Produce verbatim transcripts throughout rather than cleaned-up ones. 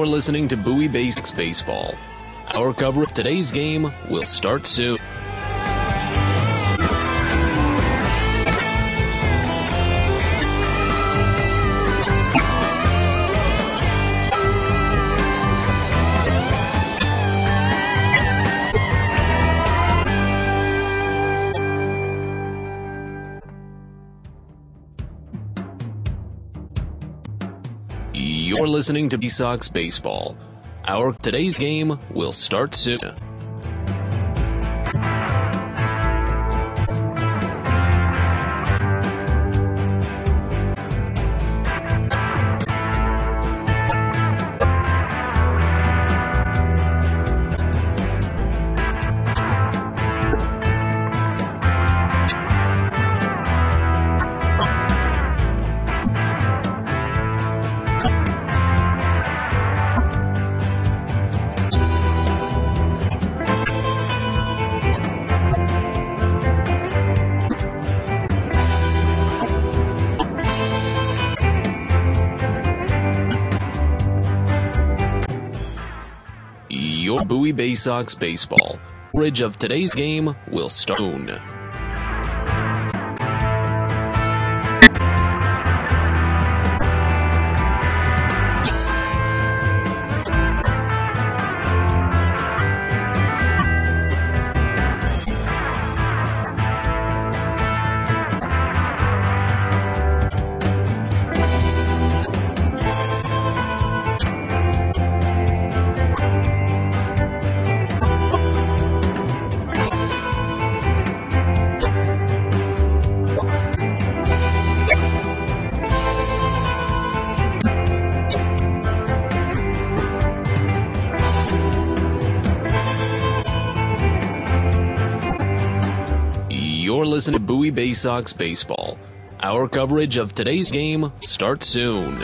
You're listening to Bowie Basics Baseball. Our coverage of today's game will start soon. You're listening to B-Sox Baseball. Our today's game will start soon. Your Bowie Bay Sox Baseball. Coverage of today's game will start soon. You're listening to Bowie Bay Sox Baseball. Our coverage of today's game starts soon.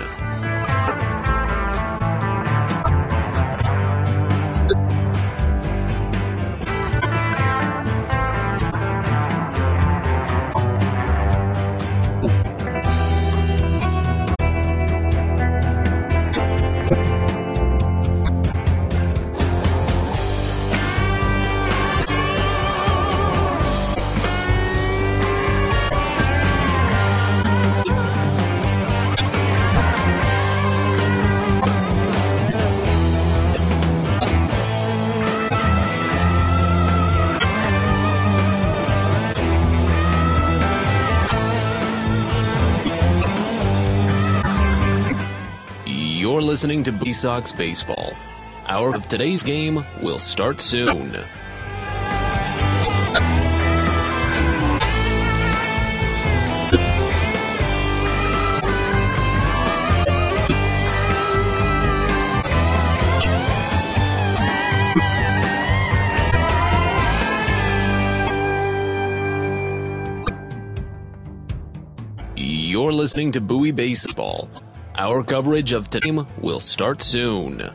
You're listening to Bowie Sox Baseball. Our of today's game will start soon. You're listening to Bowie Baseball. Our coverage of today's game will start soon.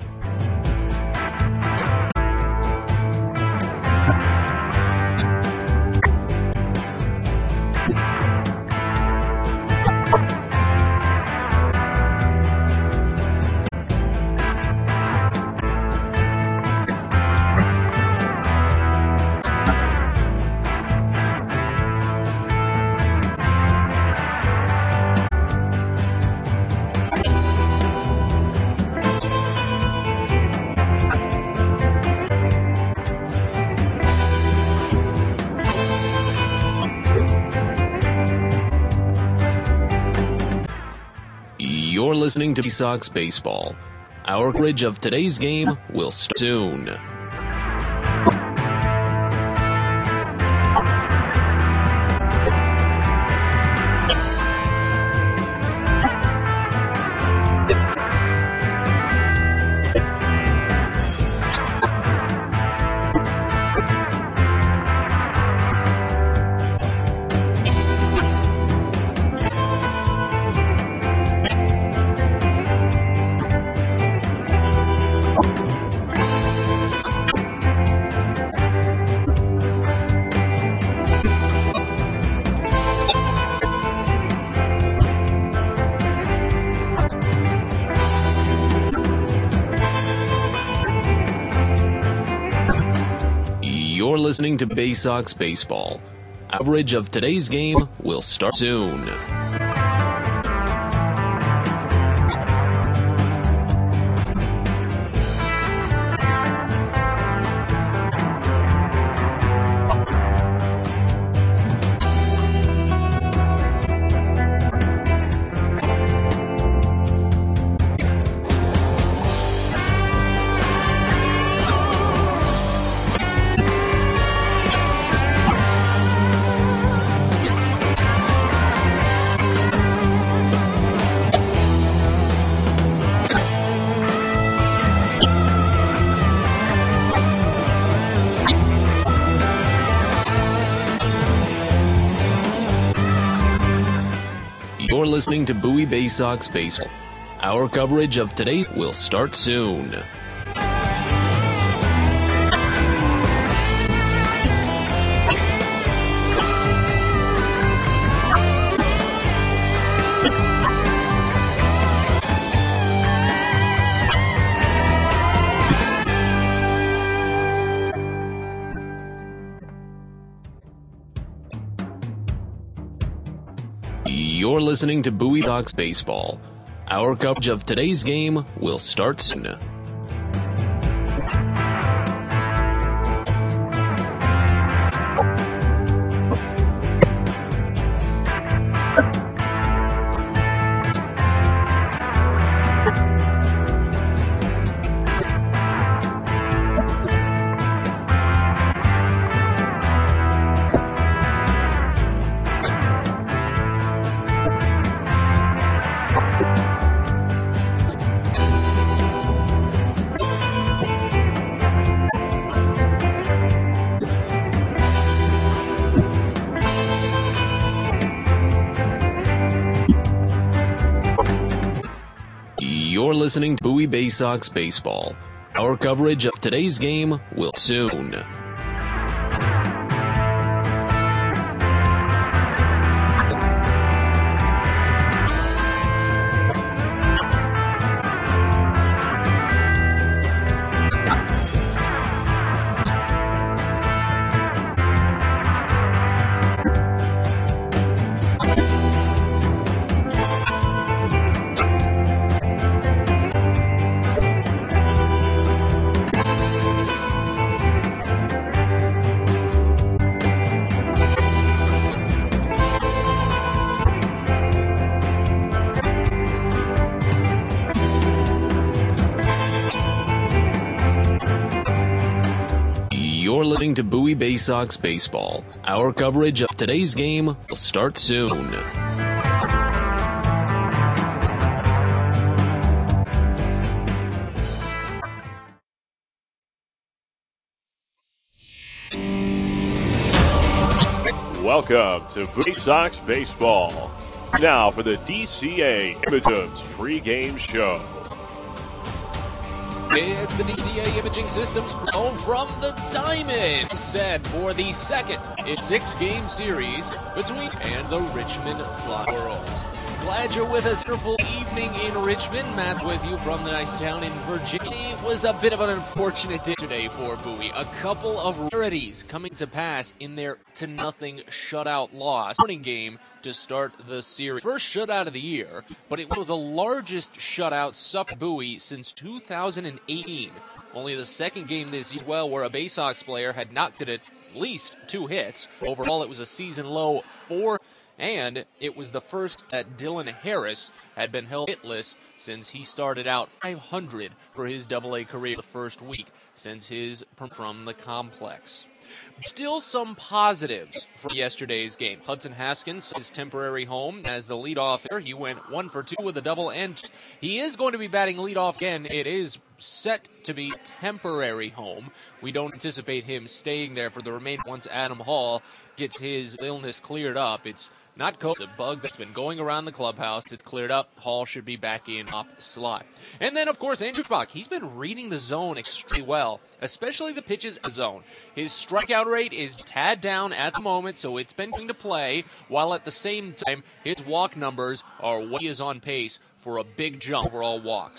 You're listening to B Sox Baseball. Our coverage of today's game will start soon. You're listening to Bay Sox Baseball. Coverage of today's game will start soon. You're listening to Bowie Bay Sox Baseball. Our coverage of today will start soon. You're listening to Bowie Sox Baseball. Our coverage of today's game will start soon. You're listening to Bowie Bay Sox Baseball. Our coverage of today's game will soon. You're listening to Bowie Bay Sox Baseball. Our coverage of today's game will start soon. Welcome to Bowie Sox Baseball. Now for the D C A Imagems pregame show. It's the D C A Imaging Systems home from the Diamond set for the second in six-game series between and the Richmond Flowers. Glad you're with us. Wonderful evening in Richmond. Matt's with you from the nice town in Virginia. It was a bit of an unfortunate day today for Bowie. A couple of rarities coming to pass in their to nothing shutout loss. Morning game to start the series. First shutout of the year, but it was the largest shutout suffered Bowie since two thousand eighteen. Only the second game this year as well where a Bay Sox player had knocked it at least two hits. Overall, it was a season low four, and it was the first that Dylan Harris had been held hitless since he started out five hundred for his double A career the first week since his from the complex. Still some positives from yesterday's game. Hudson Haskins, his temporary home as the leadoff hitter. He went one for two with a double, and he is going to be batting leadoff again. It is set to be temporary home. We don't anticipate him staying there for the remainder once Adam Hall gets his illness cleared up. It's not COVID, it's a bug that's been going around the clubhouse. It's cleared up. Hall should be back in top slot. And then, of course, Andrew Bach. He's been reading the zone extremely well, especially the pitches in the zone. His strikeout rate is tad down at the moment, so it's been going to play, while at the same time, his walk numbers are what he is on pace for a big jump overall walks.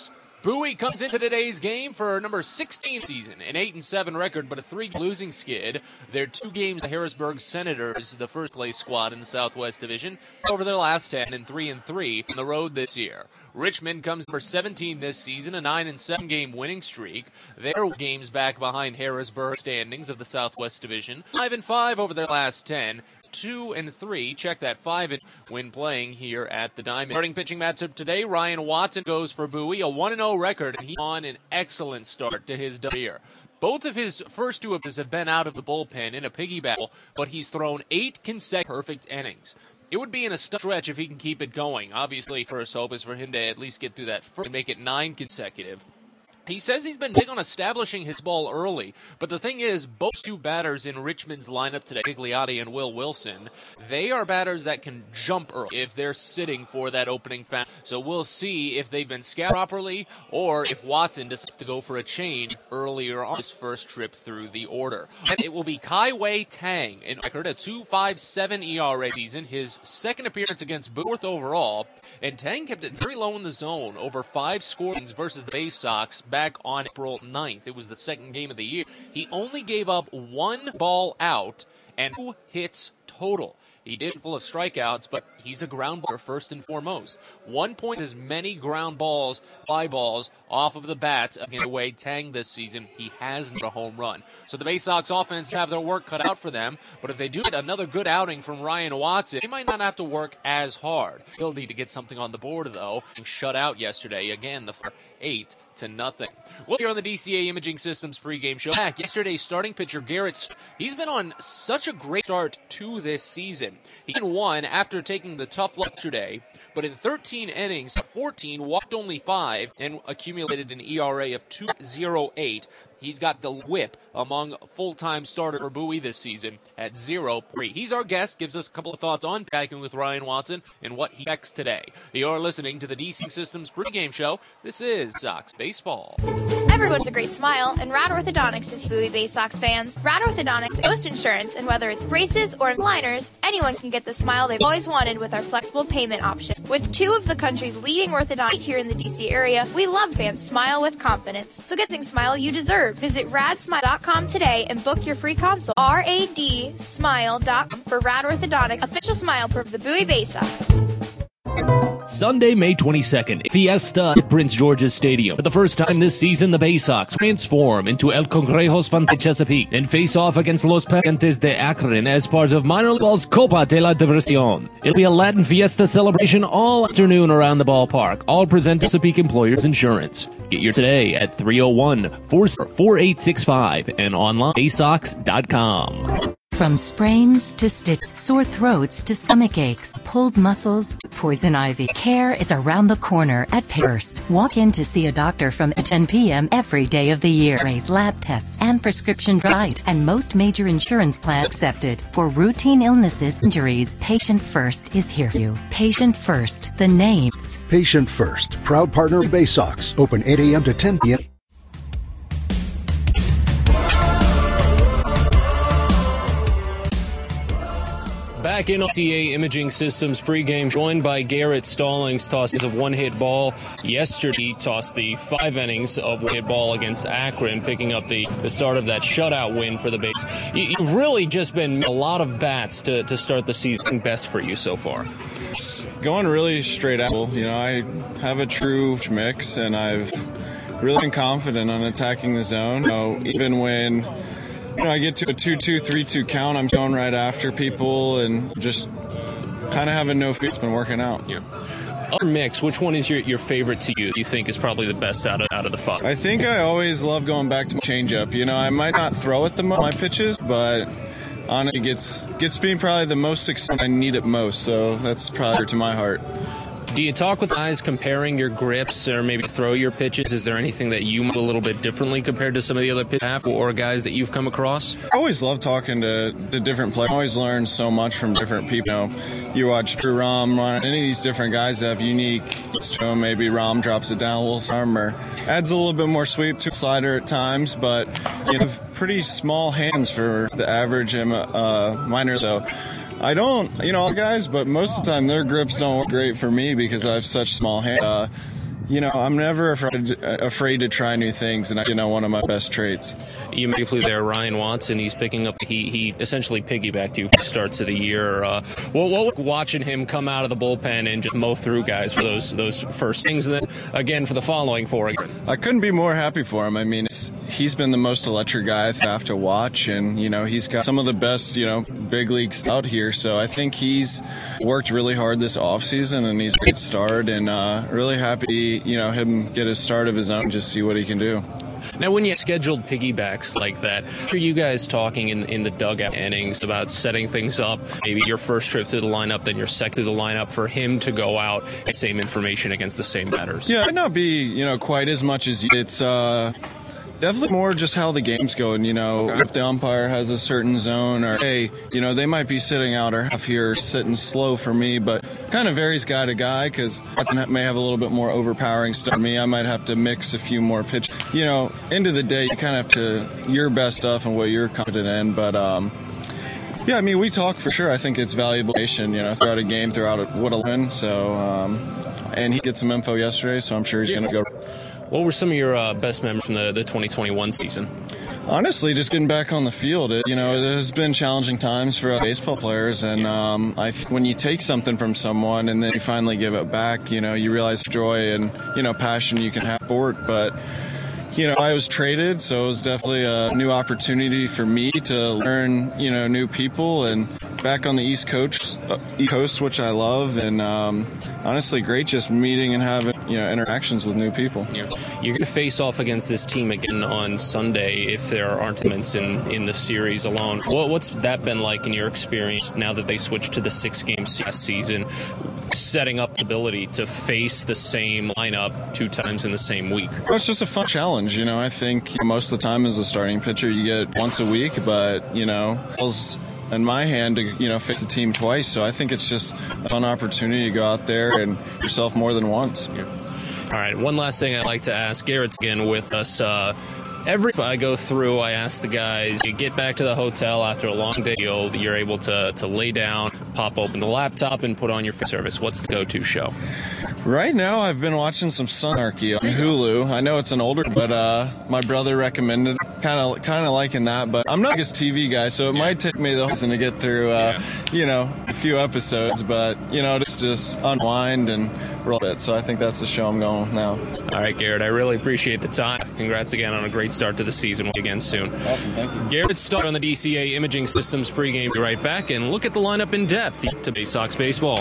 Bowie comes into today's game for number sixteen season, an eight and seven record, but a three losing skid. Their two games, the Harrisburg Senators, the first place squad in the Southwest Division, over their last ten and three and three on the road this year. Richmond comes for seventeen this season, a nine and seven game winning streak. Their games back behind Harrisburg standings of the Southwest Division, five and five over their last ten. Two and three, check that five and when playing here at the Diamond. Starting pitching matchup today, Ryan Watson goes for Bowie, a one and oh record, and he's on an excellent start to his career. Both of his first two of his have been out of the bullpen in a piggy battle, but he's thrown eight consecutive perfect innings. It would be in a stretch if he can keep it going. Obviously, first hope is for him to at least get through that first and make it nine consecutive. He says he's been big on establishing his ball early, but the thing is, both two batters in Richmond's lineup today, Gigliotti and Will Wilson, they are batters that can jump early if they're sitting for that opening foul. So we'll see if they've been scouted properly or if Watson decides to go for a change earlier on his first trip through the order. And it will be Kai-Wei Tang, in record a two point five seven E R A season, his second appearance against Booth overall, and Tang kept it very low in the zone, over five scorings versus the Bay Sox back on April ninth. It was the second game of the year. He only gave up one ball out and two hits total. He did full of strikeouts, but he's a ground baller first and foremost. One point as many ground balls, fly balls, off of the bats against Wei Tang this season. He has a home run. So the Bay Sox offense have their work cut out for them, but if they do get another good outing from Ryan Watson, they might not have to work as hard. They'll need to get something on the board, though, and shut out yesterday. Again, the eight to nothing. Well, here on the D C A Imaging Systems pregame show. Back yesterday's starting pitcher Garrett, he's been on such a great start to this season. He won after taking the tough luck yesterday, but in thirteen innings, fourteen walked only five and accumulated an E R A of two point oh eight. He's got the whip among full-time starter for Bowie this season at zero point three. He's our guest, gives us a couple of thoughts on packing with Ryan Watson and what he expects today. You're listening to the D C Systems pregame show. This is Sox Baseball. Everyone's a great smile, and Rad Orthodontics is Bowie Bay Sox fans. Rad Orthodontics Ghost Insurance, and whether it's braces or aligners, anyone can get the smile they've always wanted with our flexible payment option. With two of the country's leading orthodontics here in the D C area, we love fans smile with confidence. So get the smile you deserve. Visit rad smile dot com today and book your free consult. R A D smile dot com for Rad Orthodontics, official smile for the Bowie Bay Sox. Sunday, May twenty-second, Fiesta at Prince George's Stadium. For the first time this season, the Bay Sox transform into El Congrejos Fante Chesapeake and face off against Los Parientes de Akron as part of minor league ball's Copa de la Diversión. It'll be a Latin Fiesta celebration all afternoon around the ballpark, all presented to Chesapeake Employers Insurance. Get your today at three oh one, four four eight six five and online bay sox dot com. From sprains to stitches, sore throats to stomach aches, pulled muscles to poison ivy, care is around the corner at First. Walk in to see a doctor from ten p.m. every day of the year. Raise lab tests and prescription right, and most major insurance plans accepted. For routine illnesses, injuries, Patient First is here for you. Patient First, the names. Patient First, proud partner of Bay Sox. Open eight a.m. to ten p.m. Back in D C A Imaging Systems pregame, joined by Garrett Stallings, tosses of one-hit ball. Yesterday, tossed the five innings of one-hit ball against Akron, picking up the, the start of that shutout win for the Bays. You, you've really just been a lot of bats to, to start the season. Best for you so far? It's going really straight out. You know, I have a true mix, and I've really been confident on attacking the zone. You know, even when You know, I get to a two two, three two count, I'm going right after people and just kind of having no fear. It's been working out. Yeah. Other mix, which one is your, your favorite to you? You think is probably the best out of out of the five? I think I always love going back to my changeup. You know, I might not throw it the most my pitches, but honestly, gets gets me probably the most success. I need it most, so that's probably to my heart. Do you talk with guys comparing your grips or maybe throw your pitches? Is there anything that you do a little bit differently compared to some of the other pitchers or guys that you've come across? I always love talking to, to different players. I always learn so much from different people. You know, you watch Drew Rom, any of these different guys that have unique to them. Maybe Rom drops it down a little some or adds a little bit more sweep to a slider at times, but you have pretty small hands for the average uh, minor, so I don't, you know, guys, but most of the time their grips don't work great for me because I have such small hands. Uh, you know, I'm never afraid, afraid to try new things, and I, you know, one of my best traits. You briefly there, Ryan Watson. He's picking up. He he essentially piggybacked you for the starts of the year. Uh, what what was watching him come out of the bullpen and just mow through guys for those those first things, and then again for the following four? I couldn't be more happy for him. I mean, it's, he's been the most electric guy I have to watch, and you know, he's got some of the best, you know, big leagues out here. So I think he's worked really hard this offseason, and he's a great start, and uh, really happy, you know, him get a start of his own, just see what he can do. Now, when you scheduled piggybacks like that, are you guys talking in, in the dugout innings about setting things up, maybe your first trip through the lineup, then your second through the lineup, for him to go out and same information against the same batters? Yeah, it might not be, you know, quite as much as you. It's uh, definitely more just how the game's going, you know, okay. If the umpire has a certain zone, or, hey, you know, they might be sitting out or half here sitting slow for me, but kind of varies guy to guy, because Watson may have a little bit more overpowering stuff for me. I might have to mix a few more pitches. You know, end of the day, you kind of have to your best stuff and what you're confident in, but um, yeah, I mean, we talk for sure. I think it's valuable information, you know, throughout a game, throughout what a win. So, um, and he gets some info yesterday, so I'm sure he's going to go. What were some of your uh, best memories from the, the twenty twenty-one season? Honestly, just getting back on the field. It, you know, it has been challenging times for baseball players, and um, I when you take something from someone and then you finally give it back, you know, you realize joy and, you know, passion you can have for it. But, you know, I was traded, so it was definitely a new opportunity for me to learn, you know, new people, and back on the East Coast, uh, East Coast, which I love, and um, honestly, great just meeting and having, you know, interactions with new people. Yeah. You're going to face off against this team again on Sunday if there aren't tournaments in, in the series alone. What, what's that been like in your experience now that they switched to the six-game season, setting up the ability to face the same lineup two times in the same week? Well, it's just a fun challenge. You know, I think most of the time as a starting pitcher, you get once a week, but, you know, in my hand to, you know, face the team twice. So I think it's just a fun opportunity to go out there and yourself more than once. Yeah. All right, one last thing I'd like to ask. Garrett's again with us. Uh, every I go through, I ask the guys, you get back to the hotel after a long day, you're able to, to lay down, pop open the laptop, and put on your service. What's the go-to show? Right now, I've been watching some Sunarchy on Hulu. I know it's an older, but uh, my brother recommended kind of kind of liking that. But I'm not a T V guy, so it yeah. might take me the whole season to get through, uh, yeah. you know, a few episodes. But, you know, just, just unwind and roll it. So I think that's the show I'm going with now. All right, Garrett, I really appreciate the time. Congrats again on a great start to the season. We'll see you again soon. Awesome, thank you. Garrett Starr on the D C A Imaging Systems pregame. Be right back and look at the lineup in depth to Bay Sox baseball.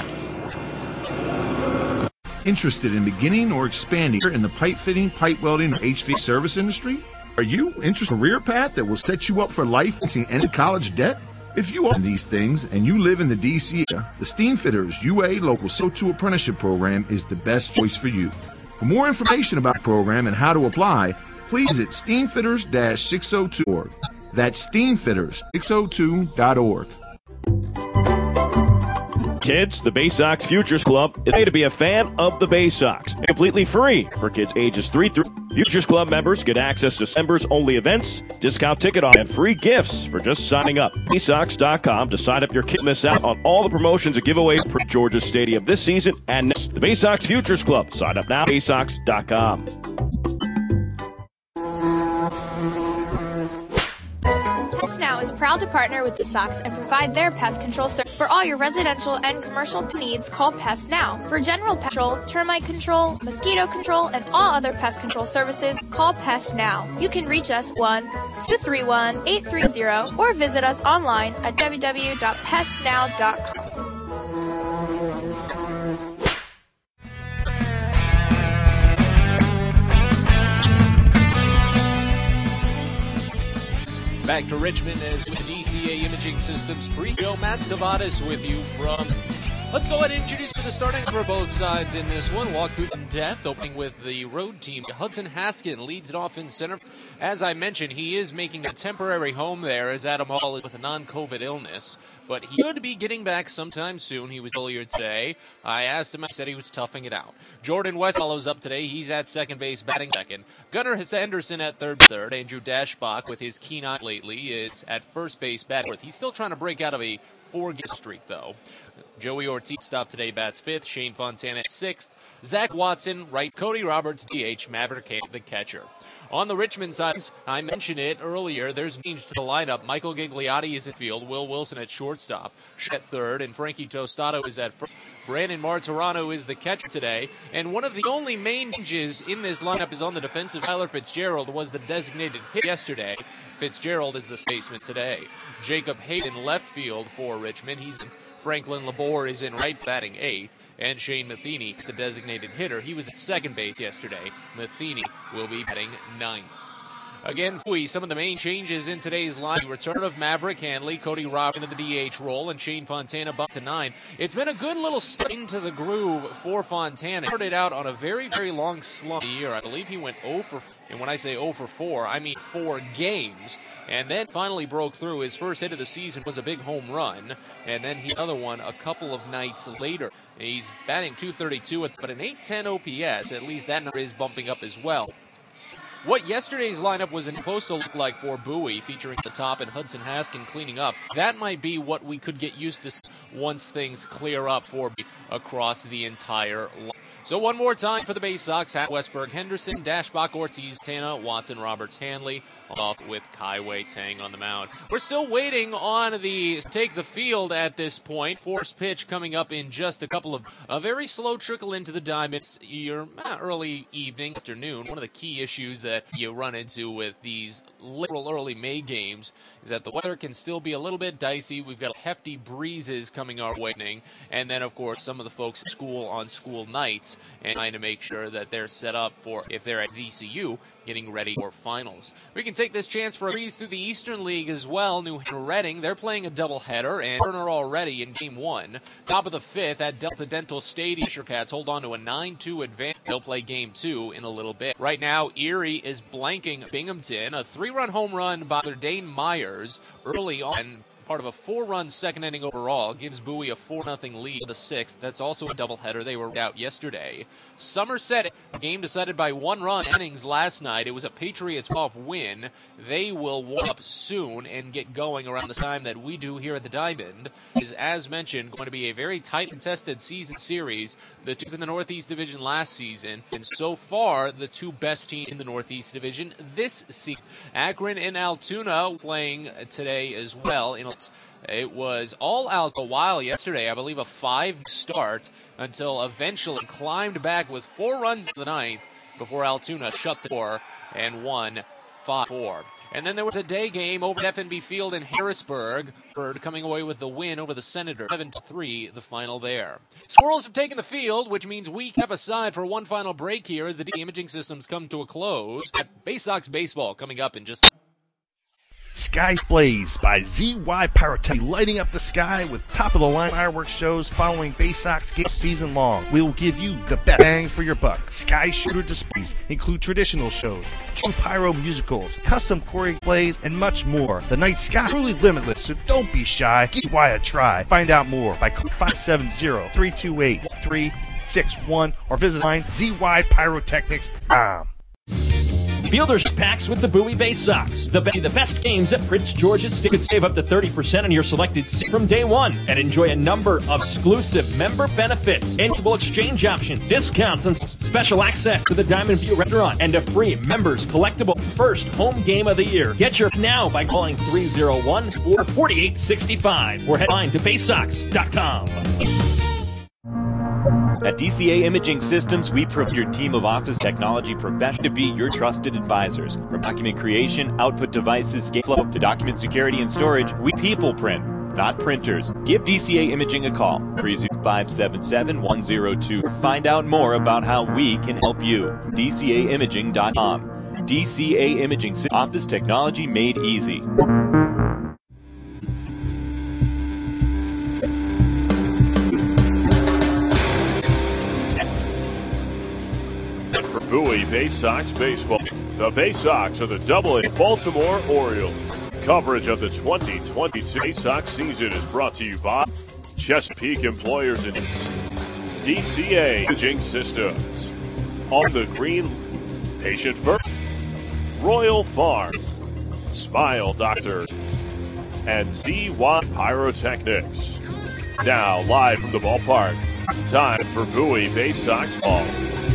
Interested in beginning or expanding in the pipe fitting, pipe welding, or H V A C service industry? Are you interested in a career path that will set you up for life facing any college debt? If you are in these things and you live in the D C area, the Steamfitters U A Local six oh two Apprenticeship Program is the best choice for you. For more information about the program and how to apply, please visit steamfitters dash six oh two dot org. That's steamfitters six oh two dot org. Kids, the Bay Sox Futures Club is made to be a fan of the Bay Sox. Completely free for kids ages three through. Futures Club members get access to members-only events, discount ticket off, and free gifts for just signing up. bay sox dot com to sign up your kid. Miss out on all the promotions and giveaways for Georgia Stadium this season and next. The Bay Sox Futures Club. Sign up now. bay sox dot com. Now is proud to partner with the Sox and provide their pest control service. For all your residential and commercial needs, call Pest Now. For general pest control, termite control, mosquito control, and all other pest control services, call Pest Now. You can reach us at one two three one, eight three zero or visit us online at w w w dot pest now dot com. Back to Richmond as with the D C A Imaging Systems pre-show. Matt Savadas with you from... Let's go ahead and introduce the starting for both sides in this one. Walk through in depth, opening with the road team. Hudson Haskin leads it off in center. As I mentioned, he is making a temporary home there as Adam Hall is with a non-COVID illness. But he could be getting back sometime soon. He was earlier today. I asked him, I said he was toughing it out. Jordan West follows up today. He's at second base, batting second. Gunnar Henderson at third third. Andrew Dashbach, with his keen eye lately, is at first base, batting fourth. He's still trying to break out of a four-game streak, though. Joey Ortiz stopped today, bats fifth. Shane Fontana sixth. Zach Watson, right. Cody Roberts, D H. Maverick Hay, the catcher. On the Richmond side, I mentioned it earlier, there's change to the lineup. Michael Gigliotti is in field, Will Wilson at shortstop, at third, and Frankie Tostado is at first. Brandon Martirano is the catcher today, and one of the only main changes in this lineup is on the defensive. Tyler Fitzgerald was the designated hit yesterday. Fitzgerald is the baseman today. Jacob Hayden left field for Richmond. He's in. Franklin Labor is in right, batting eighth. And Shane Matheny is the designated hitter. He was at second base yesterday. Matheny will be batting ninth. Again, some of the main changes in today's line. The return of Maverick Handley, Cody Robb into the D H role, and Shane Fontana bumped to nine. It's been a good little start into the groove for Fontana. Started out on a very, very long slump year. I believe he went oh for four. And when I say oh for four, I mean four games. And then finally broke through. His first hit of the season was a big home run. And then he another one a couple of nights later. He's batting two thirty-two, but an eight ten O P S. At least that number is bumping up as well. What yesterday's lineup was supposed to look like for Bowie, featuring the top and Hudson Haskin cleaning up, that might be what we could get used to once things clear up for across the entire line. So one more time for the Bay Sox: Westberg, Henderson, Dashbach, Ortiz, Tana, Watson, Roberts, Hanley, off with Kaiway Tang on the mound. We're still waiting on the take the field at this point. Forced pitch coming up in just a couple of a very slow trickle into the diamonds. Your uh, early evening, afternoon. One of the key issues that you run into with these literal early May games is that the weather can still be a little bit dicey. We've got hefty breezes coming our way, and then of course some of the folks at school on school nights and trying to make sure that they're set up for, if they're at V C U, getting ready for finals. We can take this chance for a breeze through the Eastern League as well. New Reading, they're playing a doubleheader, and Turner already in game one. Top of the fifth at Delta Dental Stadium. Cats hold on to a nine two advantage. They'll play game two in a little bit. Right now, Erie is blanking Binghamton. A three-run home run by Dane Myers early on. Part of a four-run second inning overall, gives Bowie a four nothing lead to the sixth. That's also a doubleheader. They were out yesterday. Somerset, game decided by one run innings last night. It was a Patriots off win. They will warm up soon and get going around the time that we do here at the Diamond. Is, as mentioned, going to be a very tight contested season series. The teams in the Northeast Division last season, and so far the two best teams in the Northeast Division this season. Akron and Altoona playing today as well. In It was all out a while yesterday, I believe a five start, until eventually climbed back with four runs in the ninth before Altoona shut the door and won five four. And then there was a day game over at F N B Field in Harrisburg. Bird coming away with the win over the Senator, seven to three, the final there. Squirrels have taken the field, which means we kept aside for one final break here as the D imaging systems come to a close. Bay Sox baseball coming up in just Sky Blaze by Z Y Pyrotechnics, lighting up the sky with top-of-the-line fireworks shows following Bay Sox game season long. We will give you the best bang for your buck. Sky Shooter displays include traditional shows, true pyro musicals, custom choreographed plays, and much more. The night sky is truly limitless, so don't be shy. Give Z Y a try. Find out more by calling five seven zero, three two eight, three six one or visit line z y pyrotechnics dot com. Fielders packs with the Bowie Bay Sox. The, the best games at Prince George's State. You could save up to thirty percent on your selected seat from day one and enjoy a number of exclusive member benefits, eligible exchange options, discounts, and special access to the Diamond View restaurant, and a free members collectible first home game of the year. Get your now by calling three oh one, four eight six five or head to bay sox dot com. At D C A Imaging Systems, we provide your team of office technology professionals to be your trusted advisors. From document creation, output devices, scan flow, to document security and storage, we people print, not printers. Give D C A Imaging a call, three oh five, seven seven one oh two, or find out more about how we can help you. D C A imaging dot com. D C A Imaging, office technology made easy. Bowie Bay Sox baseball. The Bay Sox are the double-A Baltimore Orioles. Coverage of the twenty twenty-two Bay Sox season is brought to you by Chesapeake Employers and D C A Imaging Systems. On the Green, Patient First, Royal Farm, Smile Doctor, and Z Y Pyrotechnics. Now, live from the ballpark, it's time for Bowie Bay Sox ball.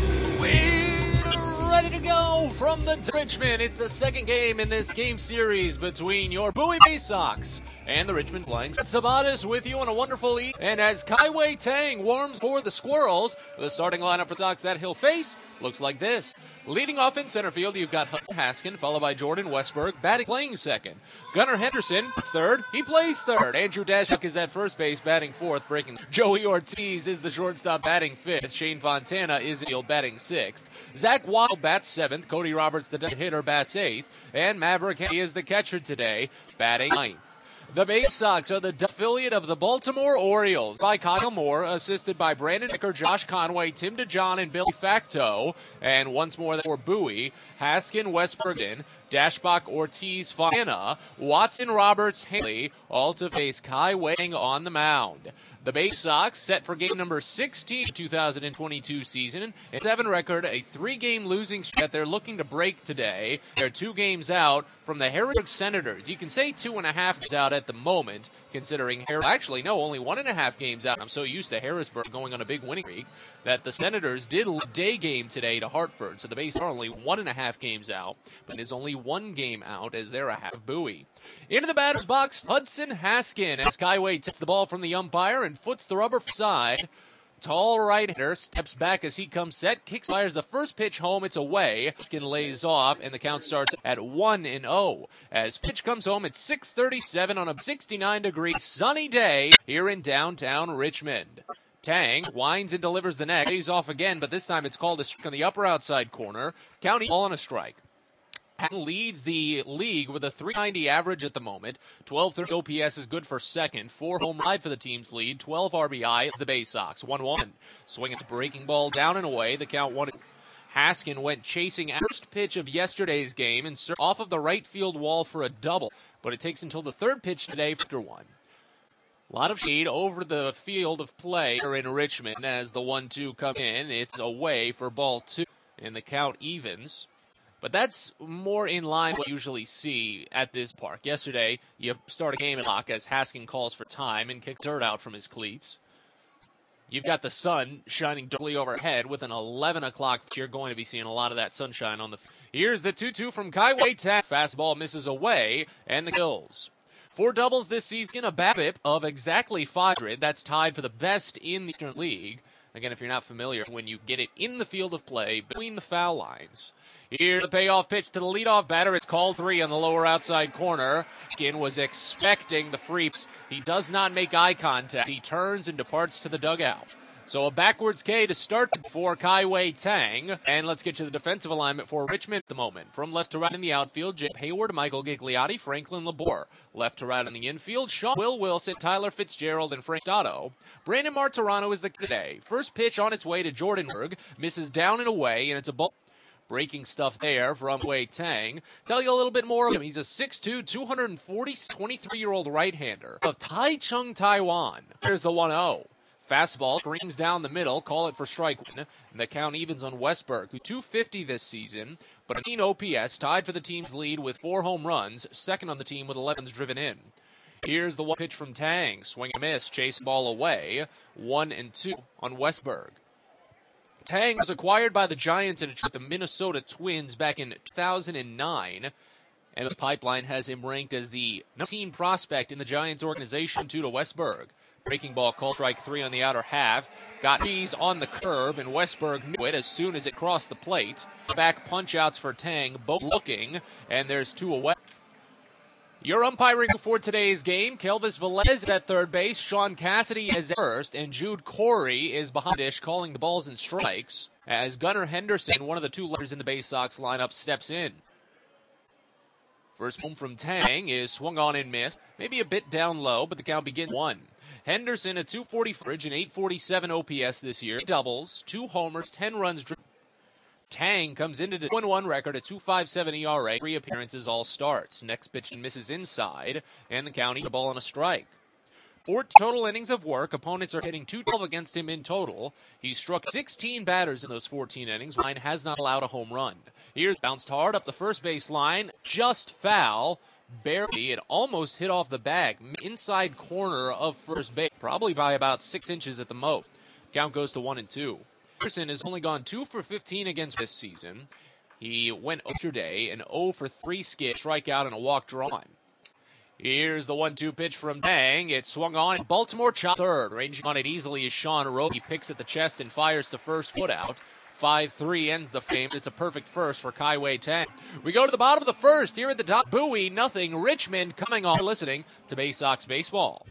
We're ready to go from the Richmond. It's the second game in this game series between your Bowie Bay Sox and the Richmond Flying Sabatis with you on a wonderful evening. And as Kai-Wei Tang warms for the Squirrels, the starting lineup for Sox that he'll face looks like this. Leading off in center field, you've got Hudson Haskin, followed by Jordan Westberg, batting playing second. Gunnar Henderson is third. He plays third. Andrew Dashuk is at first base, batting fourth, breaking. Joey Ortiz is the shortstop, batting fifth. Shane Fontana is in field, batting sixth. Zach Waddle bats seventh. Cody Roberts, the hitter, bats eighth. And Maverick Henry is the catcher today, batting ninth. The Bay Sox are the affiliate of the Baltimore Orioles by Kyle Moore, assisted by Brandon Ecker, Josh Conway, Tim DeJohn, and Billy Facto. And once more for Bowie, Haskin, Westbergen, Dashbach, Ortiz, Fontana, Watson, Roberts, Haley, all to face Kai Wang on the mound. The Bay Sox set for game number sixteen, two thousand twenty-two season, and seven record, a three-game losing streak that they're looking to break today. They're two games out from the Harrisburg Senators. You can say two and a half games out at the moment, considering Har- actually no, only one and a half games out. I'm so used to Harrisburg going on a big winning streak that the Senators did a day game today to Hartford, so the Bay Sox are only one and a half games out, but is only one game out as they're a half of Bowie. Into the batter's box, Hudson Haskin as Skyway takes the ball from the umpire and foots the rubber side. Tall right-hander steps back as he comes set, kicks, fires the first pitch home, it's away. Haskin lays off, and the count starts at one and oh. As pitch comes home at six thirty-seven on a sixty-nine degree sunny day here in downtown Richmond. Tang winds and delivers the next, lays off again, but this time it's called a strike on the upper outside corner. County all on a strike. Hatton leads the league with a three ninety average at the moment. twelve thirty O P S is good for second. Four home ride for the team's lead. twelve R B I is the Bay Sox. one one. Swinging a breaking ball down and away. The count one. Haskin went chasing first pitch of yesterday's game and off of the right field wall for a double. But it takes until the third pitch today after one. A lot of shade over the field of play here in Richmond as the one two come in. It's away for ball two. And the count evens. But that's more in line with what you usually see at this park. Yesterday, you start a game in lock as Haskin calls for time and kicks dirt out from his cleats. You've got the sun shining darkly overhead with an eleven o'clock. You're going to be seeing a lot of that sunshine on the field. Here's the two two from Kai-Wei Tang. Fastball misses away, and the kills. Four doubles this season, a BABIP of exactly five hundred. That's tied for the best in the Eastern League. Again, if you're not familiar, when you get it in the field of play between the foul lines. Here's the payoff pitch to the leadoff batter. It's called three on the lower outside corner. Skin was expecting the freeps. He does not make eye contact. He turns and departs to the dugout. So a backwards K to start for Kai-Wei Tang. And let's get to the defensive alignment for Richmond at the moment. From left to right in the outfield, Jim Hayward, Michael Gigliotti, Franklin Labor. Left to right in the infield, Sean Will Wilson, Tyler Fitzgerald, and Frank Dotto. Brandon Martirano is the today. First pitch on its way to Jordanberg. Misses down and away, and it's a ball. Breaking stuff there from Wei Tang. Tell you a little bit more of him. He's a six two, two forty, twenty-three-year-old right-hander of Taichung, Taiwan. There's the one oh. Fastball screams down the middle. Call it for strike one. And the count evens on Westberg, who two fifty this season, but a mean O P S, tied for the team's lead with four home runs, second on the team with elevens driven in. Here's the one pitch from Tang. Swing and miss, chase ball away. One and two on Westberg. Tang was acquired by the Giants and the Minnesota Twins back in two thousand nine, and the pipeline has him ranked as the nineteenth prospect in the Giants organization, two to Westberg. Breaking ball, call strike three on the outer half. Got Rees on the curve, and Westberg knew it as soon as it crossed the plate. Back punch-outs for Tang, both looking, and there's two away. Your umpiring for today's game, Kelvis Velez at third base, Sean Cassidy is at first, and Jude Corey is behind dish calling the balls and strikes as Gunnar Henderson, one of the two letters in the Bay Sox lineup, steps in. First home from Tang is swung on and missed, maybe a bit down low, but the count begins one. Henderson, a two forty average and eight forty-seven O P S this year, doubles, two homers, ten runs driven. Tang comes into the two and one record at two fifty-seven E R A. Three appearances, all starts. Next pitch misses inside, and the county a ball on a strike. Four total innings of work. Opponents are hitting two twelve against him in total. He struck sixteen batters in those fourteen innings. Line has not allowed a home run. Here's bounced hard up the first base line. Just foul. barely. It almost hit off the bag. Inside corner of first base, probably by about six inches at the most. Count goes to one and two. Anderson has only gone two for fifteen against this season. He went yesterday an oh for three skid, strikeout, and a walk drawn. Here's the one two pitch from Dang. It swung on. Baltimore chop third. Ranging on it easily is Sean Roby. Picks at the chest and fires the first foot out. five three ends the frame. It's a perfect first for Kaiwei Tang. We go to the bottom of the first here at the top. Bowie, nothing. Richmond coming on. You're listening to Bay Sox Baseball.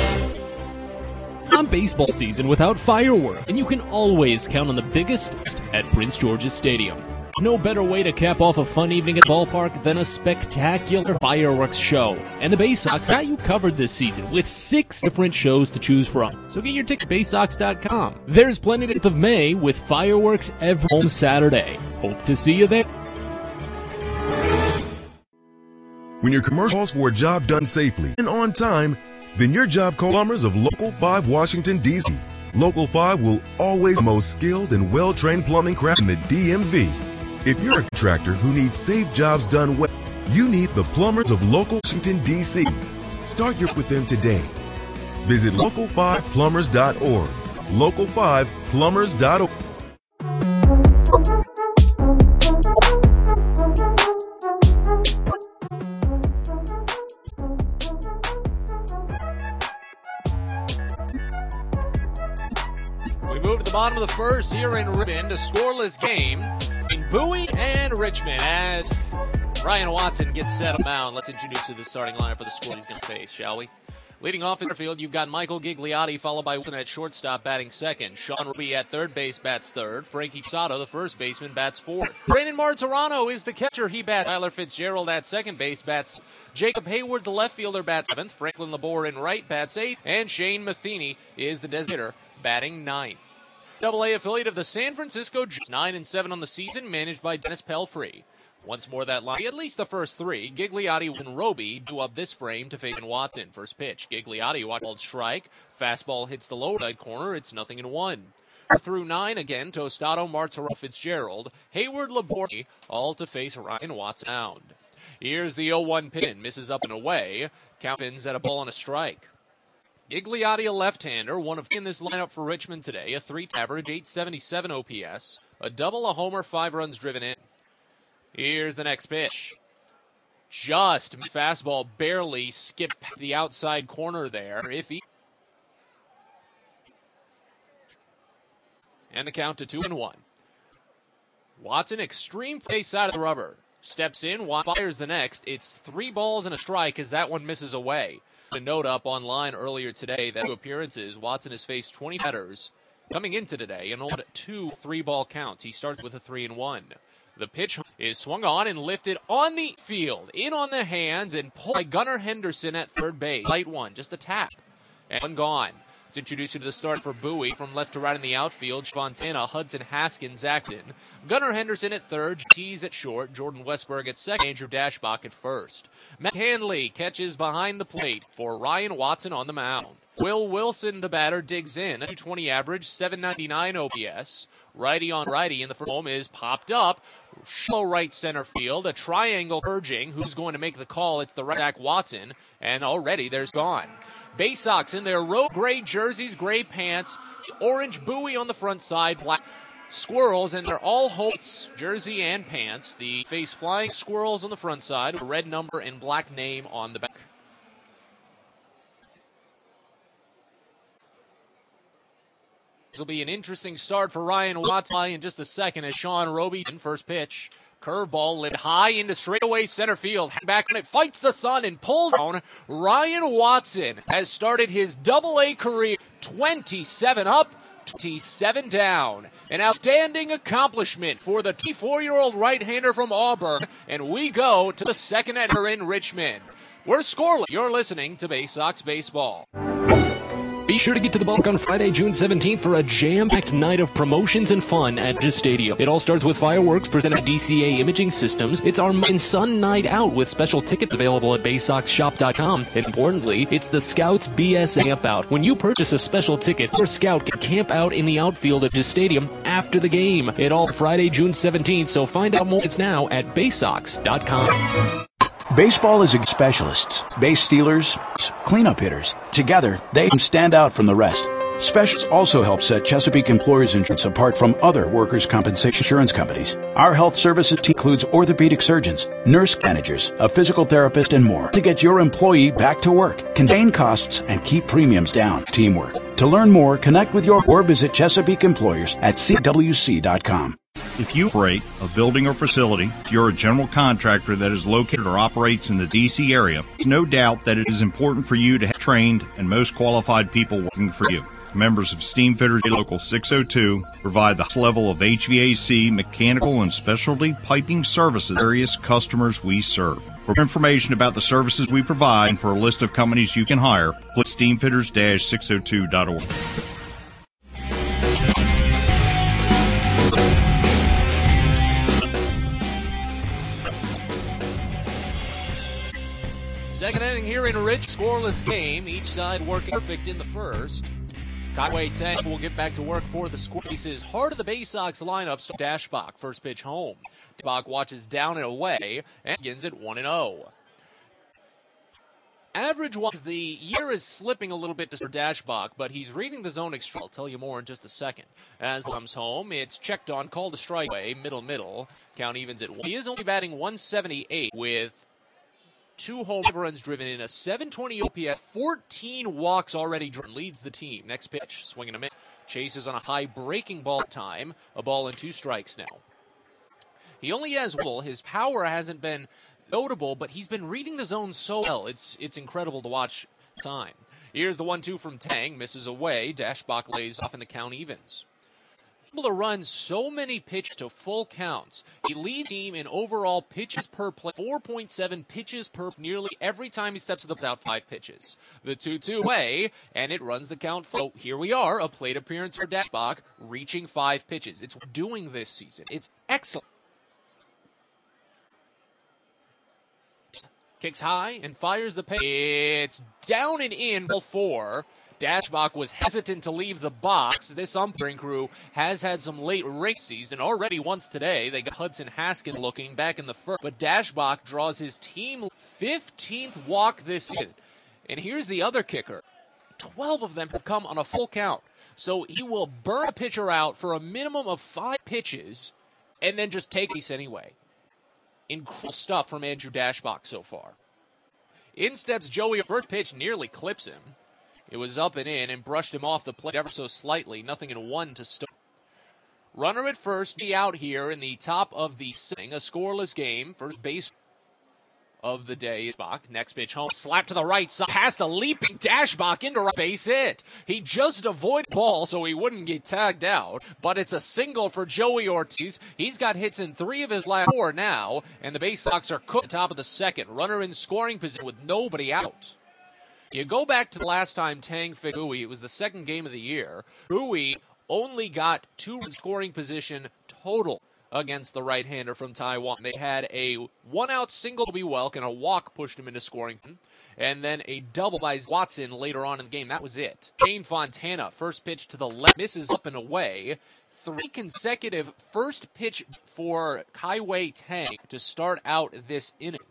On baseball season without fireworks, and you can always count on the biggest at Prince George's Stadium. No better way to cap off a fun evening at the ballpark than a spectacular fireworks show. And the Bay Sox got you covered this season with six different shows to choose from. So get your ticket at bay sox dot com. There's plenty to of May with fireworks every home Saturday. Hope to see you there. When your commercial calls for a job done safely and on time, then your job calls plumbers of Local five Washington, D C Local five will always be the most skilled and well-trained plumbing craft in the D M V. If you're a contractor who needs safe jobs done well, you need the plumbers of Local Washington, D C Start your with them today. Visit local five plumbers dot org. local five plumbers dot org. We move to the bottom of the first here in Richmond, a scoreless game in Bowie and Richmond as Ryan Watson gets set on mound. Let's introduce you to the starting lineup for the squad he's going to face, shall we? Leading off in the field, you've got Michael Gigliotti, followed by Wilson at shortstop, batting second. Sean Ruby at third base, bats third. Frankie Sato, the first baseman, bats fourth. Brandon Martirano is the catcher. He bats. Tyler Fitzgerald at second base, bats. Jacob Hayward, the left fielder, bats seventh. Franklin Labor in right, bats eighth. And Shane Matheny is the designator, batting ninth. Double A affiliate of the San Francisco Giants, nine and seven on the season, managed by Dennis Pelfrey. Once more that line, at least the first three. Gigliotti and Roby do up this frame to face Watson. First pitch, Gigliotti, called strike. Fastball hits the lower side corner. It's nothing in one. Through nine again, Tostado, Martirano, Fitzgerald, Hayward, Laborde, all to face Ryan Watson. Sound. Here's the oh one pin. Misses up and away. Countins at a ball and a strike. Gigliotti, a left-hander, one of in this lineup for Richmond today. A three average, eight seventy-seven O P S. A double, a homer, five runs driven in. Here's the next pitch. Just fastball barely skipped past the outside corner there. If he and the count to two and one. Watson, extreme face side of the rubber. Steps in, fires the next. It's three balls and a strike as that one misses away. A note up online earlier today that two appearances, Watson has faced twenty batters coming into today and only two three-ball counts. He starts with a three and one. The pitch is swung on and lifted on the field, in on the hands, and pulled by Gunnar Henderson at third base. Light one, just a tap, and one gone. Let's introduce you to the start for Bowie. From left to right in the outfield, Fontana, Hudson, Haskins, Zaxton. Gunnar Henderson at third, Tees at short, Jordan Westberg at second, Andrew Dashbach at first. Matt Hanley catches behind the plate for Ryan Watson on the mound. Will Wilson, the batter, digs in. two twenty average, seven ninety-nine O P S. Righty on righty in the first home is popped up. Shallow right center field. A triangle urging. Who's going to make the call? It's the right Zach Watson. And already there's gone. Bay Sox in their road gray jerseys, gray pants, orange Bowie on the front side, black squirrels, and they're all Holtz jersey and pants. The face flying squirrels on the front side, a red number and black name on the back. This will be an interesting start for Ryan Watson in just a second as Sean Roby in first pitch. Curveball lit high into straightaway center field. Back when it fights the sun and pulls down. Ryan Watson has started his double A career twenty-seven up, twenty-seven down. An outstanding accomplishment for the twenty-four-year-old right-hander from Auburn. And we go to the second inning in Richmond. We're scoreless. You're listening to Bay Sox Baseball. Be sure to get to the ballpark on Friday, June seventeenth for a jam-packed night of promotions and fun at the stadium. It all starts with fireworks presented by D C A Imaging Systems. It's our Mud and Sun Night Out with special tickets available at bay sox shop dot com. And importantly, it's the Scouts B S A Camp Out. When you purchase a special ticket, your scout can camp out in the outfield at the stadium after the game. It all Friday, June seventeenth, so find out more. It's now at bay sox dot com. Baseball is specialists, base stealers, cleanup hitters. Together, they stand out from the rest. Specialists also help set Chesapeake Employers Insurance apart from other workers' compensation insurance companies. Our health services team includes orthopedic surgeons, nurse managers, a physical therapist, and more to get your employee back to work, contain costs, and keep premiums down. It's teamwork. To learn more, connect with your or visit Chesapeake Employers at C W C dot com. If you operate a building or facility, if you're a general contractor that is located or operates in the D C area, it's no doubt that it is important for you to have trained and most qualified people working for you. Members of Steamfitters Local six oh two provide the highest level of H V A C, mechanical, and specialty piping services to various customers we serve. For more information about the services we provide and for a list of companies you can hire, please steamfitters dash six oh two dot org. Second inning here in Rich, scoreless game. Each side working perfect in the first. Kaiwei Tang will get back to work for the score. This is heart of the Bay Sox lineup. So Dashbach, first pitch home. Dashbach watches down and away and begins at one and oh. Average-wise, the year is slipping a little bit for Dashbach, but he's reading the zone extra. I'll tell you more in just a second. As he comes home, it's checked on, called a strikeaway, middle, middle. Count evens at one. He is only batting one seventy-eight with two home runs driven in, a seven twenty O P S, fourteen walks already driven, leads the team. Next pitch, swinging a miss. Chases on a high breaking ball time. A ball and two strikes now. He only has one. His power hasn't been notable, but he's been reading the zone so well. It's it's incredible to watch time. Here's the one two from Tang. Misses away. Dashbach lays off in the count evens. Able to run so many pitches to full counts. He leads the team in overall pitches per play, four point seven pitches per nearly every time he steps to the out five pitches. The two two way, and it runs the count. So here we are, a plate appearance for Dashbach, reaching five pitches. It's doing this season. It's excellent. Kicks high and fires the pitch. It's down and in, ball four. Dashbach was hesitant to leave the box. This umpiring crew has had some late races, and already once today they got Hudson Haskin looking back in the first. But Dashbach draws his team fifteenth walk this season. And here's the other kicker. twelve of them have come on a full count. So he will burn a pitcher out for a minimum of five pitches and then just take these anyway. Incredible stuff from Andrew Dashbach so far. In steps Joey. First pitch nearly clips him. It was up and in and brushed him off the plate ever so slightly. Nothing in one to start. Runner at first, be out here in the top of the sitting. A scoreless game. First base of the day is Bach. Next pitch home. Slap to the right side. Past a leaping Dashbach into right base hit. He just avoided the ball so he wouldn't get tagged out. But it's a single for Joey Ortiz. He's got hits in three of his last four now. And the Bay Sox are cooked at the top of the second. Runner in scoring position with nobody out. You go back to the last time Tang faced Bowie, it was the second game of the year. Bowie only got two in scoring position total against the right-hander from Taiwan. They had a one-out single to be Welk and a walk pushed him into scoring, and then a double by Watson later on in the game. That was it. Shane Fontana, first pitch to the left, misses up and away. Three consecutive first pitch for Kaiwei Tang to start out this inning.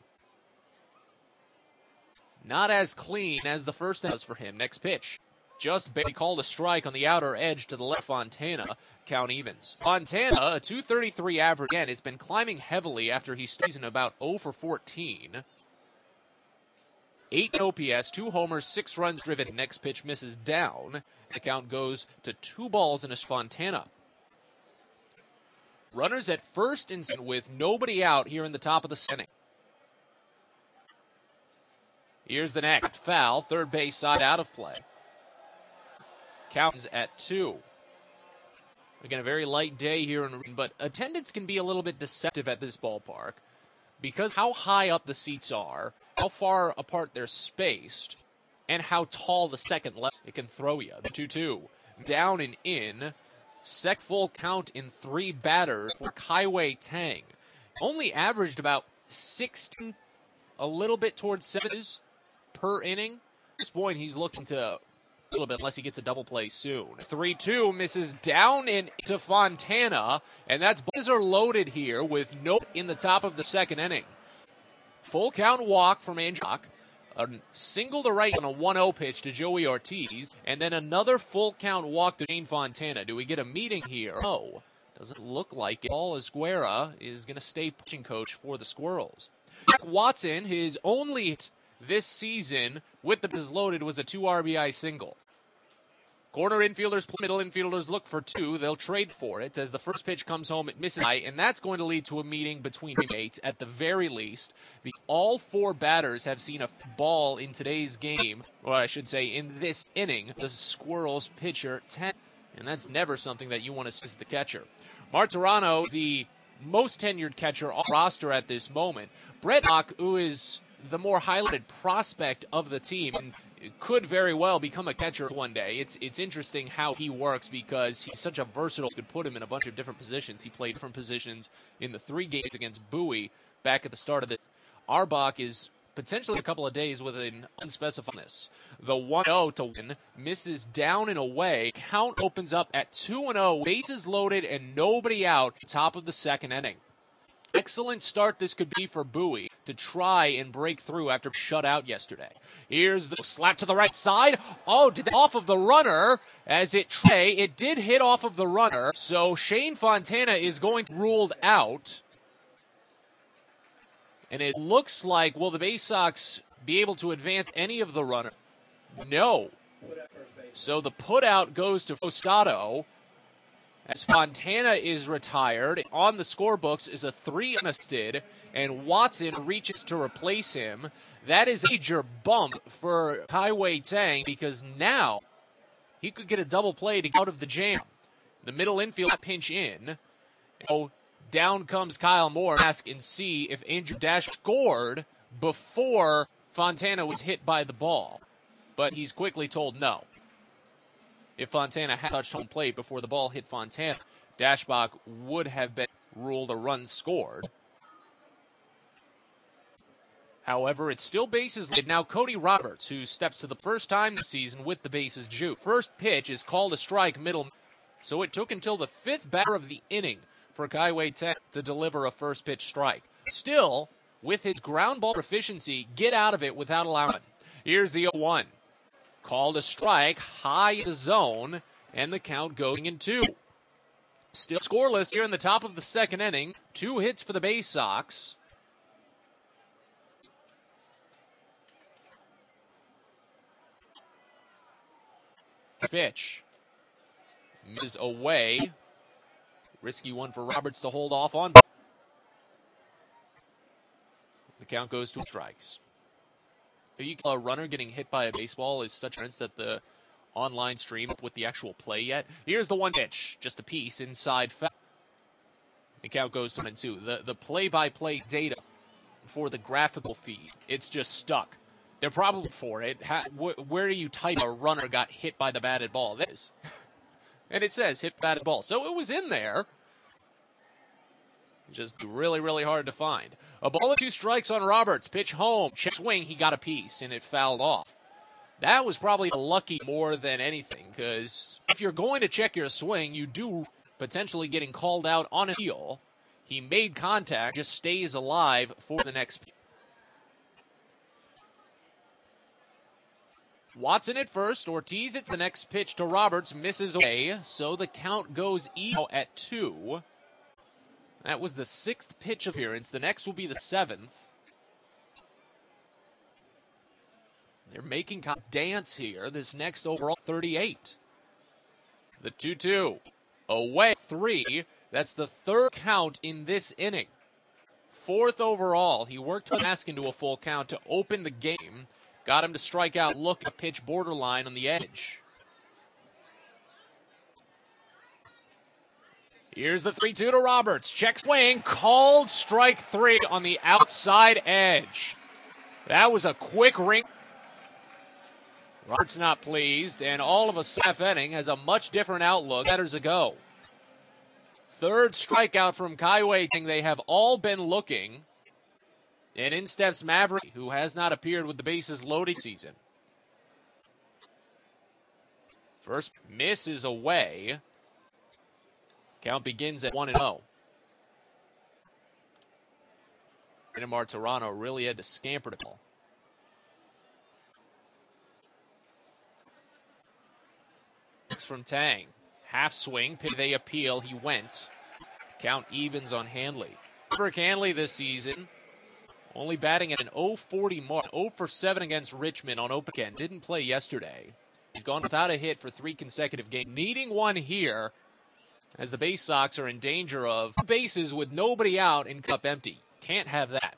Not as clean as the first was for him. Next pitch. Just barely called a strike on the outer edge to the left. Fontana. Count evens. Fontana, a two thirty-three average. Again, it's been climbing heavily after he started in about oh for fourteen. eight O P S, two homers, six runs driven. Next pitch misses down. The count goes to two balls and a Fontana. Runners at first and second with nobody out here in the top of the inning. Here's the next foul, third base side out of play. Counts at two. Again, a very light day here, in, but attendance can be a little bit deceptive at this ballpark because how high up the seats are, how far apart they're spaced, and how tall the second left it can throw you. The two two. Down and in. Sec full count in three batters for Kaiwei Tang. Only averaged about sixteen, a little bit towards sevens per inning. At this point, he's looking to a little bit unless he gets a double play soon. three two misses down into Fontana, and that's bases are loaded here with no in the top of the second inning. Full count walk from Andrew Jock. A single to right on a one oh pitch to Joey Ortiz, and then another full count walk to Shane Fontana. Do we get a meeting here? No. Doesn't look like it. Paul Esguerra is going to stay pitching coach for the Squirrels. Watson, his only hit this season with the bases loaded was a two R B I single. Corner infielders, middle infielders look for two. They'll trade for it as the first pitch comes home at misses high, and that's going to lead to a meeting between teammates at the very least. All four batters have seen a ball in today's game, or I should say in this inning. The Squirrels pitcher ten, and that's never something that you want to see as the catcher. Martirano, the most tenured catcher on the roster at this moment. Brett Hawk, who is the more highlighted prospect of the team and could very well become a catcher one day. It's it's interesting how he works because he's such a versatile. You could put him in a bunch of different positions. He played different positions in the three games against Bowie back at the start of the. Arbach is potentially a couple of days with an unspecifiedness. The one oh to win misses down and away. Count opens up at two and oh. Bases loaded and nobody out. Top of the second inning. Excellent start this could be for Bowie to try and break through after shut out yesterday. Here's the slap to the right side. Oh, did that off of the runner as it tray. It did hit off of the runner. So Shane Fontana is going to be ruled out. And it looks like, will the Bay Sox be able to advance any of the runner? No. So the put out goes to Foscato. As Fontana is retired, on the scorebooks is a three and a stid, and Watson reaches to replace him. That is a major bump for Kai-Wei Tang because now he could get a double play to get out of the jam. The middle infield pinch in. Oh, down comes Kyle Moore. Ask and see if Andrew Dash scored before Fontana was hit by the ball. But he's quickly told no. If Fontana had touched home plate before the ball hit Fontana, Dashbach would have been ruled a run scored. However, it's still bases loaded. Now Cody Roberts, who steps to the first time this season with the bases due. First pitch is called a strike middle, so it took until the fifth batter of the inning for Kai-Wei Tang to deliver a first pitch strike. Still, with his ground ball proficiency, get out of it without allowing it. Here's the oh one. Called a strike, high in the zone, and the count going in two. Still scoreless here in the top of the second inning. Two hits for the Bay Sox. Pitch. Misses away. Risky one for Roberts to hold off on. The count goes to strikes. A runner getting hit by a baseball is such a sense that the online stream with the actual play yet. Here's the one pitch, just a piece inside foul. The count goes to one and two. The the play-by-play data for the graphical feed, it's just stuck. They're probably for it. How, wh- where do you type a runner got hit by the batted ball? This, and it says hit batted ball, so it was in there. Just really, really hard to find. A ball and two strikes on Roberts. Pitch home. Check swing. He got a piece, and it fouled off. That was probably lucky more than anything, because if you're going to check your swing, you do potentially getting called out on a heel. He made contact, just stays alive for the next pitch. Watson at first. Ortiz at the next pitch to Roberts. Misses away, so the count goes even at two. That was the sixth pitch appearance. The next will be the seventh. They're making dance here. This next overall thirty-eight. The two two. Away three. That's the third count in this inning. Fourth overall. He worked to mask into a full count to open the game. Got him to strike out. Look at pitch borderline on the edge. Here's the three two to Roberts. Check swing. Called strike three on the outside edge. That was a quick ring. Roberts not pleased, and all of a sudden, inning has a much different outlook. Batters ago. Third strikeout from Kai-Wei Tang. They have all been looking. And in steps Maverick, who has not appeared with the bases loaded season. First miss is away. Count begins at one and oh. And Martirano really had to scamper the ball. It's from Tang. Half swing, they appeal, he went. Count evens on Hanley. Rick Hanley this season, only batting at an oh forty mark, oh for seven against Richmond on open. Didn't play yesterday. He's gone without a hit for three consecutive games. Needing one here, as the Bay Sox are in danger of bases with nobody out and cup empty. Can't have that.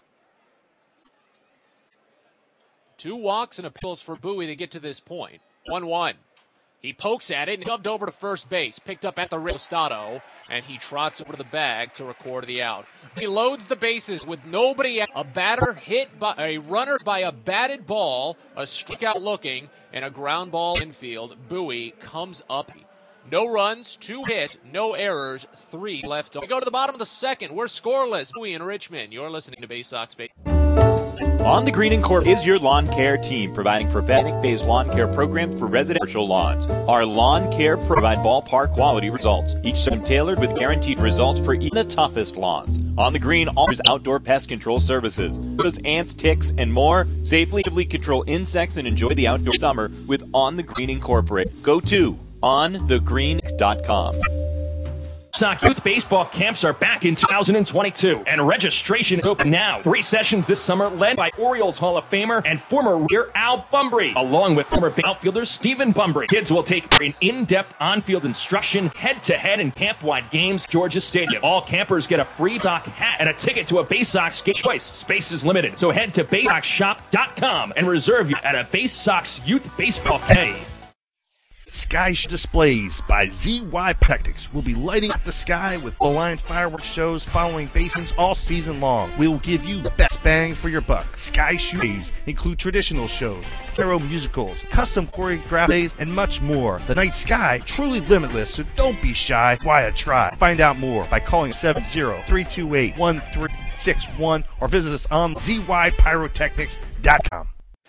Two walks and appeals for Bowie to get to this point. one one. He pokes at it and shoved over to first base. Picked up at the Rostado, and he trots over to the bag to record the out. He loads the bases with nobody out. A batter hit by a runner by a batted ball, a strikeout looking, and a ground ball infield. Bowie comes up. No runs, two hit, no errors, three left. We go to the bottom of the second. We're scoreless. Bowie and Richmond. You're listening to Bay Sox Bay. On the Green and Corp is your lawn care team, providing professional-based lawn care programs for residential lawns. Our lawn care provide ballpark quality results, each system tailored with guaranteed results for even the toughest lawns. On the Green offers outdoor pest control services. Those ants, ticks, and more, safely control insects and enjoy the outdoor summer with On the Green Incorporated. Go to on the green dot com. Sox Youth Baseball camps are back in two thousand twenty-two, and registration is open now. Three sessions this summer led by Orioles Hall of Famer and former Rear Al Bumbry, along with former outfielder Stephen Bumbry. Kids will take an in-depth on-field instruction, head-to-head and camp-wide games, Georgia Stadium. All campers get a free Sox hat and a ticket to a Bay Sox game choice. Space is limited, so head to bay sox shop dot com and reserve you at a Bay Sox Youth Baseball camp. Sky Displays by Z Y Tactics will be lighting up the sky with aligned fireworks shows following basins all season long. We will give you the best bang for your buck. Sky Shows include traditional shows, hero musicals, custom choreographed days, and much more. The night sky truly limitless, so don't be shy. Why a try? Find out more by calling seven zero, three two eight, one three six one or visit us on z y pyrotechnics dot com.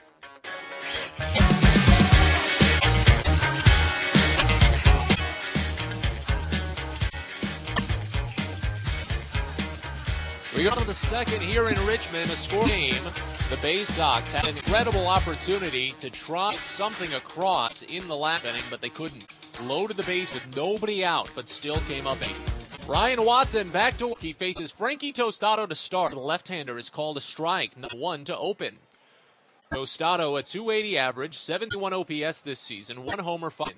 We go to the second here in Richmond, a score game. The Bay Sox had an incredible opportunity to trot something across in the last inning, but they couldn't. Loaded the base with nobody out, but still came up eight. Ryan Watson back to work. He faces Frankie Tostado to start. The left-hander is called a strike, number one to open. Tostado, a two eighty average, seven to one O P S this season, one homer, five.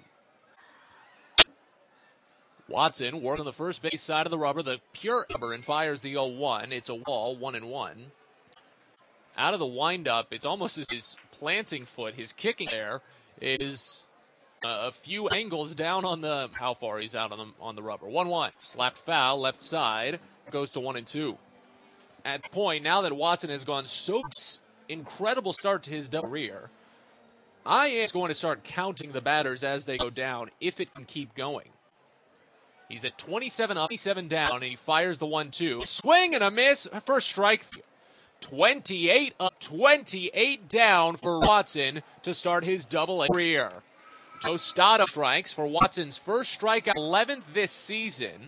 Watson works on the first base side of the rubber, the pure rubber, and fires the oh one. It's a wall, one and one. Out of the windup, it's almost as his planting foot, his kicking there is a few angles down on the, how far he's out on the, on the rubber. one one. Slapped foul, left side, goes to one and two. At this point, now that Watson has gone so incredible start to his career, I am going to start counting the batters as they go down if it can keep going. He's at twenty-seven up, twenty-seven down, and he fires the one two. Swing and a miss for strike. twenty-eight up, twenty-eight down for Watson to start his double-A career. Tostado strikes for Watson's first strikeout, eleventh this season.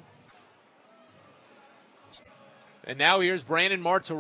And now here's Brandon Martirano.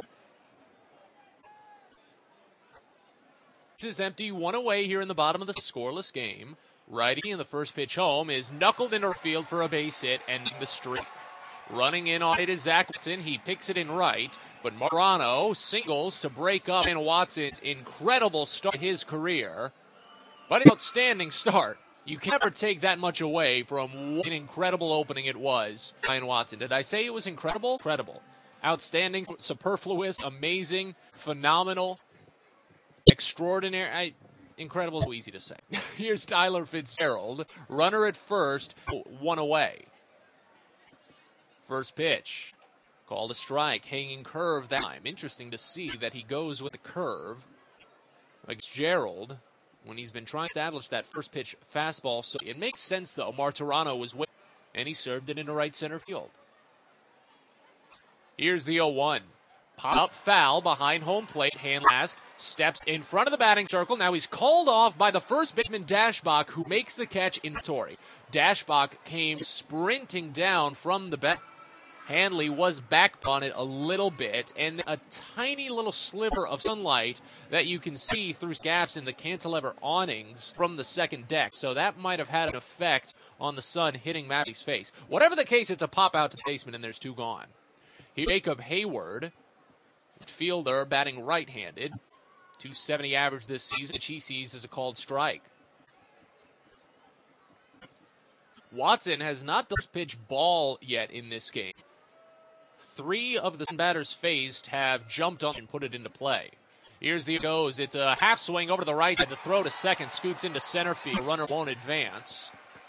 This is empty, one away here in the bottom of the scoreless game. Righty in the first pitch home is knuckled into field for a base hit and the streak. Running in on it is Zach Watson. He picks it in right, but Martirano singles to break up in Watson's incredible start to his career. But an outstanding start. You can never take that much away from what an incredible opening it was. Ryan Watson. Did I say it was incredible? Incredible. Outstanding, superfluous, amazing, phenomenal, extraordinary. I... Incredible is easy to say. Here's Tyler Fitzgerald, runner at first, one away. First pitch, called a strike, hanging curve that time. Interesting to see that he goes with the curve against Gerald when he's been trying to establish that first pitch fastball. So it makes sense, though. Martirano was waiting, and he served it into right center field. Here's the oh one. Pop up foul behind home plate. Hand last steps in front of the batting circle. Now he's called off by the first baseman Dashbach, who makes the catch in Tory. Dashbach came sprinting down from the bat. Hanley was back on it a little bit, and a tiny little sliver of sunlight that you can see through gaps in the cantilever awnings from the second deck. So that might have had an effect on the sun hitting Matty's face. Whatever the case, it's a pop out to the basement, and there's two gone. Here, Jacob Hayward, fielder, batting right-handed. two seventy average this season, which he sees as a called strike. Watson has not done pitch ball yet in this game. Three of the batters faced have jumped on and put it into play. Here's the goes. It's a half swing over to the right. The throw to second scoots into center field. Runner won't advance.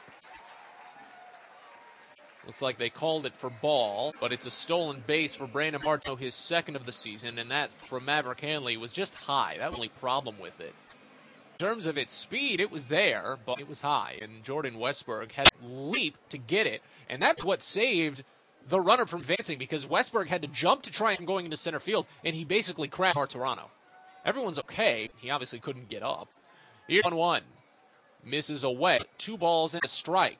Looks like they called it for ball, but it's a stolen base for Brandon Martineau, his second of the season, and that from Maverick Hanley was just high. That was the only problem with it. In terms of its speed, it was there, but it was high, and Jordan Westberg had to leap to get it, and that's what saved the runner from advancing, because Westberg had to jump to try and going into center field, and he basically crashed Martirano. Everyone's okay. He obviously couldn't get up. Here's one one. Misses away. Two balls and a strike.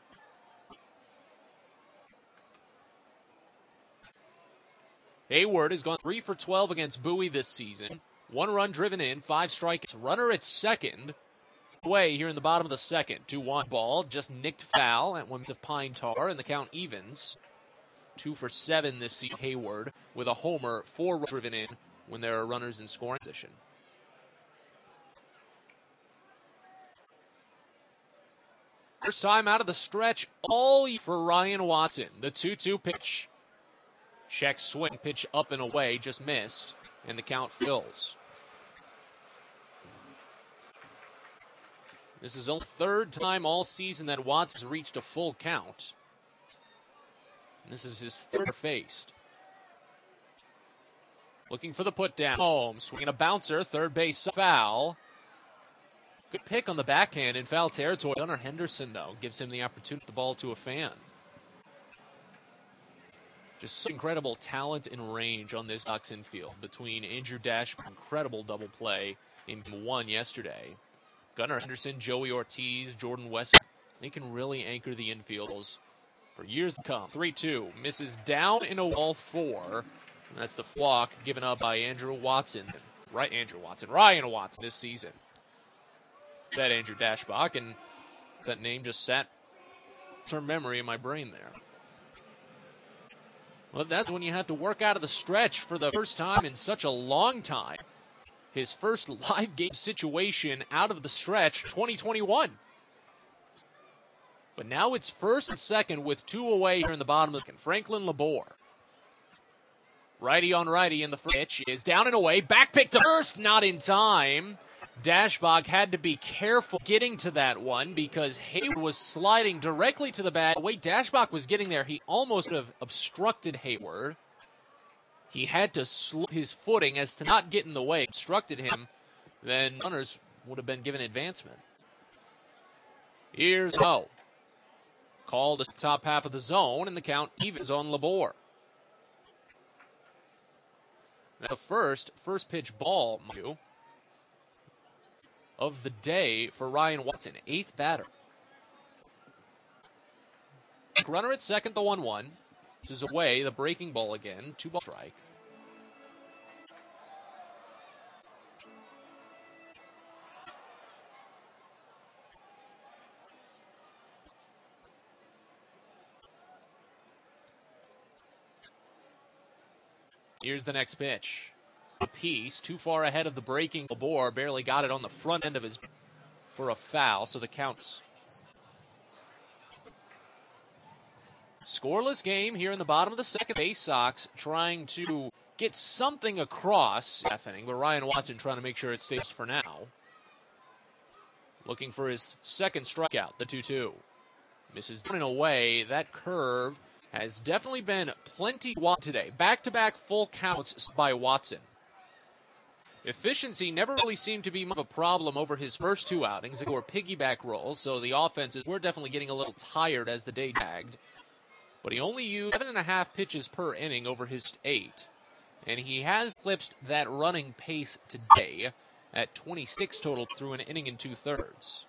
Hayward has gone three for twelve against Bowie this season. One run driven in, five strikeouts. Runner at second. Away here in the bottom of the second. two one ball, just nicked foul at one of Pine Tar, and the count evens. Two for seven this season, Hayward, with a homer, four runs driven in when there are runners in scoring position. First time out of the stretch all for Ryan Watson. The two two pitch. Check swing, pitch up and away, just missed, and the count fills. This is the third time all season that Watts has reached a full count. And this is his third faced. Looking for the put down. Home, swinging a bouncer, third base foul. Good pick on the backhand in foul territory. Gunnar Henderson, though, gives him the opportunity to the ball to a fan. Just incredible talent and range on this Sox infield between Andrew Dash's incredible double play in one yesterday. Gunnar Henderson, Joey Ortiz, Jordan West, they can really anchor the infields for years to come. three two, misses down in a wall four. And that's the flock given up by Andrew Watson. Right, Andrew Watson. Ryan Watson this season. That Andrew Dashbach, and that name just sat from memory in my brain there. Well, that's when you have to work out of the stretch for the first time in such a long time. His first live game situation out of the stretch, twenty twenty-one. But now it's first and second with two away here in the bottom of the second. Franklin Labor. Righty on righty in the first pitch is down and away. Back pick to first, not in time. Dashbach had to be careful getting to that one because Hayward was sliding directly to the bat. The way Dashbach was getting there, he almost would have obstructed Hayward. He had to slow his footing as to not get in the way. Obstructed him, then runners would have been given advancement. Here's no. Called the top half of the zone, and the count evens on Labor. Now the first, first pitch ball, mind you, of the day for Ryan Watson, eighth batter. Runner at second, the one one. This is away, the breaking ball again, two ball strike. Here's the next pitch. A piece, too far ahead of the breaking Labor, barely got it on the front end of his for a foul, so the counts. Scoreless game here in the bottom of the second. Bay Sox trying to get something across, deafening, but Ryan Watson trying to make sure it stays for now. Looking for his second strikeout, the two two. Misses down and away. That curve has definitely been plenty wide today. Back-to-back full counts by Watson. Efficiency never really seemed to be much of a problem over his first two outings. They were piggyback rolls, so the offenses were definitely getting a little tired as the day dragged. But he only used seven and a half pitches per inning over his eight. And he has eclipsed that running pace today at twenty-six total through an inning and two-thirds.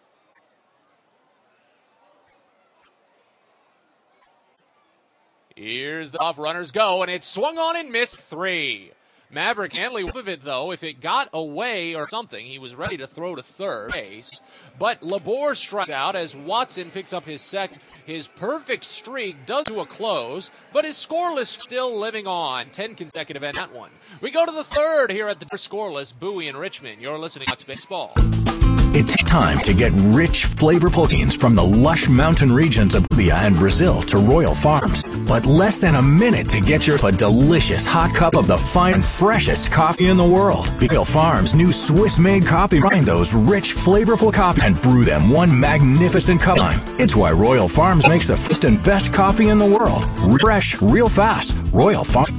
Here's the off runners go, and it's swung on and missed three. Maverick Hanley with it, though. If it got away or something, he was ready to throw to third base. But Labor strikes out as Watson picks up his second. His perfect streak does to a close, but his scoreless still living on. Ten consecutive in that one. We go to the third here at the scoreless Bowie and Richmond. You're listening to Fox Baseball. It's time to get rich, flavorful beans from the lush mountain regions of Bolivia and Brazil to Royal Farms. But less than a minute to get your a delicious hot cup of the fine and freshest coffee in the world. Royal Farms' new Swiss-made coffee grind those rich, flavorful coffee and brew them one magnificent cup time. It's why Royal Farms makes the first and best coffee in the world. Fresh, real fast. Royal Farms.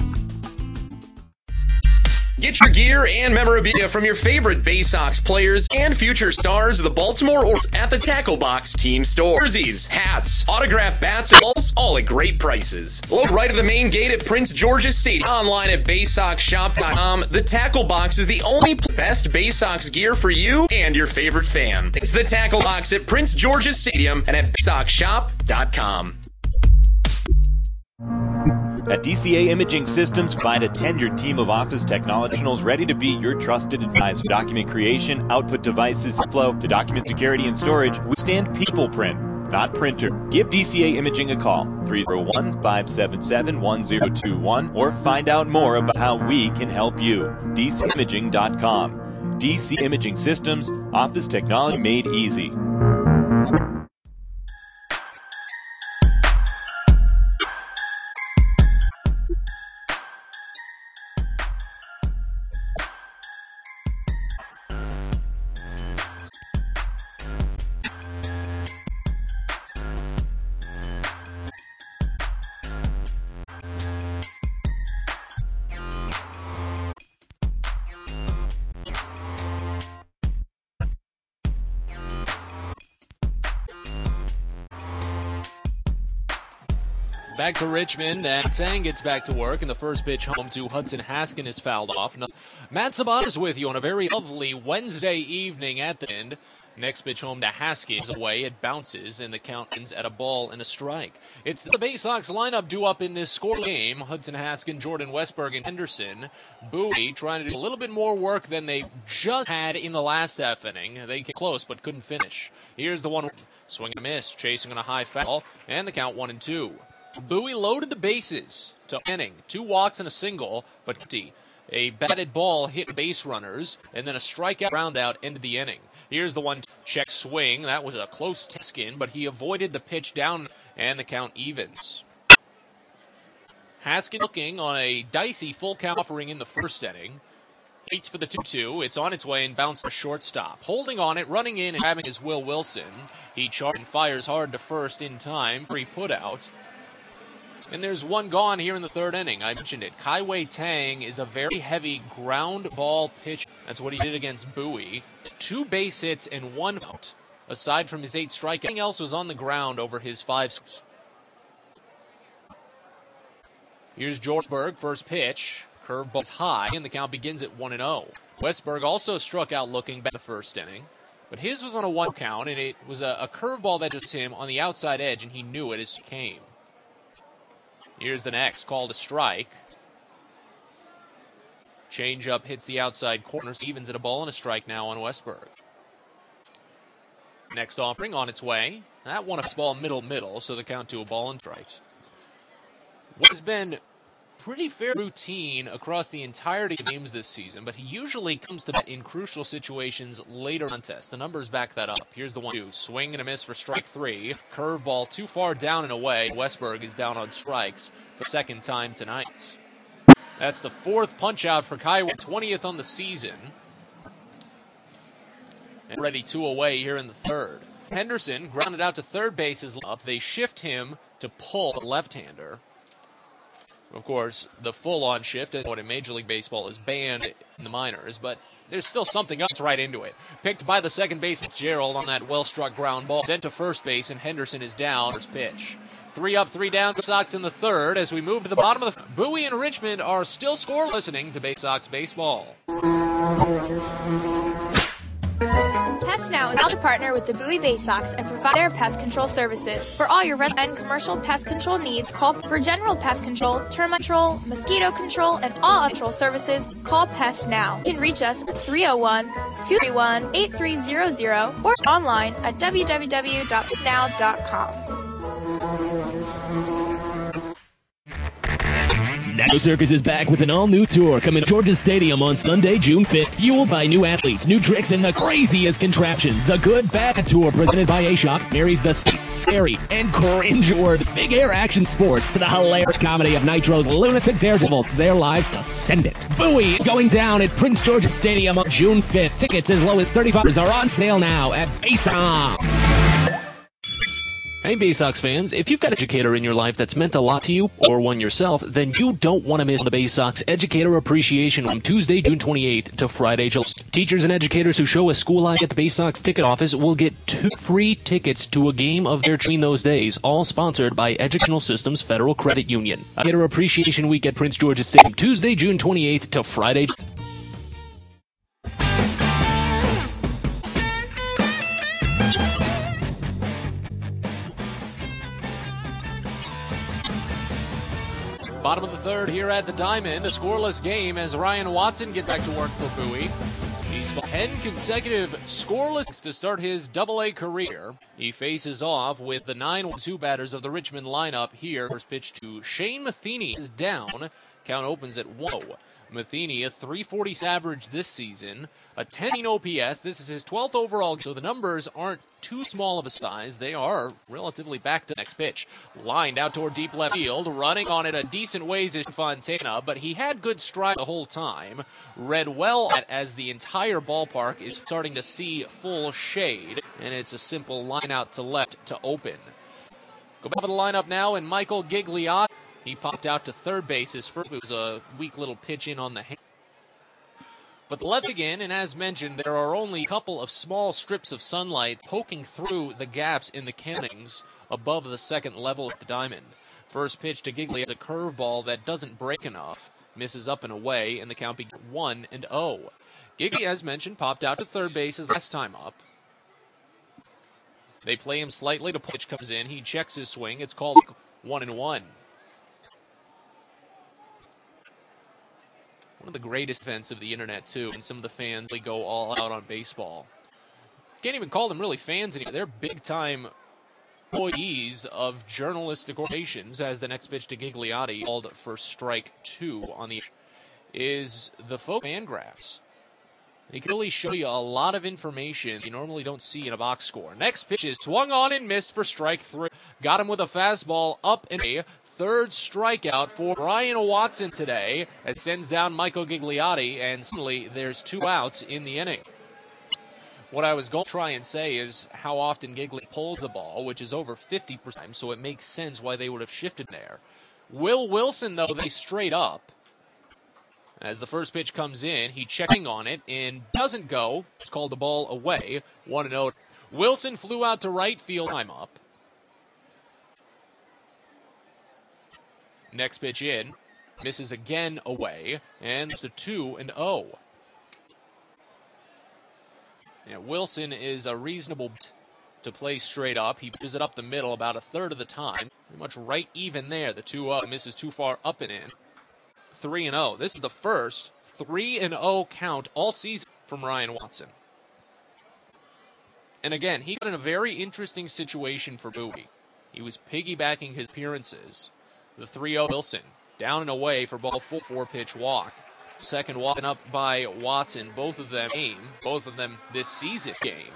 Get your gear and memorabilia from your favorite Bay Sox players and future stars of the Baltimore Orioles at the Tackle Box Team Store. Jerseys, hats, autographed bats, and balls, all at great prices. Look right at the main gate at Prince George's Stadium. Online at bay sox shop dot com. The Tackle Box is the only best Bay Sox gear for you and your favorite fan. It's the Tackle Box at Prince George's Stadium and at bay sox shop dot com. At D C A Imaging Systems, provide a tenured team of office technologians ready to be your trusted advisor. Document creation, output devices, flow to document security and storage. We stand people print, not printer. Give D C A Imaging a call, three oh one, five seven seven, one oh two one, or find out more about how we can help you. D C imaging dot com. D C Imaging Systems, office technology made easy. Back to Richmond, and Tang gets back to work, and the first pitch home to Hudson Haskin is fouled off. Now, Matt Sabat is with you on a very lovely Wednesday evening at the end. Next pitch home to Haskins away. It bounces, and the count ends at a ball and a strike. It's the Bay Sox lineup due up in this score game. Hudson Haskin, Jordan Westberg, and Henderson. Bowie trying to do a little bit more work than they just had in the last half inning. They came close but couldn't finish. Here's the one. Swing and a miss, chasing on a high foul, and the count one and two. Bowie loaded the bases to inning. Two walks and a single, but empty. A batted ball hit base runners, and then a strikeout roundout ended the inning. Here's the one check swing. That was a close skin, but he avoided the pitch down, and the count evens. Haskin looking on a dicey full count offering in the first inning. Waits for the two two. It's on its way and bounced to shortstop. Holding on it, running in and grabbing is Will Wilson. He charges and fires hard to first in time for a put out. And there's one gone here in the third inning. I mentioned it. Kaiwei Tang is a very heavy ground ball pitch. That's what he did against Bowie. Two base hits and one out. Aside from his eight strikeouts, everything else was on the ground over his five. Here's Georgeberg, first pitch. Curveball's high, and the count begins at one and oh. Westberg also struck out looking back the first inning. But his was on a one count, and it was a, a curveball that just hit him on the outside edge, and he knew it as it came. Here's the next, called a strike. Changeup hits the outside corner, evens at a ball and a strike now on Westberg. Next offering on its way. That one a ball middle middle, so the count to a ball and strikes. What has been pretty fair routine across the entirety of games this season, but he usually comes to bat in crucial situations later in the contest. The numbers back that up. Here's the one two. Swing and a miss for strike three. Curveball too far down and away. Westberg is down on strikes for the second time tonight. That's the fourth punch out for Kaiwei, twentieth on the season. And ready two away here in the third. Henderson grounded out to third base is up. They shift him to pull the left-hander. Of course, the full-on shift, what in Major League Baseball is banned in the minors, but there's still something else right into it. Picked by the second baseman, Gerald, on that well-struck ground ball. Sent to first base, and Henderson is down. First pitch. Three up, three down, Bay Sox in the third. As we move to the bottom of the... Bowie and Richmond are still scoreless, listening to Bay Sox Baseball. Pest Now is proud to partner with the Bowie Bay Sox and provide their pest control services. For all your resident and commercial pest control needs, call for general pest control, termite control, mosquito control, and all control services. Call Pest Now. You can reach us at three oh one, two three one, eight three zero zero or online at w w w dot pest now dot com. Nacho Circus is back with an all-new tour coming to Georgia Stadium on Sunday, June fifth. Fueled by new athletes, new tricks, and the craziest contraptions. The Good Bad Tour, presented by A-Shock, marries the scary and cringe-worthy big air action sports to the hilarious comedy of Nitro's lunatic daredevils, their lives to send it. Bowie going down at Prince George's Stadium on June fifth. Tickets as low as thirty-five dollars are on sale now at Base dot com. Hey, Bay Sox fans, if you've got an educator in your life that's meant a lot to you, or one yourself, then you don't want to miss the Bay Sox Educator Appreciation from Tuesday, June twenty-eighth to Friday, July first. Teachers and educators who show a school eye at the Bay Sox ticket office will get two free tickets to a game of their between those days, all sponsored by Educational Systems Federal Credit Union. Educator Appreciation Week at Prince George's Stadium, Tuesday, June twenty-eighth to Friday. Bottom of the third here at the Diamond, a scoreless game as Ryan Watson gets back to work for Bowie. He's ten consecutive scoreless to start his double A career. He faces off with the nine one two batters of the Richmond lineup here. First pitch to Shane Matheny is down. Count opens at one oh. Matheny, a three forty average this season, a ten O P S. This is his twelfth overall, so the numbers aren't too small of a size. They are relatively back to the next pitch. Lined out toward deep left field, running on it a decent ways is Fontana, but he had good stride the whole time. Read well at as the entire ballpark is starting to see full shade, and it's a simple line out to left to open. Go back to the lineup now, and Michael Gigliotti. He popped out to third base. His first was a weak little pitch in on the hand. But the left again, and as mentioned, there are only a couple of small strips of sunlight poking through the gaps in the cannings above the second level at the Diamond. First pitch to Gigliotti is a curveball that doesn't break enough, misses up and away, and the count begins one and oh. Gigliotti, as mentioned, popped out to third base his last time up. They play him slightly. The pitch comes in. He checks his swing. It's called one and one. One of the greatest fans of the internet, too, and some of the fans, they go all out on baseball. Can't even call them really fans anymore. They're big-time employees of journalistic organizations, as the next pitch to Gigliotti, called for strike two on the is the folk fan graphs. They can really show you a lot of information you normally don't see in a box score. Next pitch is swung on and missed for strike three. Got him with a fastball up and a third strikeout for Ryan Watson today. It sends down Michael Gigliotti, and suddenly there's two outs in the inning. What I was going to try and say is how often Gigliotti pulls the ball, which is over fifty percent, so it makes sense why they would have shifted there. Will Wilson, though, they straight up. As the first pitch comes in, he checking on it and doesn't go. It's called the ball away. one and oh. Wilson flew out to right field. Time up. Next pitch in. Misses again away. And it's a two and oh. Yeah, Wilson is a reasonable to play straight up. He pitches it up the middle about a third of the time. Pretty much right even there. The two up misses too far up and in. three and oh. This is the first three and oh count all season from Ryan Watson. And again, he got in a very interesting situation for Bowie. He was piggybacking his appearances. The three oh Wilson, down and away for ball four, four-pitch walk. Second walk up by Watson. Both of them game, both of them this season game.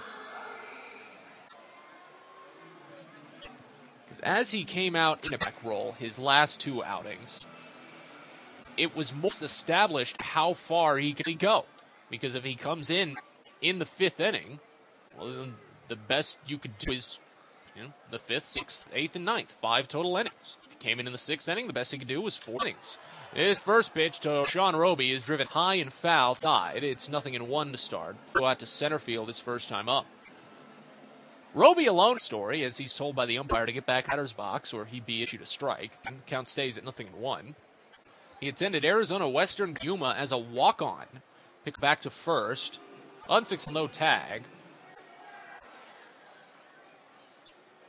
Because as he came out in a back roll, his last two outings, it was most established how far he could go. Because if he comes in in the fifth inning, well, then the best you could do is, you know, the fifth, sixth, eighth, and ninth. Five total innings. If he came in in the sixth inning, the best he could do was four innings. His first pitch to Sean Roby is driven high and foul. Died. It's nothing in one to start. Go out to center field his first time up. Roby alone story, as he's told by the umpire to get back at batter's box or he'd be issued a strike. And the count stays at nothing in one. He attended Arizona Western Yuma as a walk-on. Picked back to first. Unsuccessful, no tag.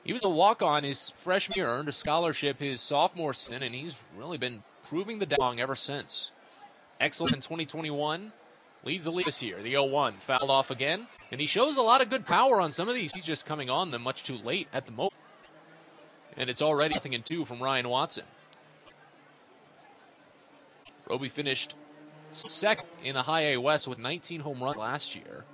He was a walk-on his freshman year, earned a scholarship his sophomore season, and he's really been proving the dong ever since. Excellent in twenty twenty-one. Leads the league this year. The oh one fouled off again, and he shows a lot of good power on some of these. He's just coming on them much too late at the moment. And it's already nothing in two from Ryan Watson. Roby finished second in the High A West with nineteen home runs last year.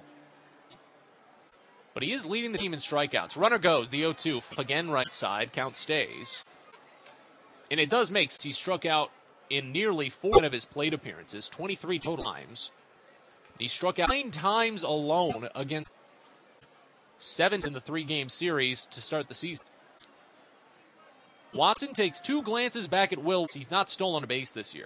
But he is leading the team in strikeouts. Runner goes, the oh two, again right side, count stays. And it does make sense. He struck out in nearly four of his plate appearances, twenty-three total times. He struck out nine times alone against seven in the three-game series to start the season. Watson takes two glances back at Will. He's not stolen a base this year.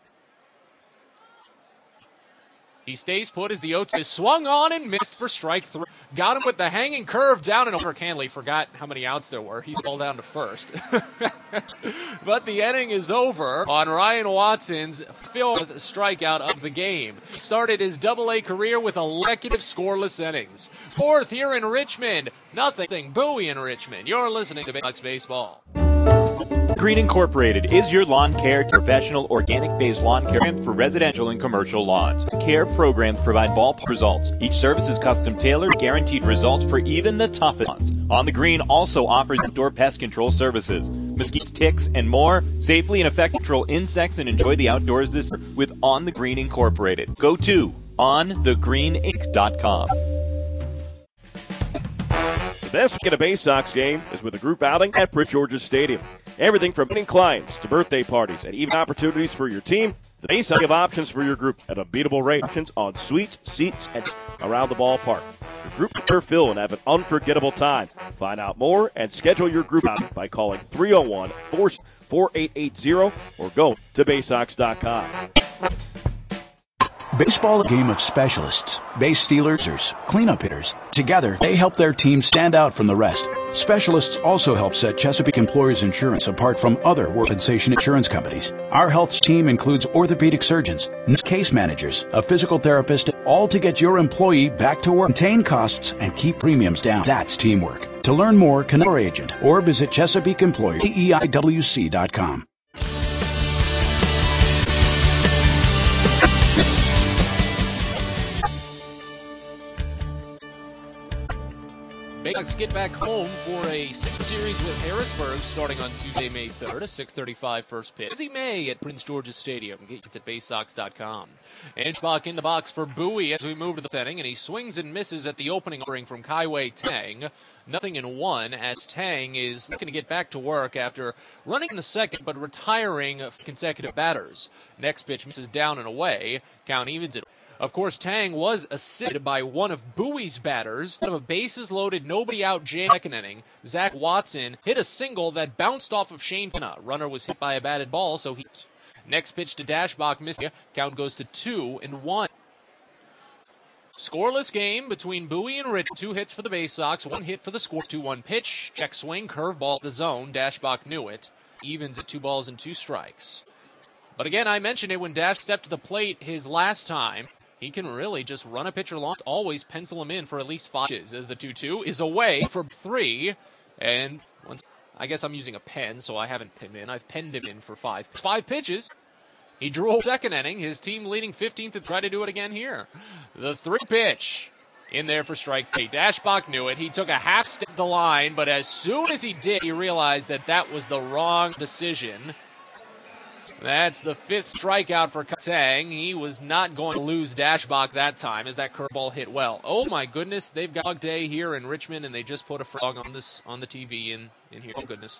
He stays put as the oh two is swung on and missed for strike three. Got him with the hanging curve down and over. Canley forgot how many outs there were. He's all down to first. But the inning is over on Ryan Watson's fifth strikeout of the game. He started his double-A career with consecutive scoreless innings. Fourth here in Richmond. Nothing. Bowie in Richmond. You're listening to Baysox Baseball. Green Incorporated is your lawn care professional organic-based lawn care for residential and commercial lawns. Care programs provide ballpark results. Each service is custom tailored, guaranteed results for even the toughest ones. On the Green also offers outdoor pest control services. Mosquitoes, ticks, and more. Safely and effectively control insects and enjoy the outdoors this year with On the Green Incorporated. Go to on the green inc dot com. The best week at a Bay Sox game is with a group outing at Prince George's Stadium. Everything from wedding clients to birthday parties and even opportunities for your team. The Bay Sox have options for your group at unbeatable rate options on suites, seats, and around the ballpark. Your group will fill and have an unforgettable time. Find out more and schedule your group out by calling three oh one, four eight eight zero or go to bay sox dot com. Baseball is a game of specialists, base stealers, cleanup hitters. Together, they help their team stand out from the rest. Specialists also help set Chesapeake Employers Insurance apart from other work compensation insurance companies. Our health team includes orthopedic surgeons, case managers, a physical therapist, all to get your employee back to work, contain costs, and keep premiums down. That's teamwork. To learn more, connect our agent or visit Chesapeake Employers, C E I W C dot com. Baysox get back home for a sixth series with Harrisburg starting on Tuesday, May third, a six thirty-five first pitch. Busy May at Prince George's Stadium. Get it at bay sox dot com. Angebach in the box for Bowie as we move to the inning, and he swings and misses at the opening offering from Kaiwei Tang. Nothing in one as Tang is looking to get back to work after running in the second but retiring consecutive batters. Next pitch misses down and away. Count evens it. Of course, Tang was assisted by one of Bowie's batters. Out of a bases loaded, nobody out, Jay second inning. Zach Watson hit a single that bounced off of Shane Fina. Runner was hit by a batted ball, so he... Next pitch to Dashbach, missed. Count goes to two and one. Scoreless game between Bowie and Rich. Two hits for the Bay Sox, one hit for the score. two one pitch. Check swing, curveball the zone. Dashbach knew it. Evens at two balls and two strikes. But again, I mentioned it when Dash stepped to the plate his last time. He can really just run a pitcher long, always pencil him in for at least five pitches as the two two is away for three. And once, I guess I'm using a pen, so I haven't pinned him in. I've penned him in for five. Five pitches. He drew a second inning, his team leading fifteenth to try to do it again here. The three pitch in there for strike three. Dashbach knew it. He took a half step to the line, but as soon as he did, he realized that that was the wrong decision. That's the fifth strikeout for Tang. He was not going to lose Dashbach that time as that curveball hit well. Oh my goodness, they've got a dog day here in Richmond, and they just put a frog on this on the T V in, in here. Oh goodness.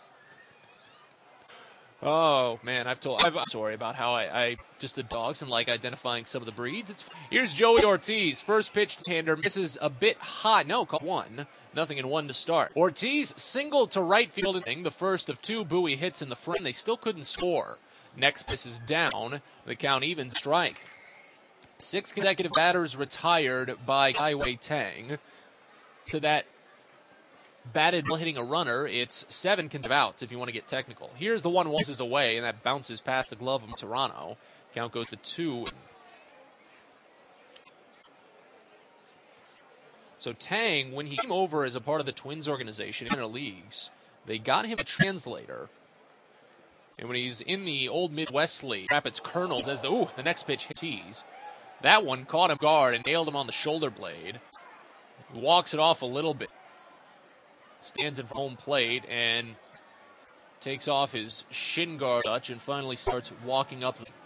Oh man, I've told I've a story about how I, I just the dogs and like identifying some of the breeds. It's here's Joey Ortiz. First pitch to hander misses a bit high. No, caught one. Nothing in one to start. Ortiz singled to right field, the first of two Bowie hits in the front. They still couldn't score. Next pitch is down. The count evens strike. Six consecutive batters retired by Kaiwei Tang. To that batted ball hitting a runner, it's seven consecutive outs if you want to get technical. Here's the one is away, and that bounces past the glove of Toronto. Count goes to two. So Tang, when he came over as a part of the Twins organization in their leagues, they got him a translator. And when he's in the old Midwest League, Rapids Colonels as the, ooh, the next pitch hit tees. That one caught him guard and nailed him on the shoulder blade. He walks it off a little bit. Stands in home plate and takes off his shin guard touch and finally starts walking up. The...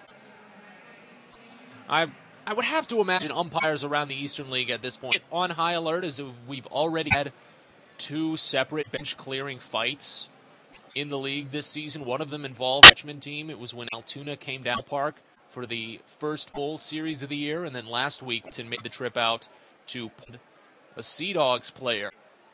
I I would have to imagine umpires around the Eastern League at this point on high alert, as we've already had two separate bench clearing fights in the league this season. One of them involved the Richmond team. It was when Altoona came down to the park for the first bowl series of the year, and then last week Tim made the trip out to a Sea Dogs player.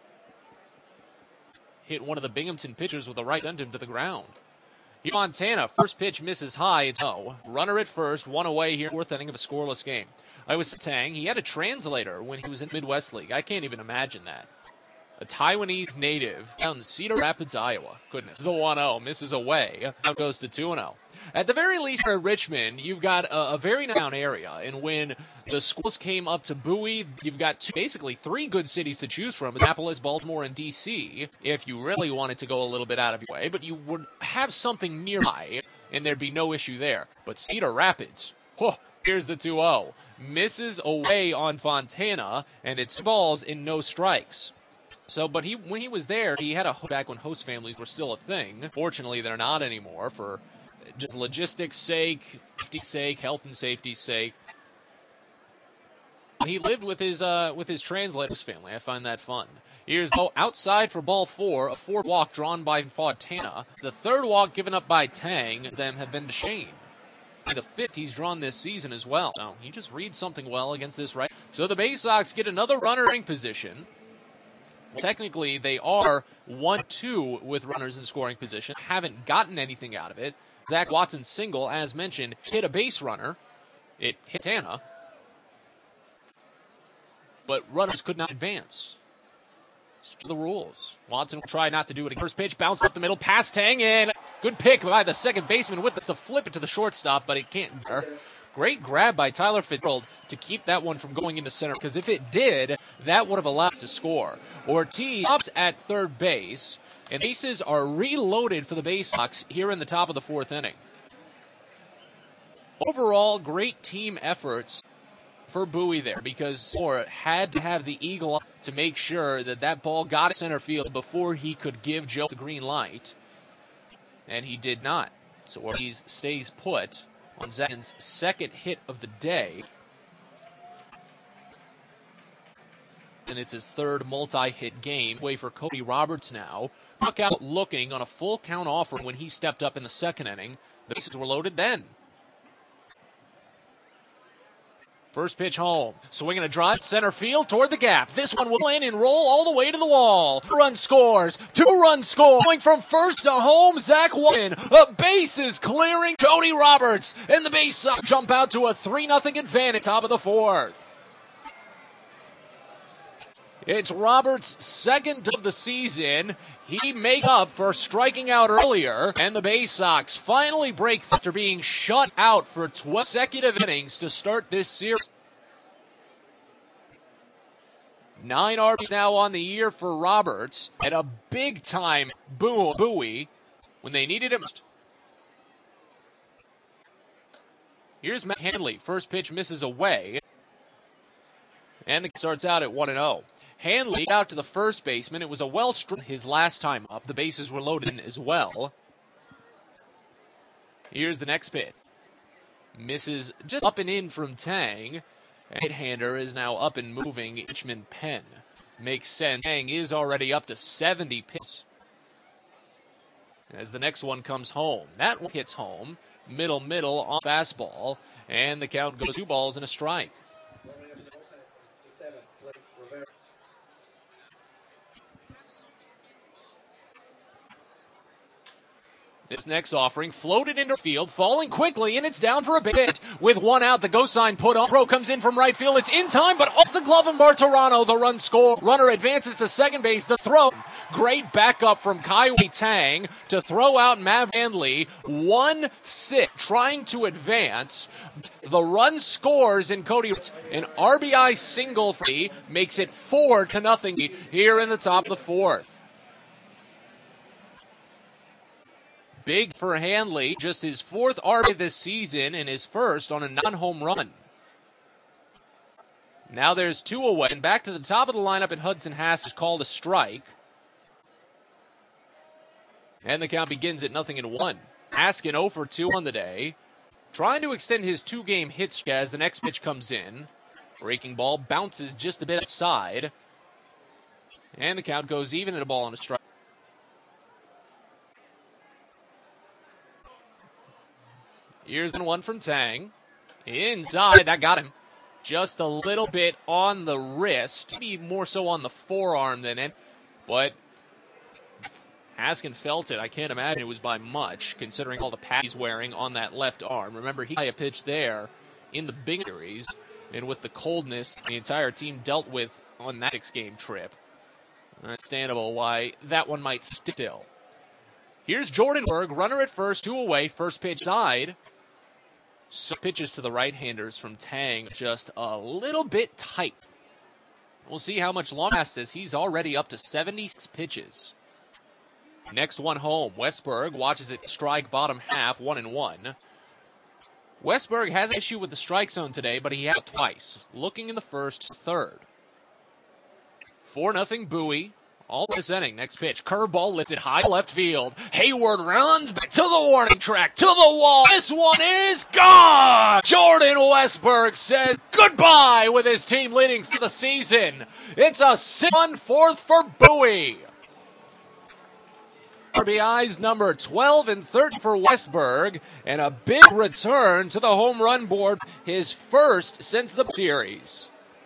Hit one of the Binghamton pitchers with a right, sent him to the ground. Here, Montana, first pitch misses high. No. Runner at first, one away here, fourth inning of a scoreless game. I was Tang. He had a translator when he was in Midwest League. I can't even imagine that. A Taiwanese native down in Cedar Rapids, Iowa. Goodness. The one oh misses away. Now goes to two oh. At the very least for Richmond, you've got a, a very down area. And when the schools came up to Bowie, you've got two, basically three good cities to choose from. Annapolis, Baltimore, and D C if you really wanted to go a little bit out of your way. But you would have something nearby, and there'd be no issue there. But Cedar Rapids, oh, here's the two oh. Misses away on Fontana, and it's balls in no strikes. So, but he when he was there, he had a back when host families were still a thing. Fortunately, they're not anymore for just logistics' sake, safety's sake, health and safety's sake. He lived with his uh, with his translator's family. I find that fun. Here's oh, outside for ball four, a fourth walk drawn by Fontana. The third walk given up by Tang. Them have been to Shane. The fifth he's drawn this season as well. So he just reads something well against this right. So the Bay Sox get another runner in position. Technically, they are one two with runners in scoring position. Haven't gotten anything out of it. Zach Watson's single, as mentioned, hit a base runner. It hit Tana. But runners could not advance. It's the rules. Watson will try not to do it. First pitch, bounced up the middle, past Tang, and good pick by the second baseman with this to flip it to the shortstop, but it can't. Great grab by Tyler Fitzgerald to keep that one from going into center, because if it did, that would have allowed us to score. Ortiz stops at third base, and bases are reloaded for the Bay Sox here in the top of the fourth inning. Overall, great team efforts for Bowie there, because Moore had to have the eagle up to make sure that that ball got to center field before he could give Joe the green light, and he did not. So Ortiz stays put on Zach's second hit of the day. And it's his third multi-hit game. Way for Cody Roberts now. Struck out looking on a full count offer when he stepped up in the second inning. The bases were loaded then. First pitch home. Swinging a drive center field toward the gap. This one will in and roll all the way to the wall. Two run scores. Two run score. Going from first to home, Zach Watson. A bases clearing Cody Roberts. And the Bay Sox jump out to a three nothing advantage top of the fourth. It's Roberts' second of the season. He makes up for striking out earlier, and the Bay Sox finally break after being shut out for twelve consecutive innings to start this series. Nine R B Is now on the year for Roberts, and a big-time boom Bowie when they needed him. Here's Matt Hanley. First pitch misses away, and it starts out at one and oh. Hanley out to the first baseman. It was a well struck his last time up. The bases were loaded in as well. Here's the next pitch. Misses just up and in from Tang. Right-hander is now up and moving. Richmond Penn. Makes sense. Tang is already up to seventy pitches. As the next one comes home. That one hits home. Middle, middle on fastball. And the count goes two balls and a strike. This next offering floated into field, falling quickly, and it's down for a big hit. With one out, the go sign put on. Throw comes in from right field. It's in time, but off the glove of Martirano, the run score. Runner advances to second base. The throw Great backup from Kai-Wei Tang to throw out Mav Handley. one six trying to advance. The run scores in Cody. An R B I single for me makes it four to nothing here in the top of the fourth. Big for Handley, just his fourth R B I this season and his first on a non-home run. Now there's two away, and back to the top of the lineup, and Hudson Hass is called a strike. And the count begins at nothing and one. Haskin oh for two on the day. Trying to extend his two-game hit streak as the next pitch comes in. Breaking ball bounces just a bit outside. And the count goes even at a ball on a strike. Here's the one from Tang. Inside, that got him. Just a little bit on the wrist. Maybe more so on the forearm than it. But Haskin felt it. I can't imagine it was by much, considering all the pads he's wearing on that left arm. Remember, he had a pitch there in the big series, and with the coldness the entire team dealt with on that six-game trip. Understandable why that one might still. Here's Jordan Berg, runner at first, two away, first pitch side. So pitches to the right-handers from Tang, just a little bit tight. We'll see how much longer lasts this. He's already up to seventy-six pitches. Next one home, Westberg watches it strike bottom half, one and one. Westberg has an issue with the strike zone today, but he had it twice, looking in the first, third. four nothing Bowie. All this inning, next pitch, curveball lifted high left field. Hayward runs back to the warning track, to the wall. This one is gone! Jordan Westberg says goodbye with his team leading for the season. It's a six one fourth for Bowie. R B Is number twelve and thirteen for Westberg, and a big return to the home run board, his first since the series.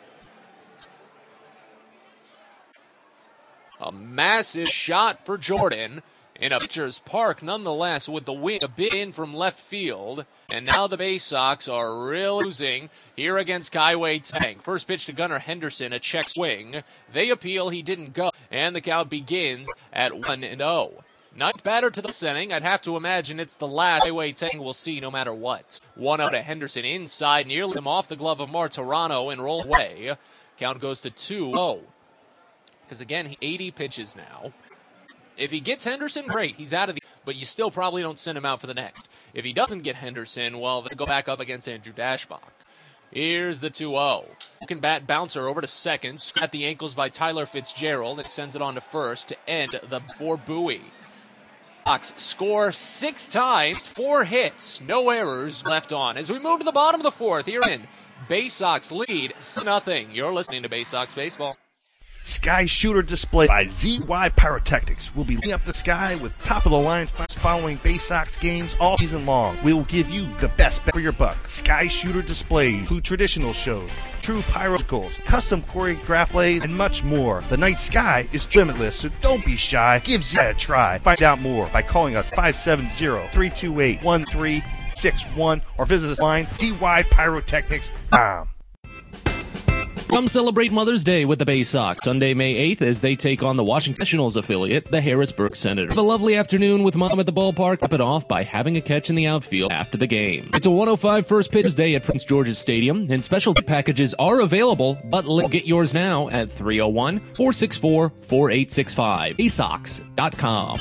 A massive shot for Jordan in a pitcher's park nonetheless, with the wind a bit in from left field. And now the Bay Sox are really losing here against Kai-Wei Tang. First pitch to Gunnar Henderson, a check swing. They appeal, he didn't go, and the count begins at one and oh. Ninth batter to the inning. I'd have to imagine it's the last Kai-Wei Tang we'll see no matter what. One out to Henderson inside, nearly him off the glove of Martirano and roll away. Count goes to two oh. Because, again, eighty pitches now. If he gets Henderson, great. He's out of the... But you still probably don't send him out for the next. If he doesn't get Henderson, well, then go back up against Andrew Dashbach. Here's the two oh. Broken bat bouncer over to second. At the ankles by Tyler Fitzgerald. It sends it on to first to end the for Bowie. Sox score six times, four hits, no errors left on. As we move to the bottom of the fourth, here in Bay Sox lead, six nothing. You're listening to Bay Sox Baseball. Sky Shooter Display by Z Y Pyrotechnics will be lighting up the sky with top-of-the-line following Bay Sox games all season long. We will give you the best bang for your buck. Sky Shooter Displays include traditional shows, true pyrotechnicals, custom choreographed plays, and much more. The night sky is limitless, so don't be shy. Give Z Y a try. Find out more by calling us five seven zero, three two eight, one three six one or visit us online Z Y Pyrotechnics dot com. Come celebrate Mother's Day with the Bay Sox Sunday, May eighth, as they take on the Washington Nationals affiliate, the Harrisburg Senators. Have a lovely afternoon with Mom at the ballpark. Cap it off by having a catch in the outfield after the game. It's a one oh five first pitch day at Prince George's Stadium, and specialty packages are available, but let's get yours now at three oh one, four six four, four eight six five. bay sox dot com.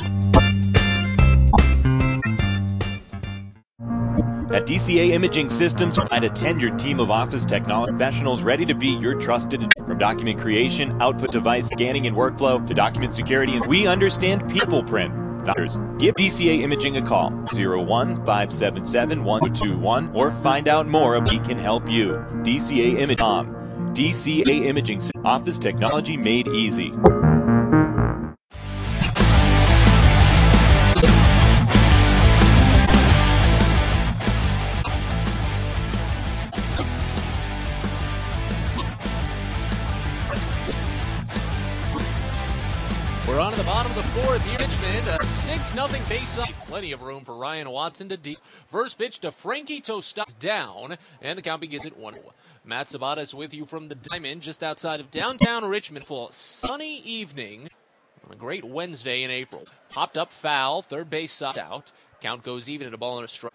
At D C A Imaging Systems, find a tenured team of office technology professionals ready to be your trusted. From document creation, output device scanning and workflow, to document security, and we understand people print. Give D C A Imaging a call, zero one, five seven seven, one two one, or find out more. We can help you. D C A Imaging. D C A Imaging, office technology made easy. We're on to the bottom of the fourth here. Richmond, a six nothing base up. Plenty of room for Ryan Watson to deep. First pitch to Frankie Tostas down, and the count begins at one oh. Matt Sabadas with you from the Diamond, just outside of downtown Richmond. Full sunny evening. on a great Wednesday in April. Popped up foul, third base side out. Count goes even and a ball and a strike.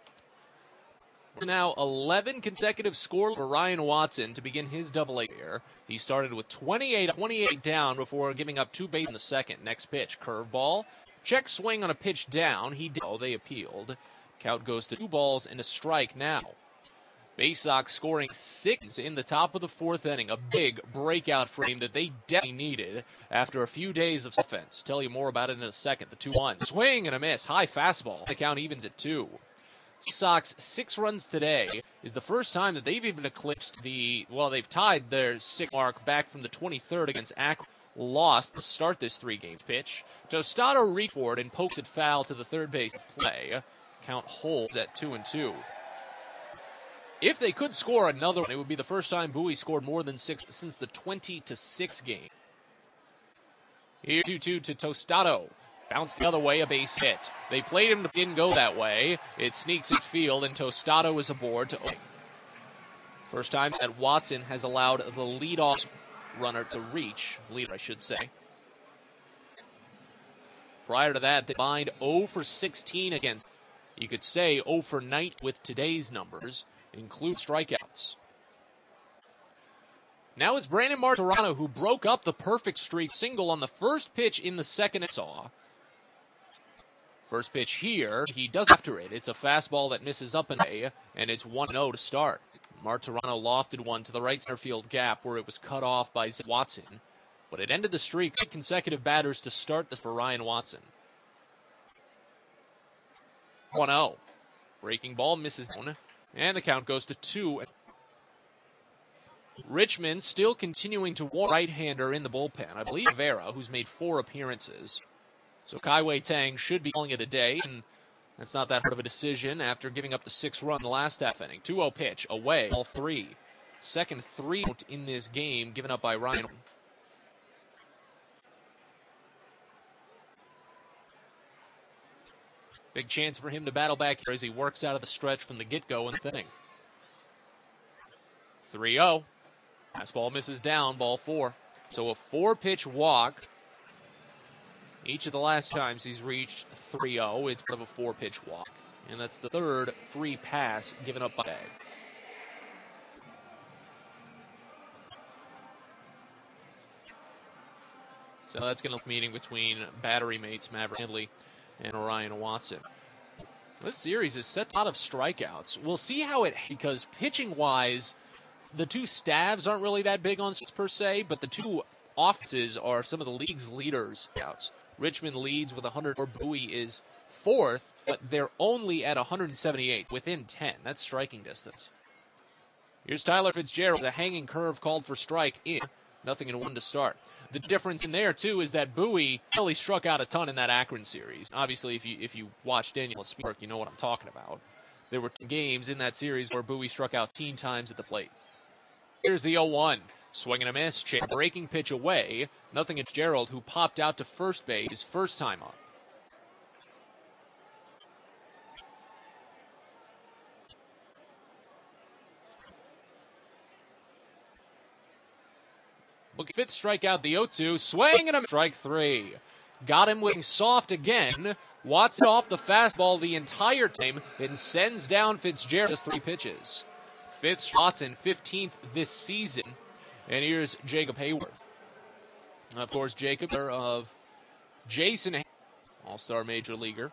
Now eleven consecutive scores for Ryan Watson to begin his double A career. He started with twenty-eight, twenty-eight down before giving up two bases in the second. Next pitch, curveball. Check swing on a pitch down. He did. Oh, they appealed. Count goes to two balls and a strike now. Bay Sox scoring six in the top of the fourth inning. A big breakout frame that they definitely needed after a few days of offense. Tell you more about it in a second. The two one. Swing and a miss. High fastball. The count evens at two. Sox six runs today is the first time that they've even eclipsed the, well, they've tied their six mark back from the twenty-third against Akron. Lost to start this three-game pitch. Tostado reaches forward and pokes it foul to the third base play. Count holds at two and two. If they could score another one, it would be the first time Bowie scored more than six since the twenty to six game. Here two two to Tostado. Bounced the other way, a base hit. They played him, didn't go that way. It sneaks in field, and Tostado is aboard to open. First time that Watson has allowed the leadoff runner to reach. Leader, I should say. Prior to that, they combined oh for sixteen against. You could say oh for nine with today's numbers, include strikeouts. Now it's Brandon Martirano who broke up the perfect streak single on the first pitch in the second it saw. First pitch here, he does after it. It's a fastball that misses up and away, and it's one oh to start. Martirano lofted one to the right center field gap where it was cut off by Zach Watson, but it ended the streak. Eight consecutive batters to start this for Ryan Watson. one oh. Breaking ball misses down, and the count goes to two. Richmond still continuing to walk right-hander in the bullpen. I believe Vera, who's made four appearances. So Kaiwei Tang should be calling it a day, and that's not that hard of a decision after giving up the sixth run in the last half inning. two oh pitch, away, all three. Second three out in this game, given up by Ryan. Big chance for him to battle back here as he works out of the stretch from the get-go in the inning. three oh. Fastball misses down, ball four. So a four-pitch walk. Each of the last times he's reached three oh, it's part of a four-pitch walk. And that's the third free pass given up by Day. So that's going to be a meeting between battery mates Maverick Handley and Ryan Watson. This series is set a lot of strikeouts. We'll see how it, because pitching-wise, the two staffs aren't really that big on per se, but the two offenses are some of the league's leaders. Richmond leads with one hundred, or Bowie is fourth, but they're only at one hundred seventy-eight, within ten. That's striking distance. Here's Tyler Fitzgerald. A hanging curve called for strike in. Nothing in one to start. The difference in there, too, is that Bowie really struck out a ton in that Akron series. Obviously, if you if you watch Daniel Speark, you know what I'm talking about. There were games in that series where Bowie struck out fifteen times at the plate. Here's the oh one. Swing and a miss. Breaking pitch away. Nothing. It's Gerald, who popped out to first base his first time up. Look, Fitz strike out the oh two. Swing and a strike three. Got him looking soft again. Watson off the fastball the entire time and sends down Fitzgerald just three pitches. Fitz Watson fifteenth this season. And here's Jacob Hayward. Of course, Jacob of Jason, all-star major leaguer.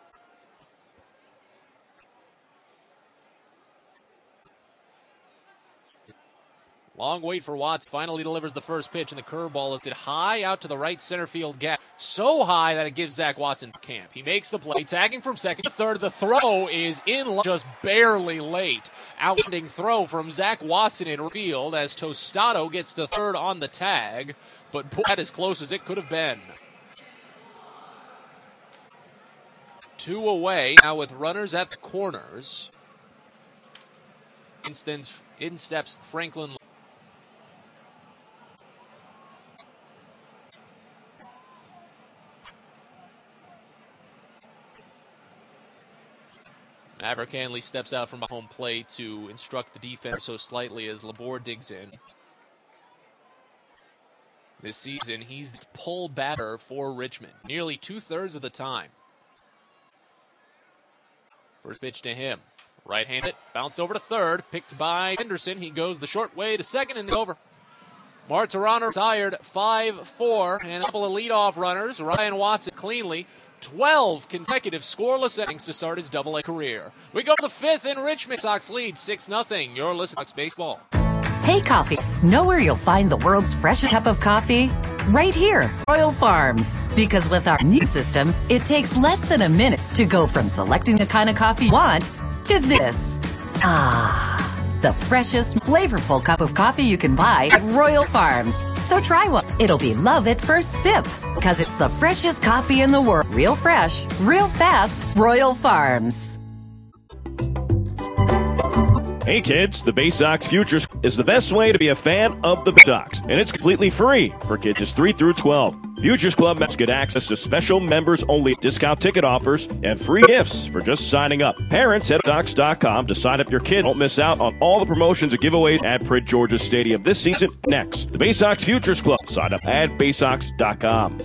Long wait for Watts. Finally delivers the first pitch, and the curveball is hit high out to the right center field gap. So high that it gives Zach Watson camp. He makes the play, tagging from second to third. The throw is in just barely late. Outstanding throw from Zach Watson in field as Tostado gets the third on the tag, but that as close as it could have been. Two away now with runners at the corners. Instant, in steps Franklin. Maverick Hanley steps out from home plate to instruct the defense so slightly as Laborde digs in. This season, he's the pull batter for Richmond, nearly two-thirds of the time. First pitch to him. Right-handed, bounced over to third, picked by Henderson. He goes the short way to second and over. Martirano retired five four, and a couple of leadoff runners. Ryan Watson cleanly. twelve consecutive scoreless innings to start his double A career. We go to the fifth in Richmond. Sox lead six nothing. You're listening to Sox Baseball. Hey, coffee. Know where you'll find the world's freshest cup of coffee? Right here, Royal Farms. Because with our new system, it takes less than a minute to go from selecting the kind of coffee you want to this. Ah, the freshest, flavorful cup of coffee you can buy at Royal Farms. So try one. It'll be love at first sip, because it's the freshest coffee in the world. Real fresh, real fast, Royal Farms. Hey kids, the Bay Sox Futures is the best way to be a fan of the Bay Sox, and it's completely free for kids just three through twelve. Futures Club members get access to special members-only discount ticket offers and free gifts for just signing up. Parents, head to Sox dot com to sign up your kid. Don't miss out on all the promotions and giveaways at Prince George's Stadium this season. Next, the Bay Sox Futures Club. Sign up at Bay Sox dot com.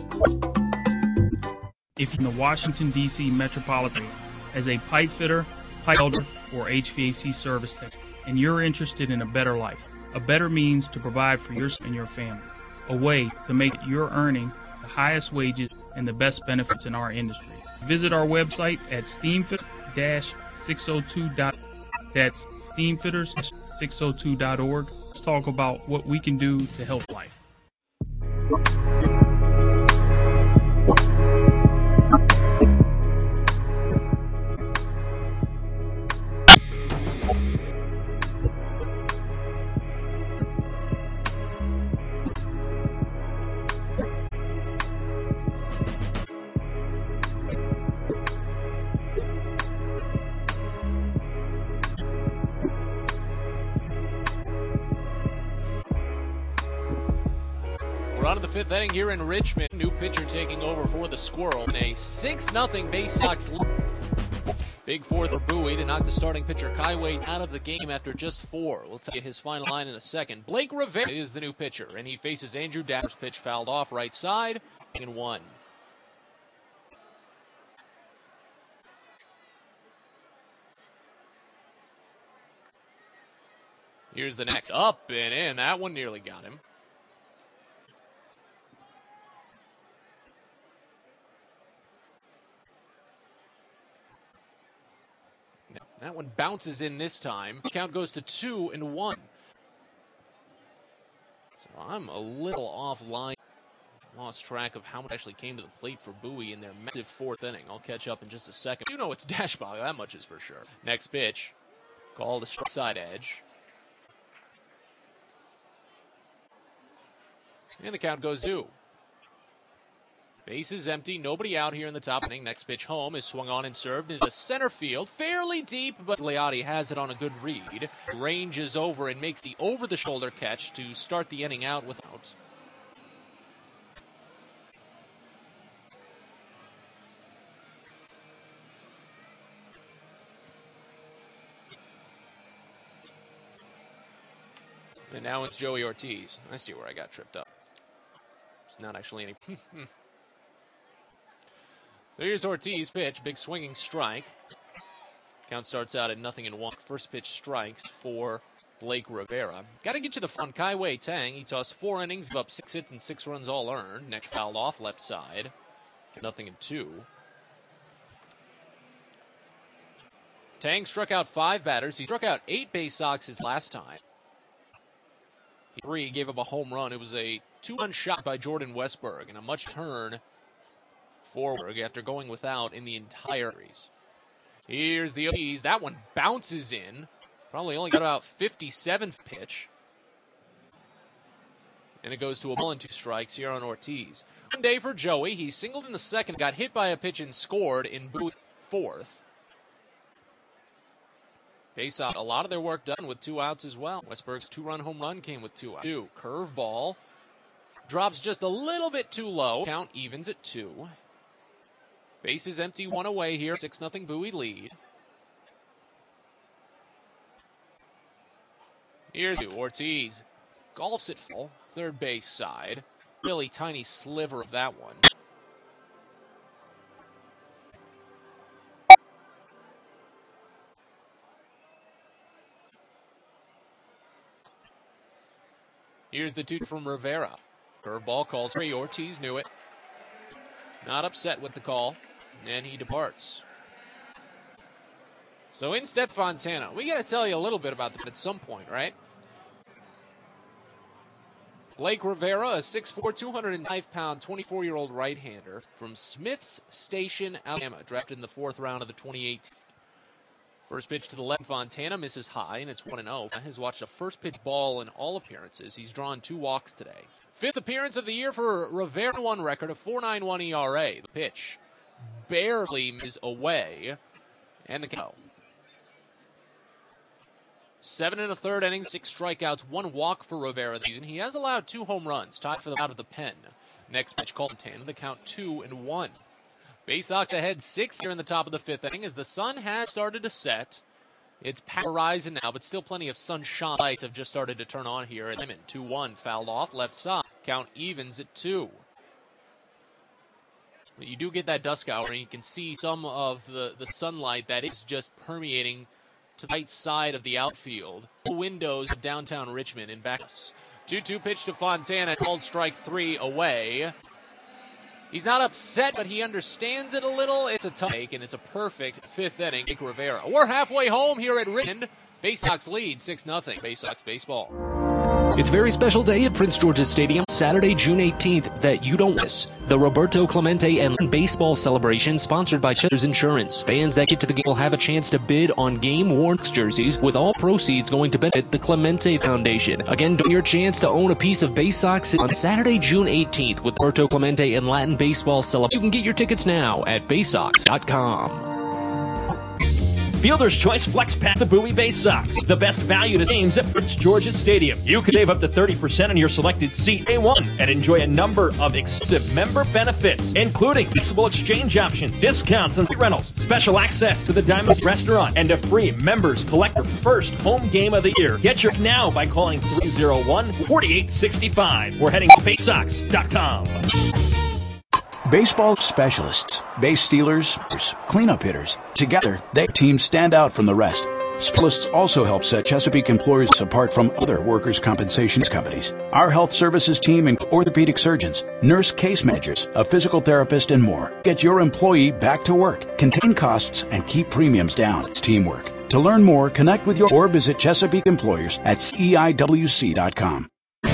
If you're in the Washington, D C metropolitan as a pipe fitter, pipe welder, or H V A C service tech, and you're interested in a better life, a better means to provide for yourself and your family, a way to make your earning the highest wages and the best benefits in our industry. Visit our website at steamfitter dash six oh two dot org. That's steamfitters six oh two dot org. Let's talk about what we can do to help life. We're on to the fifth inning here in Richmond. New pitcher taking over for the Squirrel in a six nothing Bay Sox lead. Big fourth for Bowie to knock the starting pitcher Kai Wade out of the game after just four. We'll tell you his final line in a second. Blake Rivera is the new pitcher, and he faces Andrew Dapper's pitch fouled off right side in one. Here's the next. Up and in. That one nearly got him. That one bounces in this time. Count goes to two and one. So I'm a little offline. Lost track of how much actually came to the plate for Bowie in their massive fourth inning. I'll catch up in just a second. You know it's Dashbog, that much is for sure. Next pitch. Called a strike side edge. And the count goes two. Base is empty, nobody out here in the top inning. Next pitch home is swung on and served into center field. Fairly deep, but Leotti has it on a good read. Ranges over and makes the over-the-shoulder catch to start the inning out without. And now it's Joey Ortiz. I see where I got tripped up. It's not actually any... Here's Ortiz pitch, big swinging strike. Count starts out at nothing and one. First pitch strikes for Blake Rivera. Got to get to the front. Kai Wei Tang, he tossed four innings, gave up six hits and six runs all earned. Next fouled off left side. Nothing and two. Tang struck out five batters. He struck out eight Bay Sox his last time. Three gave up a home run. It was a two-run shot by Jordan Westberg and a much turn forward after going without in the entire series. Here's the Ortiz. That one bounces in. Probably only got about fifty-seventh pitch. And it goes to a ball and two strikes here on Ortiz. One day for Joey. He singled in the second, got hit by a pitch and scored in Booth fourth. Base out. A lot of their work done with two outs as well. Westberg's two-run home run came with two outs. Two. Curve ball. Drops just a little bit too low. Count evens at two. Base is empty, one away here. six nothing Bowie lead. Here's Ortiz. Golfs it full. Third base side. really tiny sliver of that one. Here's the two from Rivera. Curveball calls free. Ortiz knew it. Not upset with the call, and he departs. So in steps Fontana. We got to tell you a little bit about that at some point, right? Blake Rivera, a six foot four, two hundred five pound, twenty-four-year-old right-hander from Smith's Station, Alabama, drafted in the fourth round of the twenty eighteen. First pitch to the left, Fontana misses high, and it's one and oh. Has watched a first pitch ball in all appearances. He's drawn two walks today. Fifth appearance of the year for Rivera, one record of four point nine one E R A. The pitch barely is away, and the count. Seven and a third innings, six strikeouts, one walk for Rivera this season. He has allowed two home runs, tied for the out of the pen. Next pitch called Fontana, the count two and one. Bay Sox ahead six here in the top of the fifth inning as the sun has started to set. It's past horizon now, but still plenty of sunshine. Lights have just started to turn on here. And two one fouled off left side. Count evens at two. But you do get that dusk hour, and you can see some of the, the sunlight that is just permeating to the right side of the outfield. The windows of downtown Richmond in back. two two pitch to Fontana, called strike three away. He's not upset, but he understands it a little. It's a tough take, and it's a perfect fifth inning. Blake Rivera. We're halfway home here at Richmond. Bay Sox lead six nothing. Bay Sox baseball. It's a very special day at Prince George's Stadium, Saturday, June eighteenth, that you don't miss. The Roberto Clemente and Baseball Celebration, sponsored by Children's Insurance. Fans that get to the game will have a chance to bid on game-worn jerseys, with all proceeds going to benefit the Clemente Foundation. Again, don't your chance to own a piece of Bay Sox on Saturday, June eighteenth, with Roberto Clemente and Latin Baseball Celebration. You can get your tickets now at bay sox dot com. Fielder's Choice Flex Pack the Bowie Bay Sox. The best value to games at Prince George's Stadium. You can save up to thirty percent on your selected seat day one and enjoy a number of exclusive member benefits, including flexible exchange options, discounts on rentals, special access to the Diamond Restaurant, and a free members collector first home game of the year. Get your now by calling three oh one, four eight six five. We're heading to bay sox dot com. Baseball specialists, base stealers, cleanup hitters. Together, their teams stand out from the rest. Specialists also help set Chesapeake employers apart from other workers' compensation companies. Our health services team includes orthopedic surgeons, nurse case managers, a physical therapist, and more. Get your employee back to work, contain costs, and keep premiums down. It's teamwork. To learn more, connect with your or visit Chesapeake Employers at C I W C dot com.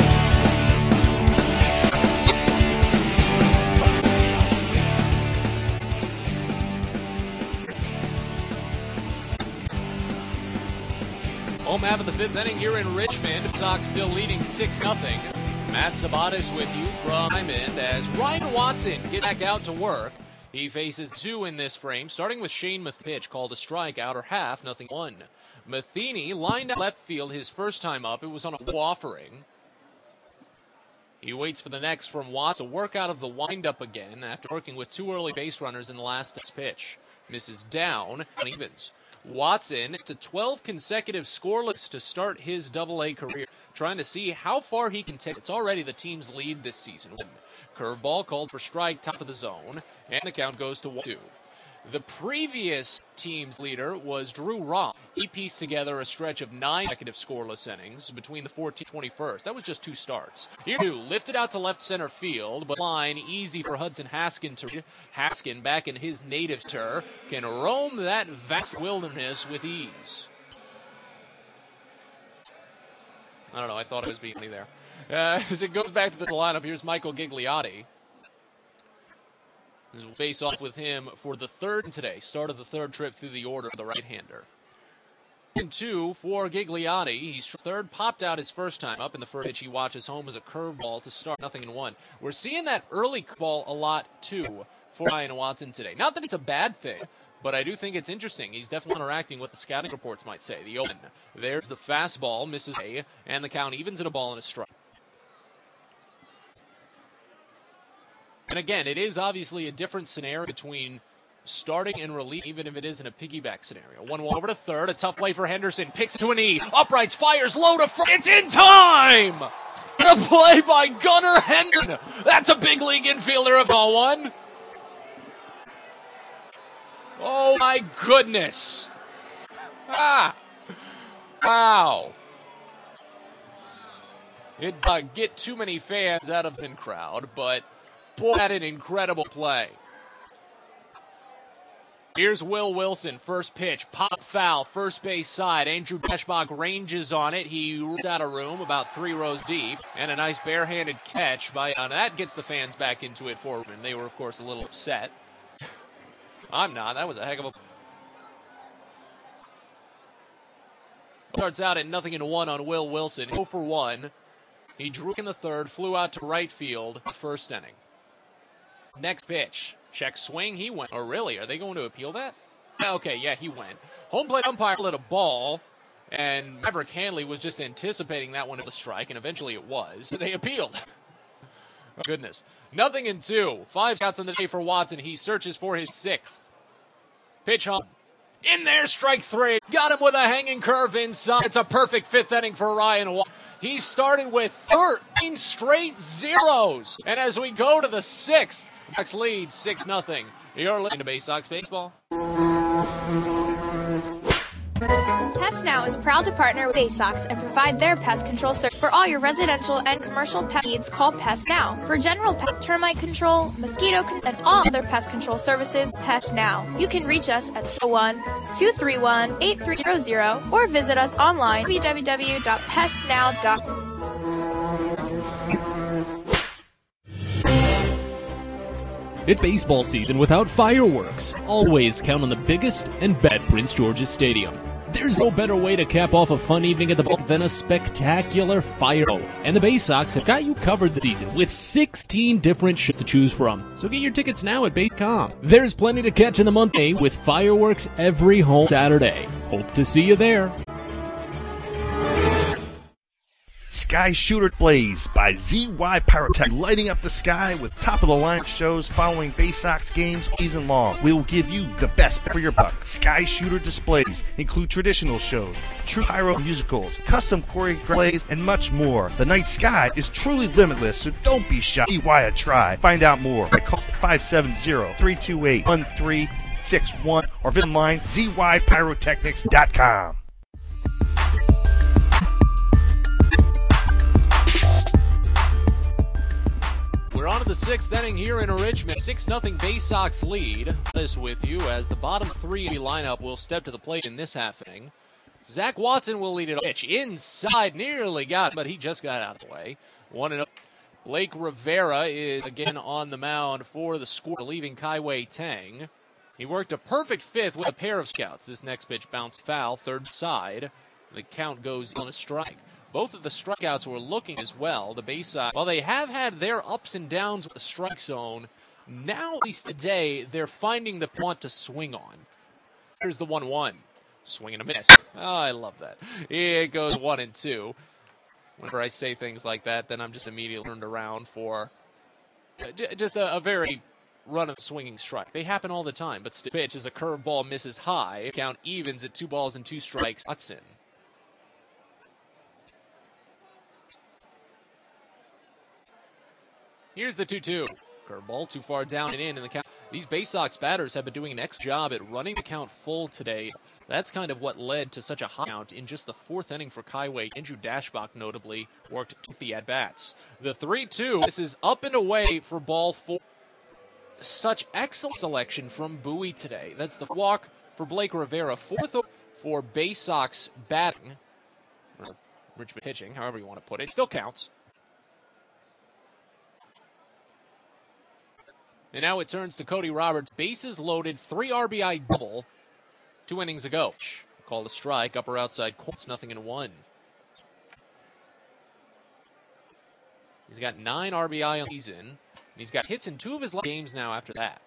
Home half of the fifth inning here in Richmond. Sox still leading six nothing. Matt Sabatis with you from Diamond as Ryan Watson gets back out to work. He faces two in this frame, starting with Shane Matheny. Pitch called a strike, outer half, nothing one. Matheny lined up left field his first time up. It was on a offering. He waits for the next from Watson to work out of the windup again after working with two early base runners in the last pitch. Misses down and evens. Watson to twelve consecutive scoreless to start his double A career, trying to see how far he can take. It's already the team's lead this season. Curveball called for strike, top of the zone, and the count goes to one two. The previous team's leader was Drew Rom. He pieced together a stretch of nine consecutive scoreless innings between the fourteenth and twenty-first. That was just two starts. Here, two, lifted out to left center field, but line easy for Hudson Haskin to read. Haskin, back in his native turf, can roam that vast wilderness with ease. I don't know, I thought it was being me there. Uh, as it goes back to the lineup, here's Michael Gigliotti. We'll face off with him for the third today. Start of the third trip through the order for the right-hander. And two for Gigliotti. He's third, popped out his first time up in the first pitch. He watches home as a curveball to start, nothing in one. We're seeing that early ball a lot, too, for Ryan Watson today. Not that it's a bad thing, but I do think it's interesting. He's definitely interacting with the scouting reports might say. The open. There's the fastball, misses A, and the count evens at a ball and a strike. And again, it is obviously a different scenario between starting and relief, even if it isn't a piggyback scenario. one one over to third, a tough play for Henderson, picks it to a knee, uprights, fires low to front, it's in time! A play by Gunnar Henderson. That's a big league infielder of all one. Oh my goodness. Ah. Wow. It uh, get too many fans out of the crowd, but boy, that an incredible play. Here's Will Wilson, first pitch, pop foul, first base side. Andrew Dashbach ranges on it. He runs out of room about three rows deep, and a nice barehanded catch by uh, that gets the fans back into it for him. They were, of course, a little upset. I'm not. That was a heck of a... Starts out at nothing in one on Will Wilson. oh for one. He drew in the third, flew out to right field, first inning. Next pitch. Check swing, he went. Oh, really? Are they going to appeal that? Okay, yeah, he went. Home plate umpire let a ball, and Maverick Hanley was just anticipating that one as a strike, and eventually it was. So they appealed. Oh, goodness. Nothing in two. Five shots on the day for Watson. He searches for his sixth. Pitch home. In there, strike three. Got him with a hanging curve inside. It's a perfect fifth inning for Ryan Watson. He started with thirteen straight zeros. And as we go to the sixth, Bucks lead six nothing. You're listening to Bay Sox Baseball. Pest Now is proud to partner with Bay Sox and provide their pest control service. For all your residential and commercial pet needs, call Pest Now. For general pet termite control, mosquito control, and all other pest control services, Pest Now. You can reach us at one two three one eight three zero zero or visit us online at w w w dot pest now dot com. It's baseball season without fireworks. Always count on the biggest and best Prince George's Stadium. There's no better way to cap off a fun evening at the ball than a spectacular fire show. And the Bay Sox have got you covered this season with sixteen different shows to choose from. So get your tickets now at bay dot com. There's plenty to catch in the month of May with fireworks every home Saturday. Hope to see you there. Sky Shooter Blaze by Z Y Pyrotech, lighting up the sky with top-of-the-line shows following Bay Sox games all season long. We will give you the best for your buck. Sky Shooter displays include traditional shows, true pyro musicals, custom choreographed plays, and much more. The night sky is truly limitless, so don't be shy. Z Y a try. Find out more by calling five seven zero, three two eight, one three six one or visit online z y pyrotechnics dot com. We're on to the sixth inning here in Richmond. six nothing Bay Sox lead. This with you as the bottom three lineup will step to the plate in this half inning. Zach Watson will lead it. Pitch inside, nearly got it, but he just got out of the way. One and up. Blake Rivera is again on the mound for the score, leaving Kaiwei Tang. He worked a perfect fifth with a pair of scouts. This next pitch bounced foul, third side. The count goes on a strike. Both of the strikeouts were looking as well. The Bay Sox, while they have had their ups and downs with the strike zone, now, at least today, they're finding the want to swing on. Here's the one one. Swing and a miss. Oh, I love that. It goes one and two. Whenever I say things like that, then I'm just immediately turned around for just a, a very run of swinging strike. They happen all the time, but still. Pitch as a curveball misses high. Count evens at two balls and two strikes. Hudson. Here's the two two. Curveball too far down and in in the count. These Bay Sox batters have been doing an excellent job at running the count full today. That's kind of what led to such a high count in just the fourth inning for Kaiwei. Andrew Dashbach notably worked the at-bats. The three two. This is up and away for ball four. Such excellent selection from Bowie today. That's the walk for Blake Rivera. Fourth for Bay Sox batting. Or Richmond pitching, however you want to put it. It still counts. And now it turns to Cody Roberts. Bases loaded, three R B I double two innings ago. Called a strike, upper outside course, nothing in one. He's got nine R B I on the season, and he's got hits in two of his last games now after that.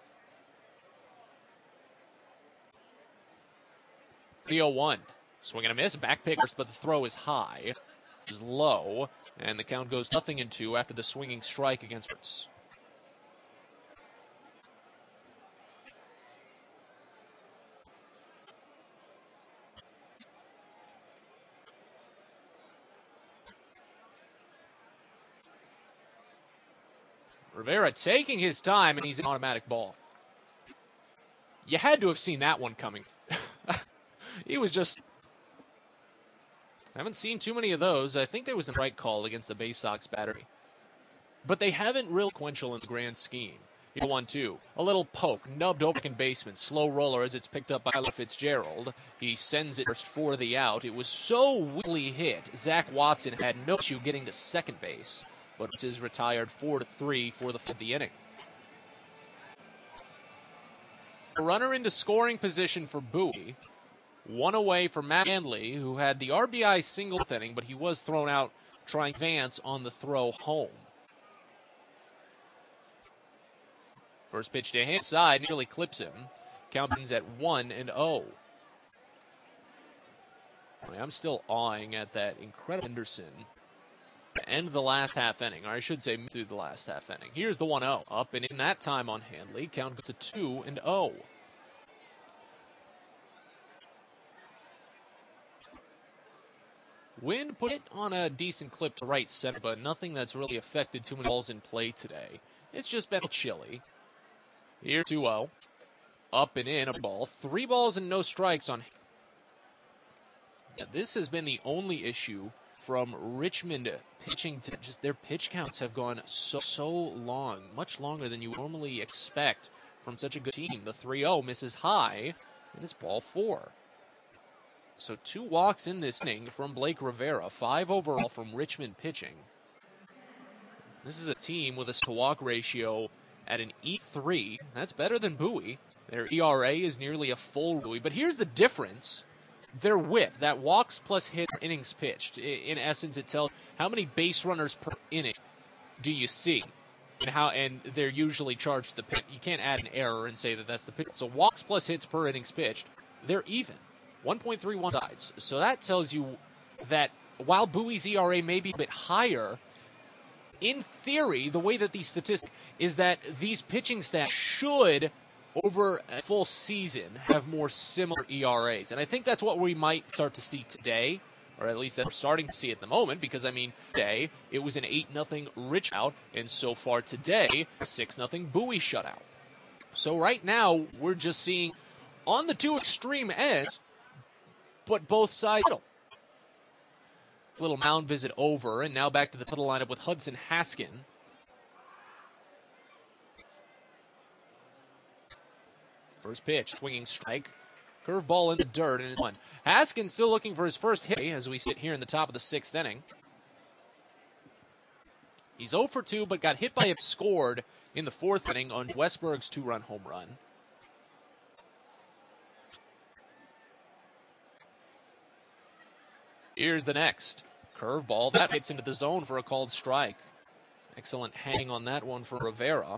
three oh one. Swing and a miss, back pickers, but the throw is high, is low, and the count goes nothing in two after the swinging strike against Roberts. Rivera taking his time, and he's an automatic ball. You had to have seen that one coming. He was just... I haven't seen too many of those. I think there was a right call against the Bay Sox battery. But they haven't real sequential in the grand scheme. one two. A little poke, nubbed open basement, slow roller as it's picked up by Fitzgerald. He sends it first for the out. It was so weakly hit. Zach Watson had no issue getting to second base, but it is retired four to three for the fifth of the inning. A runner into scoring position for Bowie. One away from Matt Handley, who had the R B I single inning, but he was thrown out trying Vance on the throw home. First pitch to hand side nearly clips him. Count ends at one and oh. I'm still awing at that incredible Henderson to end the last half inning, or I should say through the last half inning. Here's the one oh. Up and in that time on Handley. Count goes to two and oh. Wind put it on a decent clip to right center, but nothing that's really affected too many balls in play today. It's just been chilly. Here two oh. Up and in a ball. Three balls and no strikes on. Yeah, this has been the only issue from Richmond pitching to just their pitch counts have gone so so long, much longer than you would normally expect from such a good team. The three oh misses high, and it's ball four. So two walks in this inning from Blake Rivera, five overall from Richmond pitching. This is a team with a to-walk ratio at an E three. That's better than Bowie. Their E R A is nearly a full Bowie. But here's the difference. Their whip, that walks plus hits per innings pitched. In essence, it tells how many base runners per inning do you see. And how, and they're usually charged the pitch. You can't add an error and say that that's the pitch. So walks plus hits per innings pitched, they're even. one point three one sides. So that tells you that while Bowie's E R A may be a bit higher, in theory, the way that these statistics is that these pitching staffs should, over a full season, have more similar E R As. And I think that's what we might start to see today, or at least that we're starting to see at the moment, because, I mean, today it was an eight nothing Rich out, and so far today, a six nothing Bowie shutout. So right now, we're just seeing, on the two extreme ends, but both sides. Little mound visit over, and now back to the middle lineup with Hudson Haskin. First pitch, swinging strike. Curveball in the dirt, and it's one. Haskin still looking for his first hit as we sit here in the top of the sixth inning. He's oh for two, but got hit by it, scored in the fourth inning on Westberg's two-run home run. Here's the next. Curveball. That hits into the zone for a called strike. Excellent hang on that one for Rivera.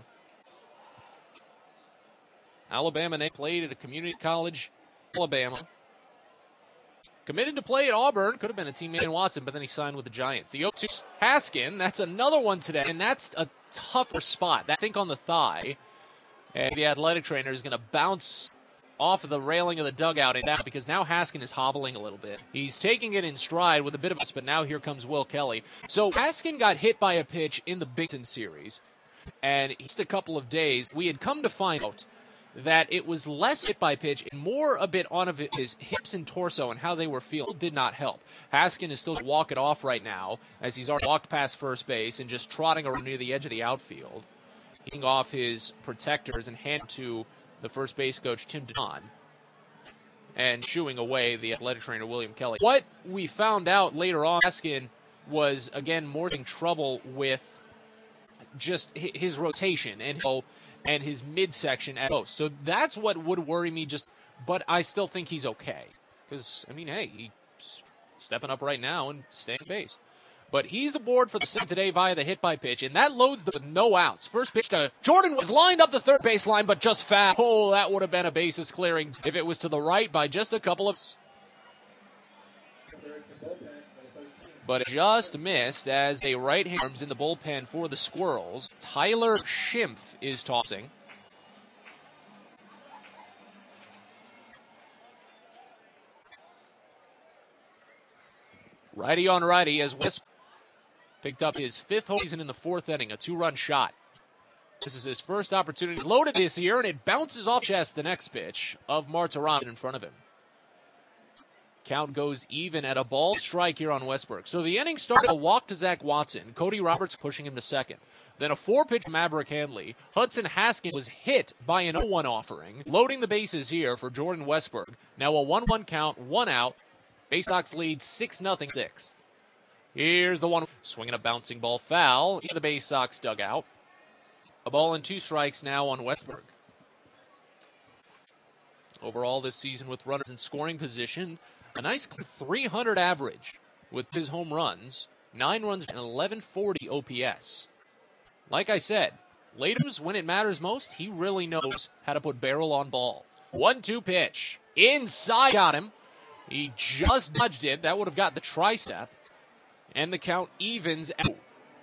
Alabama Nate played at a community college, Alabama. Committed to play at Auburn. Could have been a teammate in Watson, but then he signed with the Giants. The oh two Haskin. That's another one today, and that's a tougher spot. That think on the thigh. And the athletic trainer is going to bounce off of the railing of the dugout and down, because now Haskin is hobbling a little bit. He's taking it in stride with a bit of a, but now here comes Will Kelly. So Haskin got hit by a pitch in the Big Ten series, and just a couple of days, we had come to find out that it was less hit by pitch and more a bit on of his hips and torso and how they were feeling. Did not help. Haskin is still walk it off right now, as he's already walked past first base and just trotting around near the edge of the outfield, hitting off his protectors and hand to the first base coach, Tim DeJong, and shooing away the athletic trainer, William Kelly. What we found out later on, Haskin was, again, more in trouble with just his rotation and and his midsection at most. So that's what would worry me, just, but I still think he's okay. Because, I mean, hey, he's stepping up right now and staying base. But he's aboard for the second today via the hit by pitch, and that loads them with no outs. First pitch to Jordan was lined up the third baseline, but just foul. Oh, that would have been a bases clearing if it was to the right by just a couple of. But it just missed as a right arms in the bullpen for the Squirrels. Tyler Schimpf is tossing. Righty on righty as West picked up his fifth home season in the fourth inning, a two-run shot. This is his first opportunity. He's loaded this year, and it bounces off chest the next pitch of Martirosyan in front of him. Count goes even at a ball strike here on Westburg. So the inning started a walk to Zach Watson. Cody Roberts pushing him to second. Then a four-pitch Maverick Handley. Hudson Haskins was hit by an oh one offering. Loading the bases here for Jordan Westburg. Now a one one count, one out. Baysox lead six nothing sixth. Here's the one. Swinging a bouncing ball foul into the Bay Sox dugout. A ball and two strikes now on Westburg. Overall this season with runners in scoring position, a nice three hundred average with his home runs, nine runs and eleven forty O P S. Like I said, Laters, when it matters most, he really knows how to put barrel on ball. one two pitch. Inside, got him. He just dodged it. That would have got the tri-step. And the count evens out.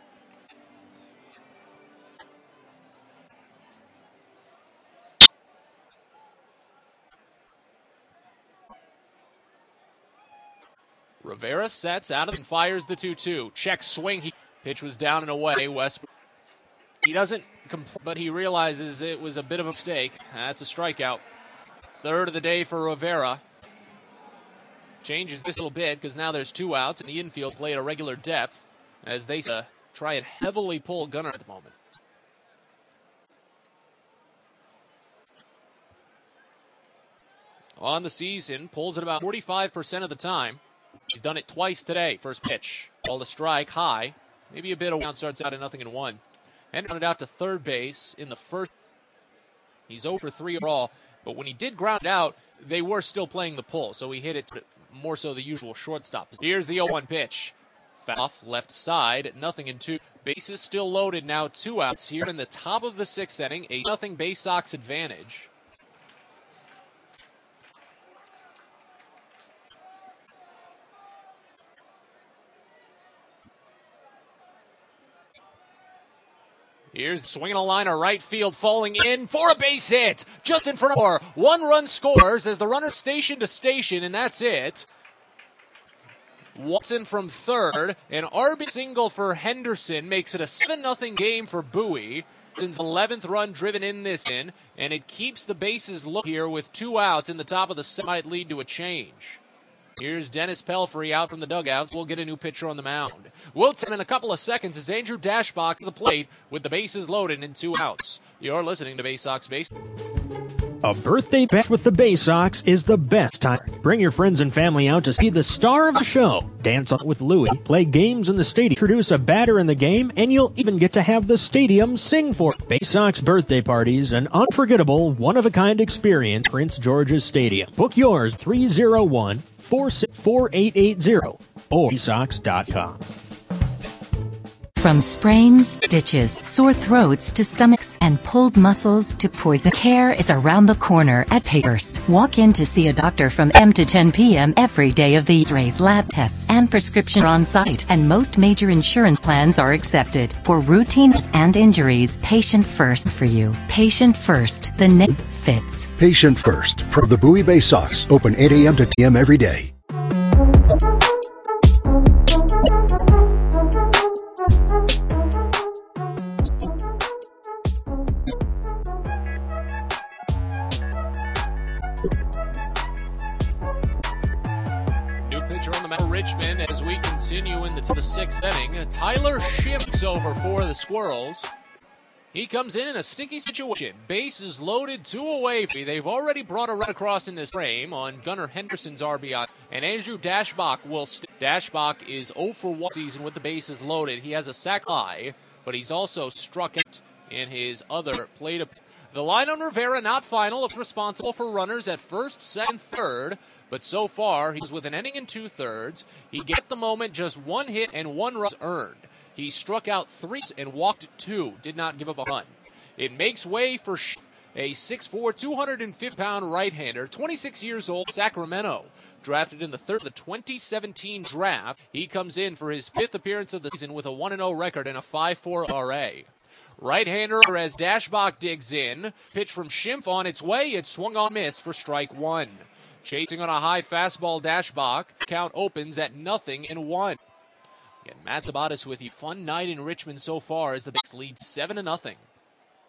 Rivera sets out of and fires the two two. Check swing. He, pitch was down and away. Westbrook. He doesn't compl- but he realizes it was a bit of a mistake. That's a strikeout. Third of the day for Rivera. Changes this a little bit because now there's two outs and the infield play at a regular depth as they uh, try and heavily pull Gunnar at the moment. On the season, pulls it about forty-five percent of the time. He's done it twice today. First pitch, ball to strike, high. Maybe a bit of count, starts out at nothing in one. And run it out to third base in the first. He's oh for three overall, but when he did ground out, they were still playing the pull, so he hit it to more so the usual shortstop. Here's the oh one pitch. Foul off left side, nothing in two. Bases still loaded now, two outs here in the top of the sixth inning. A nothing Bay Sox advantage. Here's swinging a liner right field, falling in for a base hit. Just in front of her. One run scores as the runner's station to station, and that's it. Watson from third. An R B I single for Henderson makes it a seven nothing game for Bowie. Since eleventh run driven in this in, and it keeps the bases low here with two outs in the top of the set. Might lead to a change. Here's Dennis Pelfrey out from the dugouts. We'll get a new pitcher on the mound. We'll tell him in a couple of seconds as Andrew Dashbach to the plate with the bases loaded and two outs. You're listening to Bay Sox Base. A birthday bash with the Bay Sox is the best time. Bring your friends and family out to see the star of the show. Dance up with Louie, play games in the stadium, introduce a batter in the game, and you'll even get to have the stadium sing for it. Bay Sox birthday parties, an unforgettable, one-of-a-kind experience, Prince George's Stadium. Book yours three oh one, four six four eight eight zero or bay sox dot com. From sprains, stitches, sore throats to stomachs, and pulled muscles to poison, care is around the corner at Payhurst. Walk in to see a doctor from M to ten p.m. every day of the X-rays, lab tests, and prescription on site. And most major insurance plans are accepted. For routines and injuries, Patient First for you. Patient First. The name fits. Patient First. Pro the Bowie Bay Sox. Open eight a.m. to ten p.m. every day. Richmond as we continue in the, to the sixth inning. Tyler Schimp's over for the Squirrels. He comes in in a sticky situation. Bases loaded, two away. They've already brought a run across in this frame on Gunnar Henderson's R B I. And Andrew Dashbach will st- Dashbach is oh for one season with the bases loaded. He has a sac fly, but he's also struck out in his other plate. The line on Rivera not final, if responsible for runners at first, second, third. But so far, he's with an inning and two-thirds. He gets the moment, just one hit and one run earned. He struck out three and walked two, did not give up a run. It makes way for a six foot four, two hundred fifty pound right-hander, twenty-six years old, Sacramento. Drafted in the third of the twenty seventeen draft. He comes in for his fifth appearance of the season with a one and oh record and a five four E R A. Right-hander as Dashbach digs in. Pitch from Schimpf on its way. It swung on miss for strike one. Chasing on a high fastball, Dashbach. Count opens at nothing and one. Again, Matt Sabatis with you. Fun night in Richmond so far as the Bigs lead seven to nothing.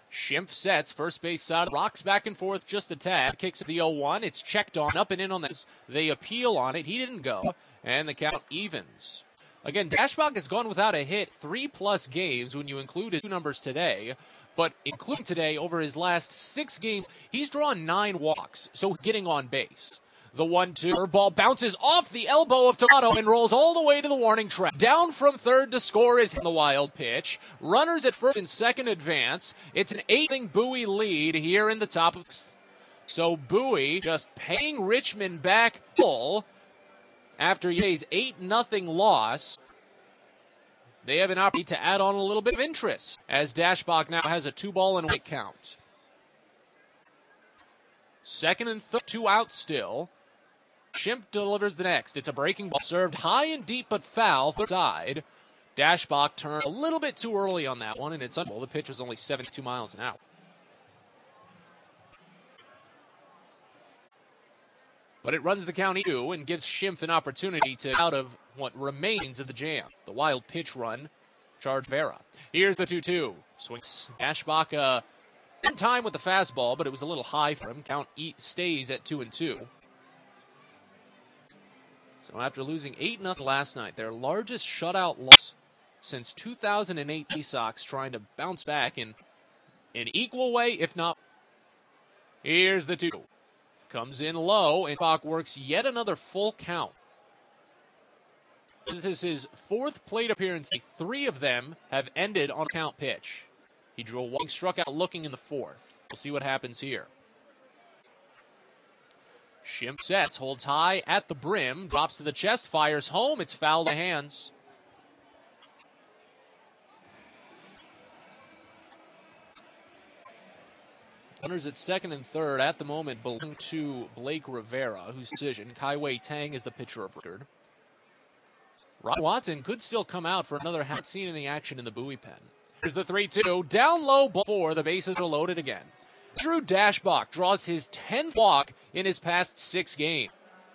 Schimpf sets, first base side, rocks back and forth just a tad, kicks at the oh one, it's checked on, up and in on this. They appeal on it, he didn't go, and the count evens. Again, Dashbach has gone without a hit three-plus games when you include his two numbers today, but including today, over his last six games, he's drawn nine walks, so getting on base. The one two ball bounces off the elbow of Toronto and rolls all the way to the warning track. Down from third to score is the wild pitch. Runners at first and second advance. It's an eight-inning Bowie lead here in the top of. So Bowie just paying Richmond back full after yesterday's eight nothing loss. They have an opportunity to add on a little bit of interest as Dashbach now has a two-ball and one count. Second and third, two out still. Schimpf delivers the next. It's a breaking ball served high and deep but foul, third side. Dashbach turned a little bit too early on that one, and it's unbelievable. The pitch was only seventy-two miles an hour. But it runs the count two and gives Schimpf an opportunity to out of what remains of the jam. The wild pitch run, charge Vera. Here's the two two. Swings Dashbach uh, in time with the fastball, but it was a little high for him. Count e- stays at two and two. So after losing eight nothing last night, their largest shutout loss since two thousand eight, the Sox trying to bounce back in an equal way, if not. Here's the two. Comes in low, and Bach works yet another full count. This is his fourth plate appearance. Three of them have ended on a count pitch. He drew a walk, struck out looking in the fourth. We'll see what happens here. Schimpf sets, holds high at the brim, drops to the chest, fires home. It's foul to hands. Runners at second and third at the moment belong to Blake Rivera, whose decision. Kai-Wei Tang is the pitcher of record. Rod Watson could still come out for another. Haven't seen any action in the Bowie pen. Here's the three two. Down low, ball four. The bases are loaded again. Drew Dashbach draws his tenth walk in his past six games.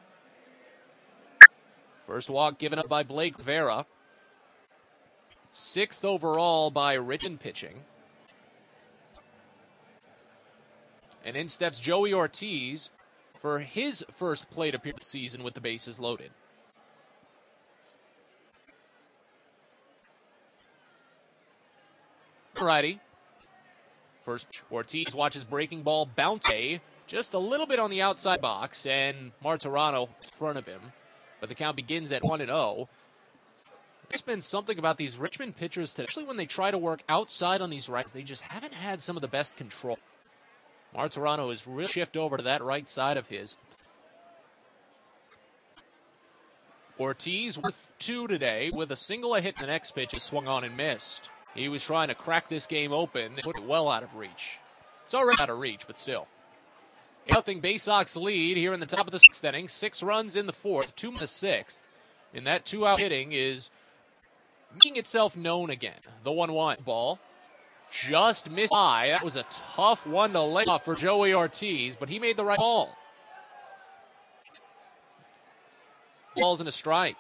First walk given up by Blake Rivera. Sixth overall by Richmond pitching. And in steps Joey Ortiz for his first plate appearance this season with the bases loaded. Alrighty. First, Ortiz watches breaking ball bounce just a little bit on the outside box, and Martirano in front of him. But the count begins at one and oh. There's been something about these Richmond pitchers that actually when they try to work outside on these rights, they just haven't had some of the best control. Martirano has really shifted over to that right side of his. Ortiz with two today with a single a hit. The next pitch is swung on and missed. He was trying to crack this game open and put it well out of reach. It's already out of reach, but still. Nothing Bay Sox lead here in the top of the sixth inning. Six runs in the fourth, two in the sixth. And that two-out hitting is making itself known again. The one one ball. Just missed high. That was a tough one to lay off for Joey Ortiz, but he made the right call. Ball's in a strike.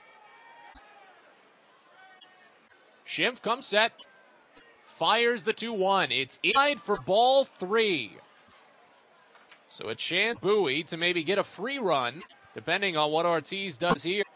Schimpf comes set. Fires the two one. It's inside for ball three. So a chance Bowie to maybe get a free run, depending on what Ortiz does here.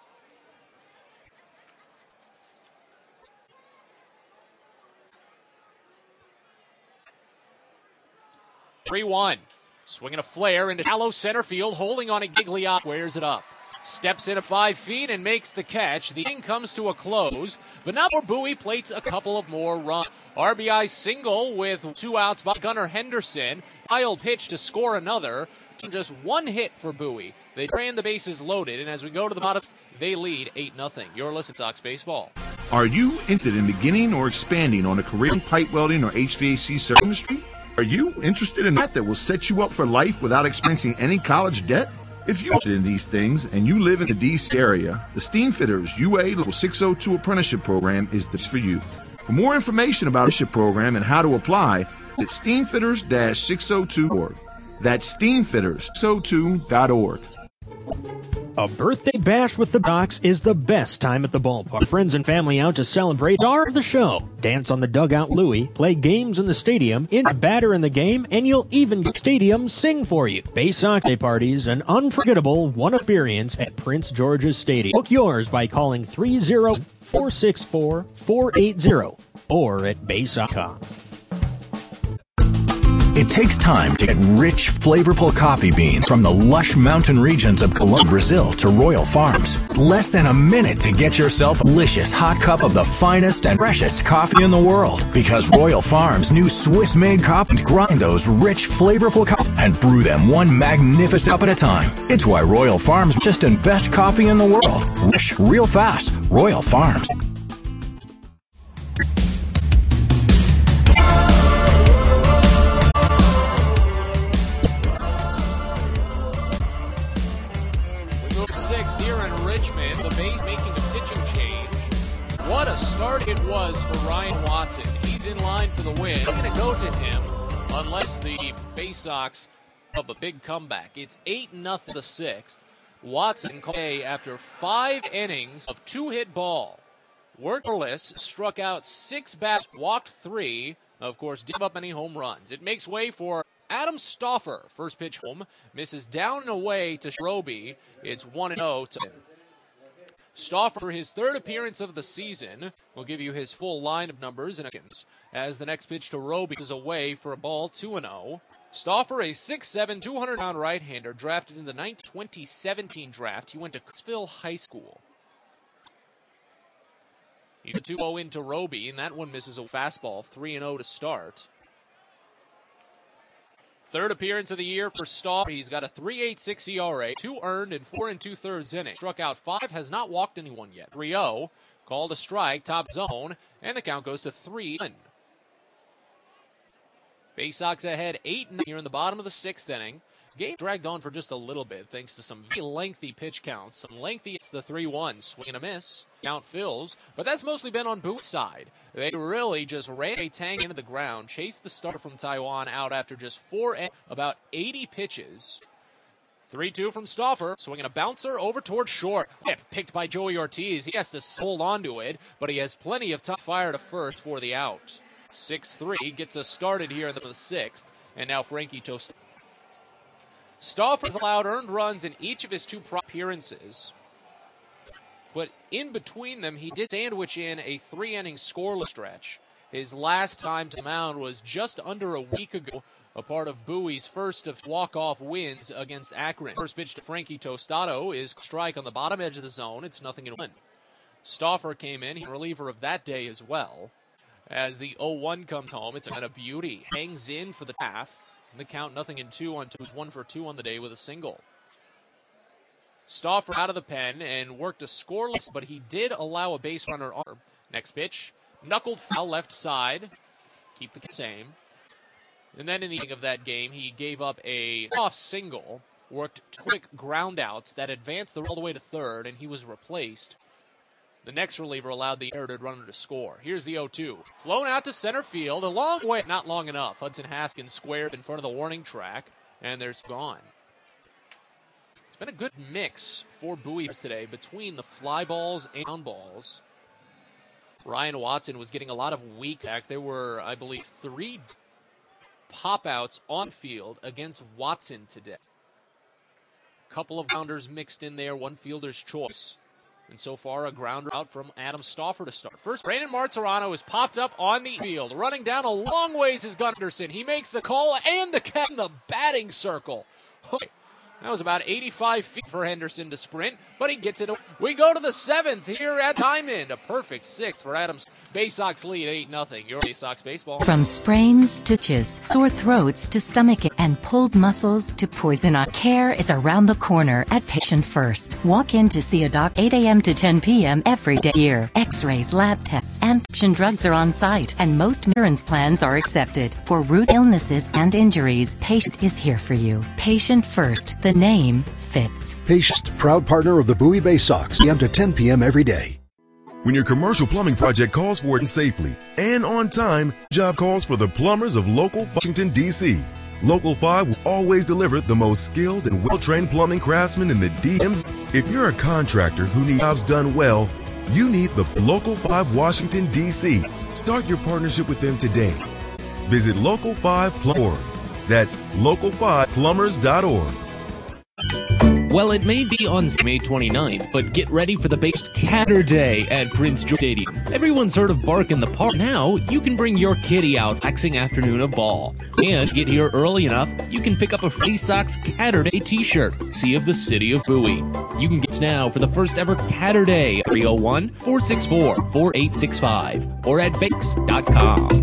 three one. Swinging a flare into shallow center field, holding on a Gigliotti, squares it up. Steps in at five feet and makes the catch. The inning comes to a close, but now Bowie plates a couple of more runs. R B I single with two outs by Gunnar Henderson. Wild pitch to score another. Just one hit for Bowie. They ran the bases loaded, and as we go to the bottom, they lead eight nothing. You're listening to Sox Baseball. Are you interested in beginning or expanding on a career in pipe welding or H V A C service industry? Are you interested in that that will set you up for life without experiencing any college debt? If you're interested in these things and you live in the D C area, the Steamfitters U A Level six oh two Apprenticeship Program is this for you. For more information about the apprenticeship program and how to apply, visit steamfitters dash six oh two dot org. That's steamfitters six oh two dot org. A birthday bash with the Sox is the best time at the ballpark. Friends and family out to celebrate star of the show. Dance on the dugout Louie, play games in the stadium, in a batter in the game, and you'll even get stadium sing for you. Bay Sox Day parties, an unforgettable one experience at Prince George's Stadium. Book yours by calling three zero four six four four eight zero or at bay sox dot com. It takes time to get rich, flavorful coffee beans from the lush mountain regions of Colombia, Brazil to Royal Farms. Less than a minute to get yourself a delicious hot cup of the finest and freshest coffee in the world. Because Royal Farms' new Swiss-made coffee grind those rich, flavorful cups and brew them one magnificent cup at a time. It's why Royal Farms is just the best coffee in the world. Rich, real fast. Royal Farms. Sixth here in Richmond, the Bays making a pitching change. What a start it was for Ryan Watson. He's in line for the win. I'm going to go to him unless the Bay Sox have a big comeback. It's eight nothing the sixth. Watson after five innings of two-hit ball. Workless struck out six bats, walked three. Of course, didn't give up any home runs. It makes way for Adam Stauffer, first pitch home, misses down and away to Roby. It's one and oh to him. Stauffer, his third appearance of the season, will give you his full line of numbers in seconds. As the next pitch to Roby is away for a ball, two and oh. Stauffer, a six seven, two hundred pound right-hander, drafted in the twenty seventeen draft. He went to Cooksville High School. He got two oh into Roby, and that one misses a fastball, three and oh to start. Third appearance of the year for Stauffer. He's got a three point eight six E R A, two earned and four and two-thirds innings. Struck out five, has not walked anyone yet. three oh, called a strike, top zone, and the count goes to three one. Bay Sox ahead eight here in the bottom of the sixth inning. Game dragged on for just a little bit thanks to some very lengthy pitch counts. Some lengthy, it's the three one. Swing and a miss. Count fills, but that's mostly been on Booth's side. They really just ran a tang into the ground, chased the starter from Taiwan out after just four, about eighty pitches. three two from Stauffer, swinging a bouncer over towards short. Whip picked by Joey Ortiz. He has to hold on to it, but he has plenty of time to fire to first for the out. six three gets us started here in the sixth, and now Frankie Tost. Stauffer's allowed earned runs in each of his two appearances. But in between them, he did sandwich in a three-inning scoreless stretch. His last time to the mound was just under a week ago, a part of Bowie's first of walk-off wins against Akron. First pitch to Frankie Tostado is strike on the bottom edge of the zone. It's nothing in one. Stauffer came in, he's a reliever of that day as well. As the oh one comes home, it's a beauty. Hangs in for the half. And the count nothing in two on two. He's one for two on the day with a single. Stauffer out of the pen and worked a scoreless, but he did allow a base runner on. Next pitch, knuckled foul left side. Keep the same. And then in the end of that game, he gave up a off single, worked quick ground outs that advanced the all the way to third, and he was replaced. The next reliever allowed the inherited runner to score. Here's the oh two. Flown out to center field, a long way, not long enough. Hudson Haskins squared in front of the warning track, and there's gone. It's been a good mix for Bowie today between the fly balls and ground balls. Ryan Watson was getting a lot of weak back. There were, I believe, three pop-outs on field against Watson today. A couple of grounders mixed in there, one fielder's choice. And so far, a grounder out from Adam Stauffer to start. First, Brandon Martirano is popped up on the field. Running down a long ways is Gunderson. He makes the call and the catch in the batting circle. That was about eighty-five feet for Henderson to sprint, but he gets it. We go to the seventh here at Diamond. A perfect sixth for Adams. Bay Sox lead eight nothing. Your Bay Sox baseball. From sprains to itches, sore throats to stomachache, and pulled muscles to poison ivy, care is around the corner at Patient First. Walk in to see a doc eight a.m. to ten p.m. every day. Year. X-rays, lab tests, and prescription drugs are on site, and most insurance plans are accepted. For root illnesses and injuries, Patient is here for you. Patient First. The name fits. Patient, proud partner of the Bowie Bay Sox, eight a.m. to ten p.m. every day. When your commercial plumbing project calls for it safely and on time, job calls for the plumbers of Local Washington, D C Local five will always deliver the most skilled and well-trained plumbing craftsmen in the D M V. If you're a contractor who needs jobs done well, you need the Local five Washington, D C Start your partnership with them today. Visit local five plumber dot org. That's local five plumbers dot org. Well, it may be on May twenty-ninth, but get ready for the best Catter Day at Prince George Stadium. Everyone's heard of Bark in the Park. Now, you can bring your kitty out relaxing afternoon of ball. And get here early enough, you can pick up a Free Sox Catter Day t-shirt, sea of the city of Bowie. You can get this now for the first ever Catter Day at three oh one, four six four, four eight six five or at bakes dot com.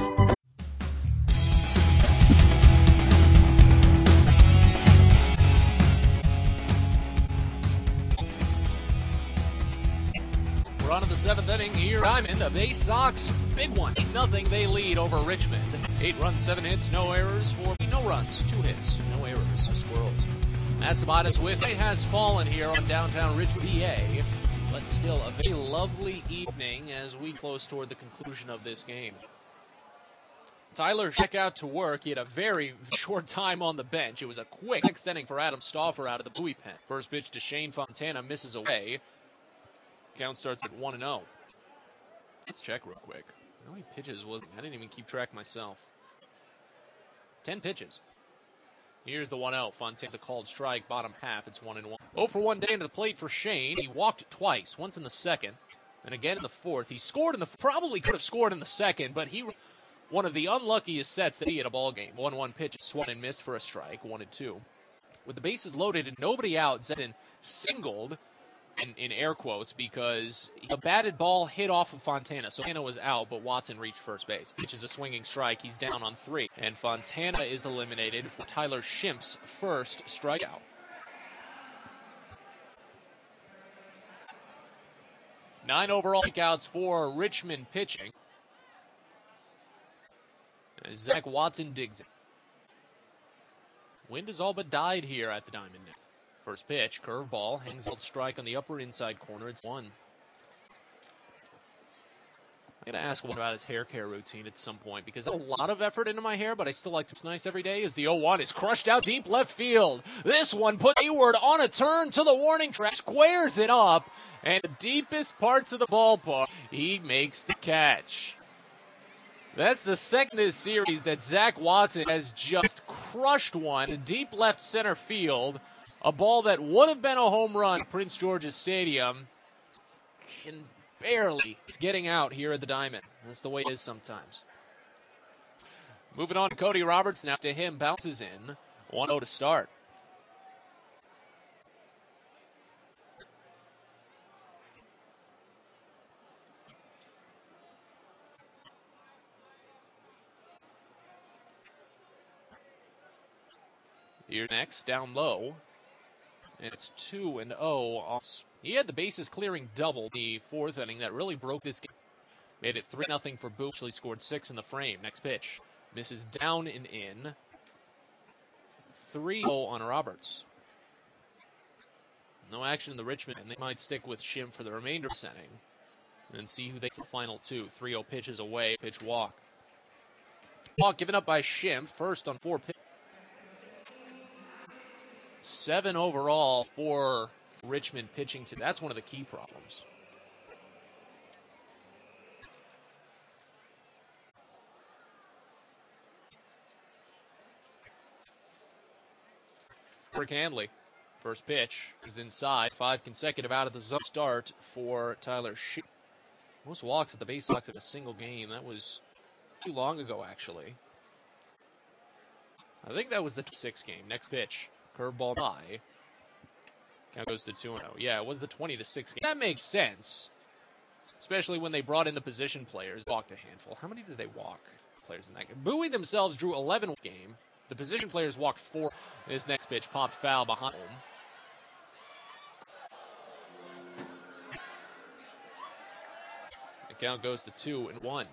We're on to the seventh inning here. Diamond, the Bay Sox, big one. Nothing they lead over Richmond. Eight runs, seven hits, no errors for no runs, two hits, no errors. Squirrels. That's about as whiff. It has fallen here on downtown Richmond, V A, but still a very lovely evening as we close toward the conclusion of this game. Tyler check out to work. He had a very short time on the bench. It was a quick sixth inning for Adam Stauffer out of the Bowie pen. First pitch to Shane Fontana misses away. Count starts at one and oh. Let's check real quick. How many pitches was it? I didn't even keep track myself. ten pitches. Here's the one oh. Fontana's a called strike, bottom half. It's one and one. oh for one day into the plate for Shane. He walked twice, once in the second, and again in the fourth. He scored in the, probably could have scored in the second, but he, one of the unluckiest sets that he had a ball game. one one pitch, swung and missed for a strike, one and two. With the bases loaded and nobody out, Zetson singled, In, in air quotes, because a batted ball hit off of Fontana. So Fontana was out, but Watson reached first base, which is a swinging strike. He's down on three. And Fontana is eliminated for Tyler Schimpf's first strikeout. Nine overall strikeouts for Richmond pitching. As Zach Watson digs it. Wind has all but died here at the Diamond now. First pitch, curveball, hangs out strike on the upper inside corner. It's one. I'm going to ask about his hair care routine at some point because I have a lot of effort into my hair, but I still like to look nice every day. As the oh one is crushed out deep left field. This one put Hayward on a turn to the warning track, squares it up, and the deepest parts of the ballpark, he makes the catch. That's the second this series that Zach Watson has just crushed one deep left center field. A ball that would have been a home run at Prince George's Stadium can barely it's getting out here at the Diamond. That's the way it is sometimes. Moving on to Cody Roberts. Now to him, bounces in. one oh to start. Here next, down low. And it's two and oh. He had the bases clearing double in the fourth inning that really broke this game. Made it three nothing for Bowie. Actually scored six in the frame. Next pitch. Misses down and in. three oh on Roberts. No action in the Richmond, and they might stick with Shim for the remainder of the inning. And see who they for the final two. three oh pitches away. Pitch walk. Walk given up by Shim. First on four pitches. Seven overall for Richmond pitching. To, that's one of the key problems. Rick Handley, first pitch is inside. Five consecutive out of the zone start for Tyler Sheen. Most walks at the Bay Sox in a single game. That was too long ago, actually. I think that was the six game. Next pitch. Curveball high. Count goes to two and oh. Yeah, it was the twenty to six game. That makes sense. Especially when they brought in the position players. Walked a handful. How many did they walk? Players in that game. Bowie themselves drew eleven game. The position players walked four. This next pitch popped foul behind him. The count goes to two and one.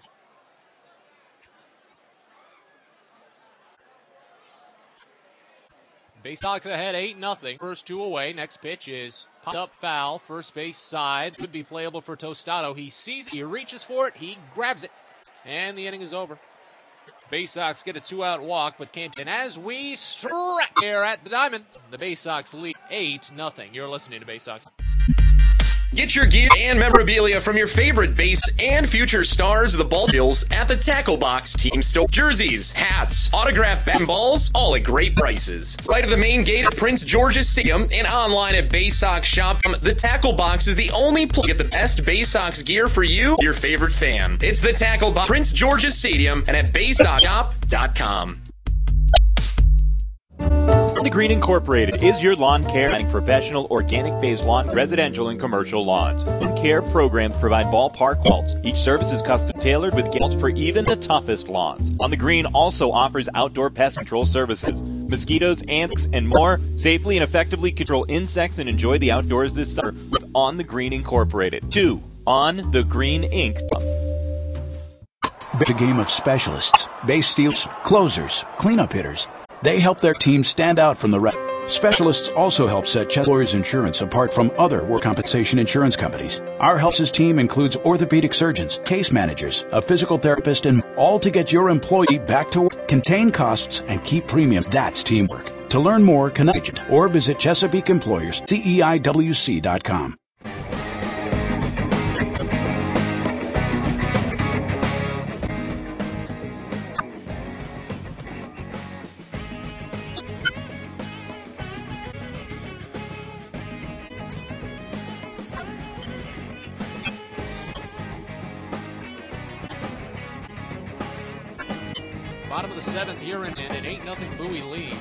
Bay Sox ahead eight nothing. First two away. Next pitch is popped up foul. First base side. Could be playable for Tostado. He sees it. He reaches for it. He grabs it. And the inning is over. Bay Sox get a two-out walk, but can't. And as we strike here at the Diamond, the Bay Sox lead eight nothing. You're listening to Bay Sox. Get your gear and memorabilia from your favorite base and future stars of the ball fields at the Tackle Box Team Store. Jerseys, hats, autographed bat and balls, all at great prices. Right at the main gate at Prince George's Stadium and online at Bay Sox Shop. The Tackle Box is the only place to get the best Bay Sox gear for you, your favorite fan. It's the Tackle Box, Prince George's Stadium, and at bay sox shop dot com. The Green Incorporated is your lawn care and professional organic-based lawn, residential, and commercial lawns. With care programs provide ballpark mulch. Each service is custom tailored with mulch for even the toughest lawns. On the Green also offers outdoor pest control services. Mosquitoes, ants, and more. Safely and effectively control insects and enjoy the outdoors this summer with On the Green Incorporated. Do On the Green Incorporated. It's a game of specialists, base steals, closers, cleanup hitters. They help their team stand out from the rest. Specialists also help set Chesapeake Employers Insurance apart from other work compensation insurance companies. Our health team includes orthopedic surgeons, case managers, a physical therapist, and all to get your employee back to work, contain costs, and keep premium. That's teamwork. To learn more, connect or visit Chesapeake Employers, C E I W C dot com. Bottom of the seventh here and an eight nothing Bowie lead.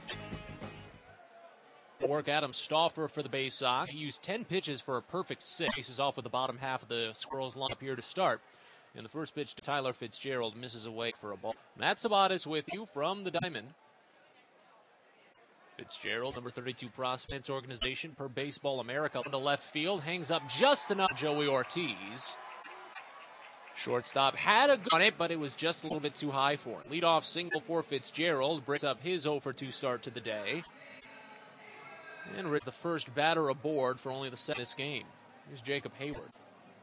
Work Adam Stauffer for the Bay Sox. He used ten pitches for a perfect six. Faces off with the bottom half of the Squirrels lineup here to start. And the first pitch to Tyler Fitzgerald misses away for a ball. Matt Sabatis with you from the Diamond. Fitzgerald, number thirty-two prospects organization per Baseball America. On the left field, hangs up just enough. Joey Ortiz. Shortstop had a good on it, but it was just a little bit too high for him. Leadoff single for Fitzgerald brings up his oh for two start to the day. And Rick, the first batter aboard for only the set of this game. Here's Jacob Hayward.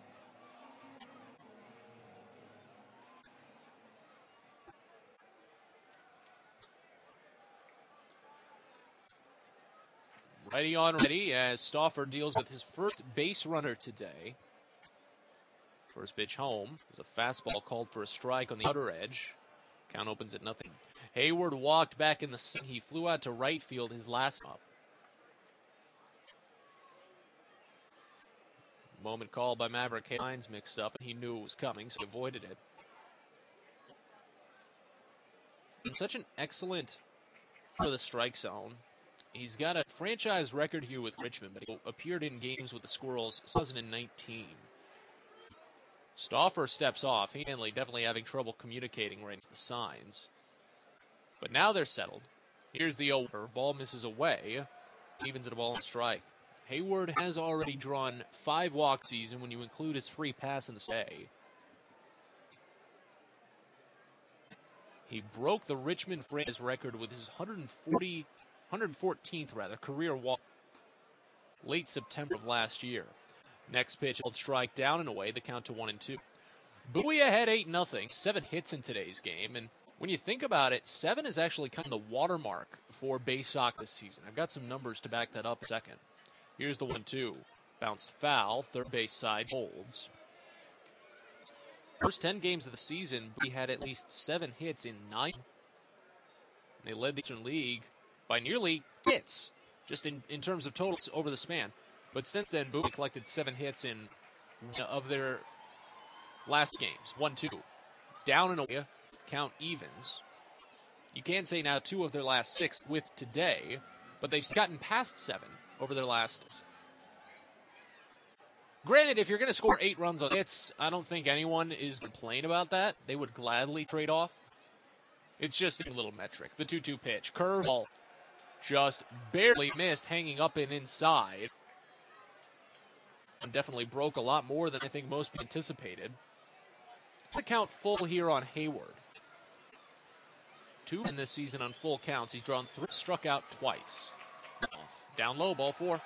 Righty on ready as Stauffer deals with his first base runner today. First pitch home is a fastball called for a strike on the outer edge. Count opens at nothing. Hayward walked back in the sun. He flew out to right field his last up. Moment called by Maverick. Lines mixed up and he knew it was coming, so he avoided it. And such an excellent for the strike zone. He's got a franchise record here with Richmond, but he appeared in games with the Squirrels two thousand nineteen. Stauffer steps off. He Hanley definitely having trouble communicating right at the signs. But now they're settled. Here's the over. Ball misses away. Evens at a ball and strike. Hayward has already drawn five walk season when you include his free pass in the day. He broke the Richmond franchise record with his one hundred forty, one hundred fourteenth rather career walk late September of last year. Next pitch, old strike down and away, the count to one and two. Bowie ahead eight nothing, seven hits in today's game, and when you think about it, seven is actually kind of the watermark for Bay Sox this season. I've got some numbers to back that up in a second. Here's the one two. Bounced foul, third base side holds. First ten games of the season, Bowie had at least seven hits in nine. They led the Eastern League by nearly hits, just in, in terms of totals over the span. But since then, Bowie collected seven hits in of their last games. One, two. Down and away, count evens. You can say now two of their last six with today, but they've gotten past seven over their last. Granted, if you're going to score eight runs on hits, I don't think anyone is complaining about that. They would gladly trade off. It's just a little metric. The two two pitch. Curveball just barely missed, hanging up and inside. And definitely broke a lot more than I think most people anticipated. The count full here on Hayward. Two in this season on full counts. He's drawn three, struck out twice. Down low, ball four.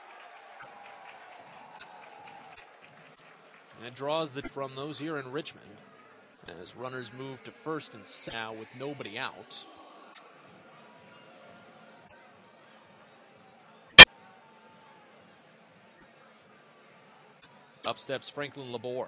And it draws the from those here in Richmond. as runners move to first and second now with nobody out. Up steps Franklin Labor.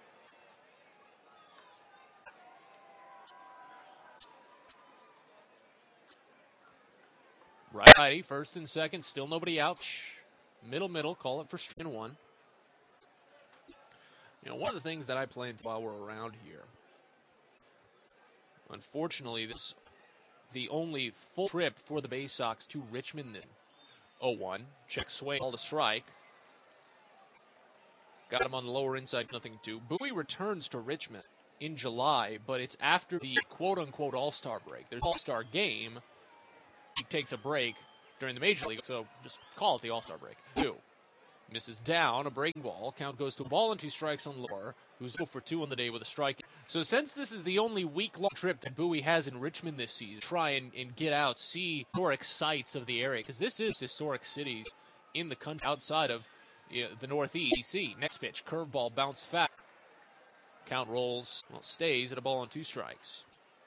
Righty, first and second, still nobody out. Middle, middle, call it for strike one. You know, one of the things that I planned while we're around here, unfortunately, this the only full trip for the Bay Sox to Richmond in oh one. Check swing, all to strike. Got him on the lower inside, nothing to. Bowie returns to Richmond in July, but it's after the quote-unquote All-Star break. There's an All-Star game. He takes a break during the Major League, so just call it the All-Star break. Two. Misses down, a breaking ball. Count goes to a ball and two strikes on Labor, who's oh for two on the day with a strike. So since this is the only week-long trip that Bowie has in Richmond this season, try and, and get out, see historic sites of the area, because this is historic cities in the country outside of you know, the Northeast. D C. Next pitch, curveball, bounced fast. Count rolls, well, stays at a ball and two strikes.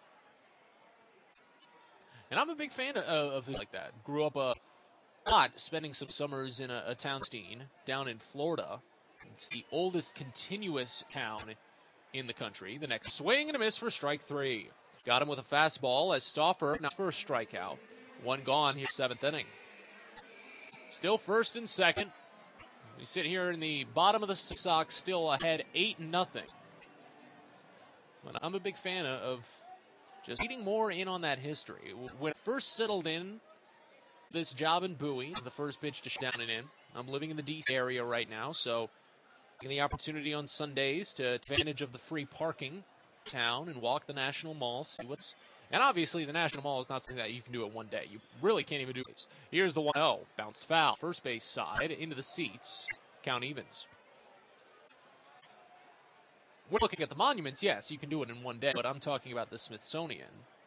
And I'm a big fan of, of things like that. Grew up a lot spending some summers in a, a town down in Florida. It's the oldest continuous town in the country. The next swing and a miss for strike three. Got him with a fastball as Stauffer, now first strikeout. One gone here, seventh inning. Still first and second. We sit here in the bottom of the Sox, still ahead eight nothing. But I'm a big fan of, of just getting more in on that history. When I first settled in this job in Bowie, the first pitch to down and in. I'm living in the D C area right now, so getting the opportunity on Sundays to take advantage of the free parking town and walk the National Mall, see what's... And obviously, the National Mall is not something that you can do in one day. You really can't even do this. Here's the one oh, bounced foul. First base side, into the seats. Count evens. We're looking at the monuments, yes, you can do it in one day, but I'm talking about the Smithsonian.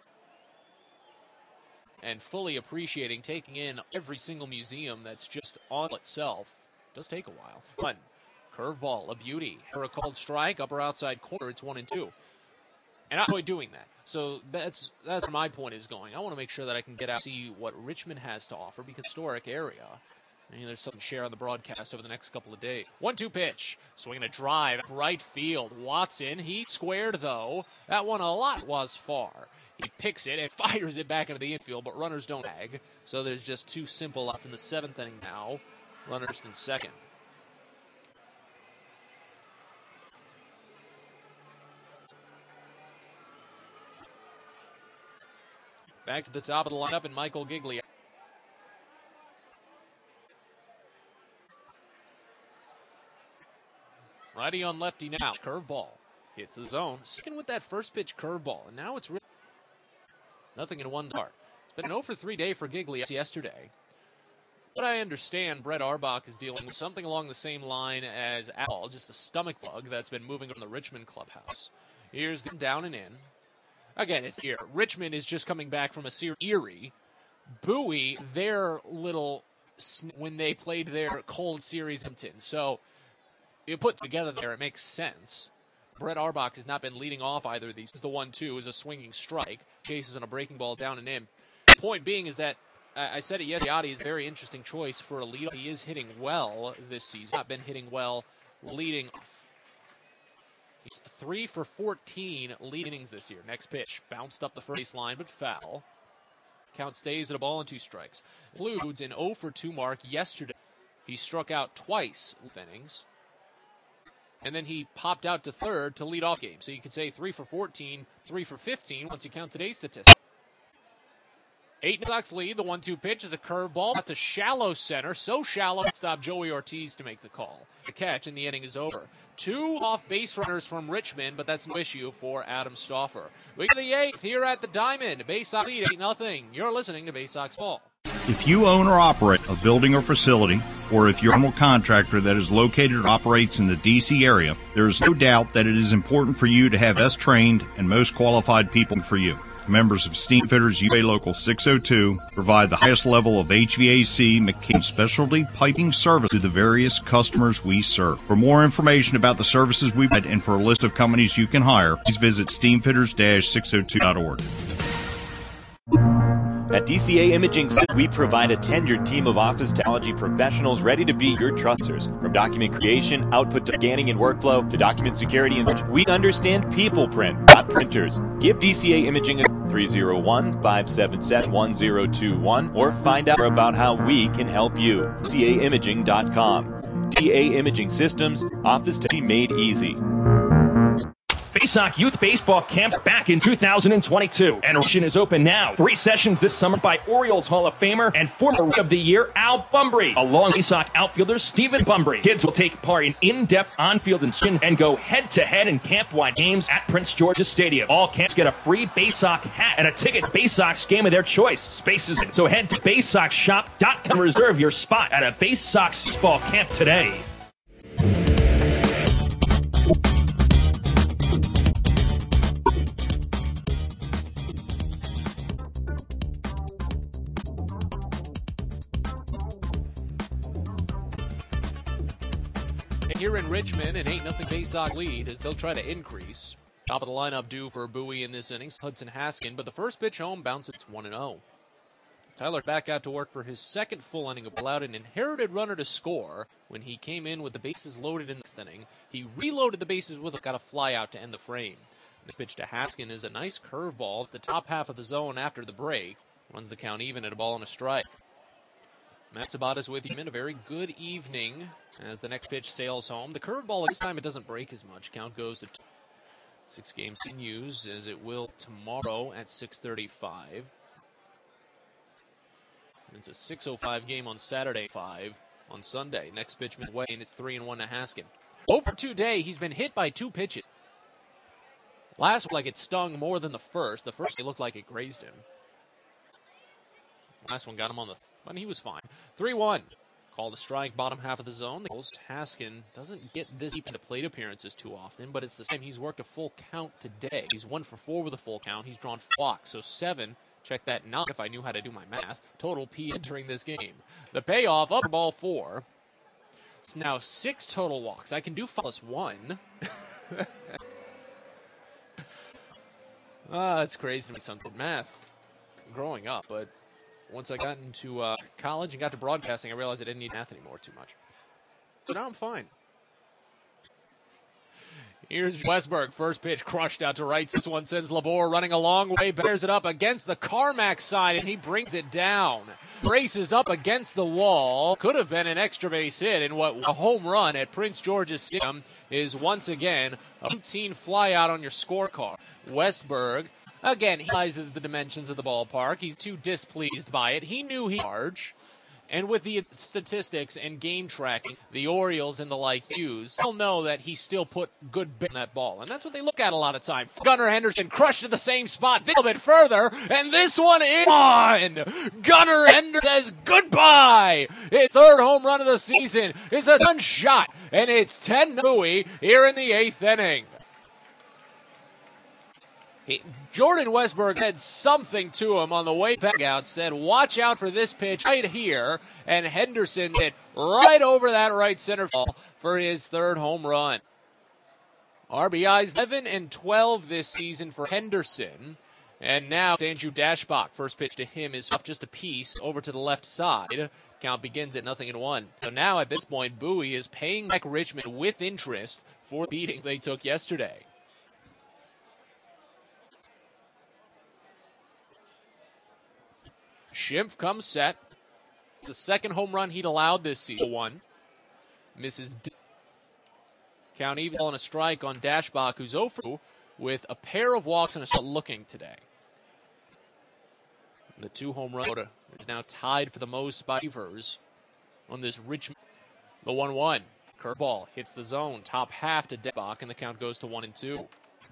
And fully appreciating taking in every single museum that's just on itself. It does take a while. One, curveball, a beauty. For a called strike, upper outside corner, it's one and two. And I enjoy doing that. So that's that's where my point is going. I want to make sure that I can get out and see what Richmond has to offer, because historic area. I mean, there's something to share on the broadcast over the next couple of days. one two pitch. Swinging a drive. Right field. Watson. He squared, though. That one a lot was far. He picks it and fires it back into the infield, but runners don't tag. So there's just two simple outs in the seventh inning now. Runners in second. Back to the top of the lineup, and Michael Giglia. Righty on lefty now. Curveball. Hits the zone. Sticking with that first pitch curveball. And now it's really nothing in one dart. It's been an oh for three day for Giglia yesterday. But I understand Brett Arbach is dealing with something along the same line as Al, just a stomach bug that's been moving from the Richmond clubhouse. Here's the down and in. Again, it's here. Richmond is just coming back from a series. Erie. Bowie, their little, when they played their cold series Hampton. So, you put together there, it makes sense. Brett Arbach has not been leading off either of these. The one two is a swinging strike. Chases on a breaking ball down and in. The point being is that, uh, I said it yesterday, Yachty is a very interesting choice for a leadoff. He is hitting well this season. Not been hitting well leading off. He's three for fourteen lead innings this year. Next pitch, bounced up the first line, but foul. Count stays at a ball and two strikes. Includes an oh for two mark yesterday. He struck out twice with innings. And then he popped out to third to lead off game. So you could say three for fourteen, three for fifteen once you count today's statistics. Eight Sox lead. The one two pitch is a curveball out to shallow center. So shallow, stop Joey Ortiz to make the call. The catch, and the inning is over. Two off-base runners from Richmond, but that's no issue for Adam Stauffer. We get the eighth here at the Diamond. Bay Sox lead eight nothing. You're listening to Bay Sox Ball. If you own or operate a building or facility, or if you're a general contractor that is located or operates in the D C area, there is no doubt that it is important for you to have best trained and most qualified people for you. Members of Steamfitters U A Local six oh two provide the highest level of H V A C mechanical specialty piping service to the various customers we serve. For more information about the services we provide and for a list of companies you can hire, please visit steamfitters dash six oh two dot org. At D C A Imaging Systems, we provide a tenured team of office technology professionals ready to be your trusters. From document creation, output to scanning and workflow, to document security and search, we understand people print, not printers. Give D C A Imaging a three oh one, five seven seven, one oh two one or find out about how we can help you. D C A imaging dot com. D C A Imaging Systems, office to be made easy. Baysock Youth Baseball Camp back in two thousand twenty-two. And admission is open now. Three sessions this summer by Orioles Hall of Famer and former Rookie of the Year Al Bumbry, along with Baysock outfielder Stephen Bumbry. Kids will take part in in-depth on-field instruction and go head-to-head in camp-wide games at Prince George's Stadium. All camps get a free Baysock hat and a ticket to Baysock's game of their choice. Spaces. So head to baysock shop dot com and reserve your spot at a Baysock baseball camp today. Here in Richmond, an eight nothing Baysock lead as they'll try to increase. Top of the lineup due for Bowie in this innings, Hudson Haskin, but the first pitch home bounces one and oh. Tyler back out to work for his second full inning, allowed an inherited runner to score when he came in with the bases loaded in this inning. He reloaded the bases with a got a fly out to end the frame. This pitch to Haskin is a nice curveball. It's the top half of the zone after the break. Runs the count even at a ball and a strike. Matt Sabatas with him in a very good evening as the next pitch sails home. The curveball this time it doesn't break as much. Count goes to two. Six games continues as it will tomorrow at six thirty-five. It's a six oh five game on Saturday, five on Sunday. Next pitch midway, and it's three and one to Haskin. Over two day, he's been hit by two pitches. Last looked like it stung more than the first. The first, it looked like it grazed him. Last one got him on the, but he was fine. three one. Called a strike, bottom half of the zone. Haskin doesn't get this deep into plate appearances too often, but it's the same. He's worked a full count today. He's one for four with a full count. He's drawn walks, so seven. Check that not if I knew how to do my math. Total P entering this game. The payoff, up ball four. It's now six total walks. I can do five plus one. Ah, it's crazy to me, some math growing up, but once I got into uh, college and got to broadcasting, I realized I didn't need math anymore too much. So now I'm fine. Here's Westberg. First pitch crushed out to right. This one sends Labor running a long way. Bears it up against the Carmack side, and he brings it down. Braces up against the wall. Could have been an extra base hit, and what a home run at Prince George's Stadium is once again a routine flyout on your scorecard. Westberg, again, he realizes the dimensions of the ballpark. He's too displeased by it. He knew he charged. And with the statistics and game tracking the Orioles and the like use, he'll know that he still put good bit on that ball. And that's what they look at a lot of time. Gunnar Henderson crushed to the same spot, a little bit further, and this one is on! Gunnar Henderson says goodbye! His third home run of the season is a done shot, and it's ten Bowie here in the eighth inning. He, Jordan Westberg had something to him on the way back out, said, watch out for this pitch right here, and Henderson hit right over that right center field for his third home run. R B Is eleven and twelve this season for Henderson, and now Andrew Dashbach. First pitch to him is off just a piece over to the left side. Count begins at nothing and one. So now at this point, Bowie is paying back Richmond with interest for the beating they took yesterday. Schimpf comes set. The second home run he'd allowed this season. One. Misses. D- Count even on a strike on Dashbach, who's oh for two with a pair of walks and a start looking today. The two home run is now tied for the most by Beavers on this Richmond. The one one. Curveball hits the zone. Top half to Dashbach, and the count goes to one and two.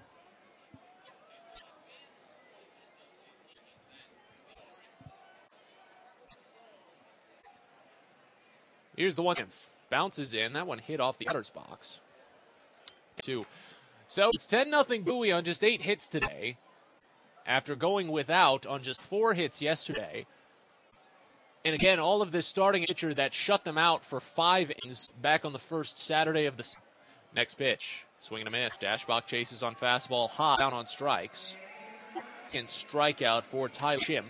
Here's the one. Bounces in. That one hit off the batter's box. Two. So it's ten nothing Bowie on just eight hits today. after going without on just four hits yesterday. And again, all of this starting a pitcher that shut them out for five innings back on the first Saturday of the season. Next pitch, swing and a miss. Dashbach chases on fastball high, down on strikes. And strikeout for Tyler Schimpf.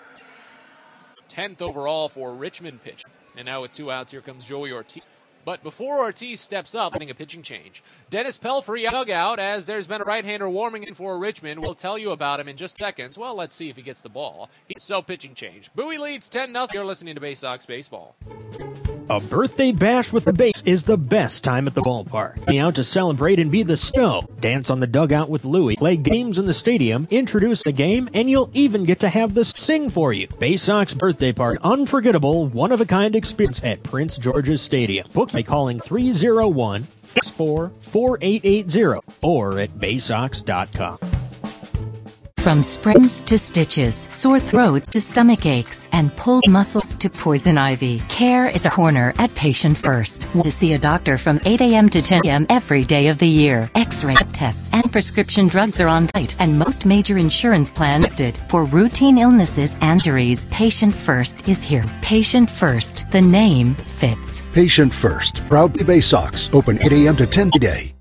tenth overall for Richmond pitch. And now with two outs, here comes Joey Ortiz. But before Ortiz steps up, getting a pitching change, Dennis Pelfrey dugout as there's been a right-hander warming in for Richmond. We'll tell you about him in just seconds. Well, let's see if he gets the ball. So pitching change. Bowie leads ten nothing. You're listening to Bay Sox Baseball. A birthday bash with the base is the best time at the ballpark. Be out to celebrate and be the snow. Dance on the dugout with Louie. Play games in the stadium. Introduce the game, and you'll even get to have the sing for you. Bay Sox birthday party. Unforgettable, one-of-a-kind experience at Prince George's Stadium. Book by calling three oh one, six four, four eight eight zero or at bay sox dot com. From springs to stitches, sore throats to stomach aches, and pulled muscles to poison ivy, care is a corner at Patient First. To see a doctor from eight a.m. to ten a.m. every day of the year. X-ray tests and prescription drugs are on site, and most major insurance plans accepted. For routine illnesses and injuries, Patient First is here. Patient First, the name fits. Patient First, proudly Bay Sox, open eight a.m. to ten today.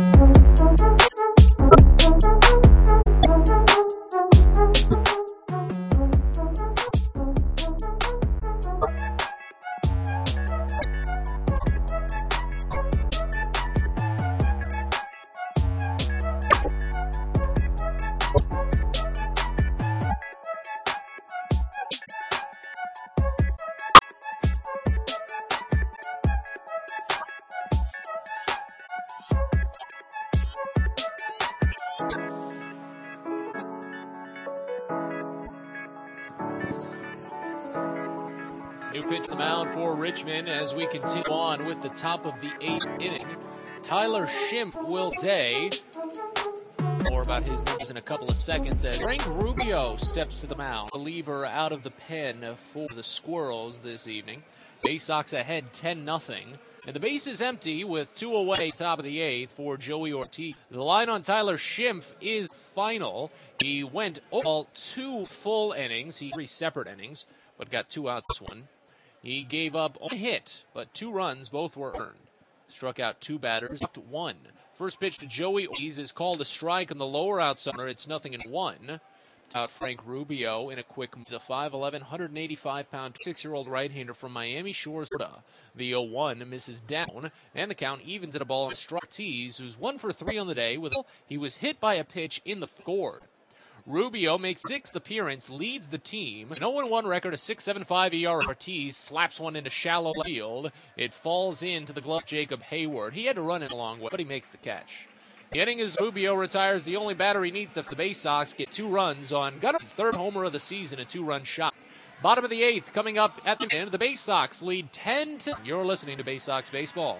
New pitch to the mound for Richmond as we continue on with the top of the eighth inning. Tyler Schimpf will day. More about his numbers in a couple of seconds as Frank Rubio steps to the mound. Reliever out of the pen for the Squirrels this evening. Bay Sox ahead ten nothing. And the base is empty with two away, top of the eighth for Joey Ortiz. The line on Tyler Schimpf is final. He went all two full innings, he three separate innings, but got two outs this one. He gave up one hit, but two runs, both were earned. Struck out two batters, up to one. First pitch to Joey Ortiz is called a strike on the lower outside. It's nothing in one. Out Frank Rubio in a quick move. He's a five eleven, one eighty-five pound, six-year-old right-hander from Miami Shores, Florida. The oh one misses down, and the count evens at a ball on strike. Ortiz, who's one for three on the day. With he was hit by a pitch in the scored. Rubio makes sixth appearance, leads the team. An oh and one record, a six point seven five E R A. Ortiz slaps one into shallow field. It falls into the glove of Jacob Hayward. He had to run it a long way, but he makes the catch. The inning is Rubio retires the only batter he needs to the Bay Sox get two runs on Gunner's third homer of the season, a two-run shot. Bottom of the eighth, coming up at the end, the Bay Sox lead ten to. You're listening to Bay Sox Baseball.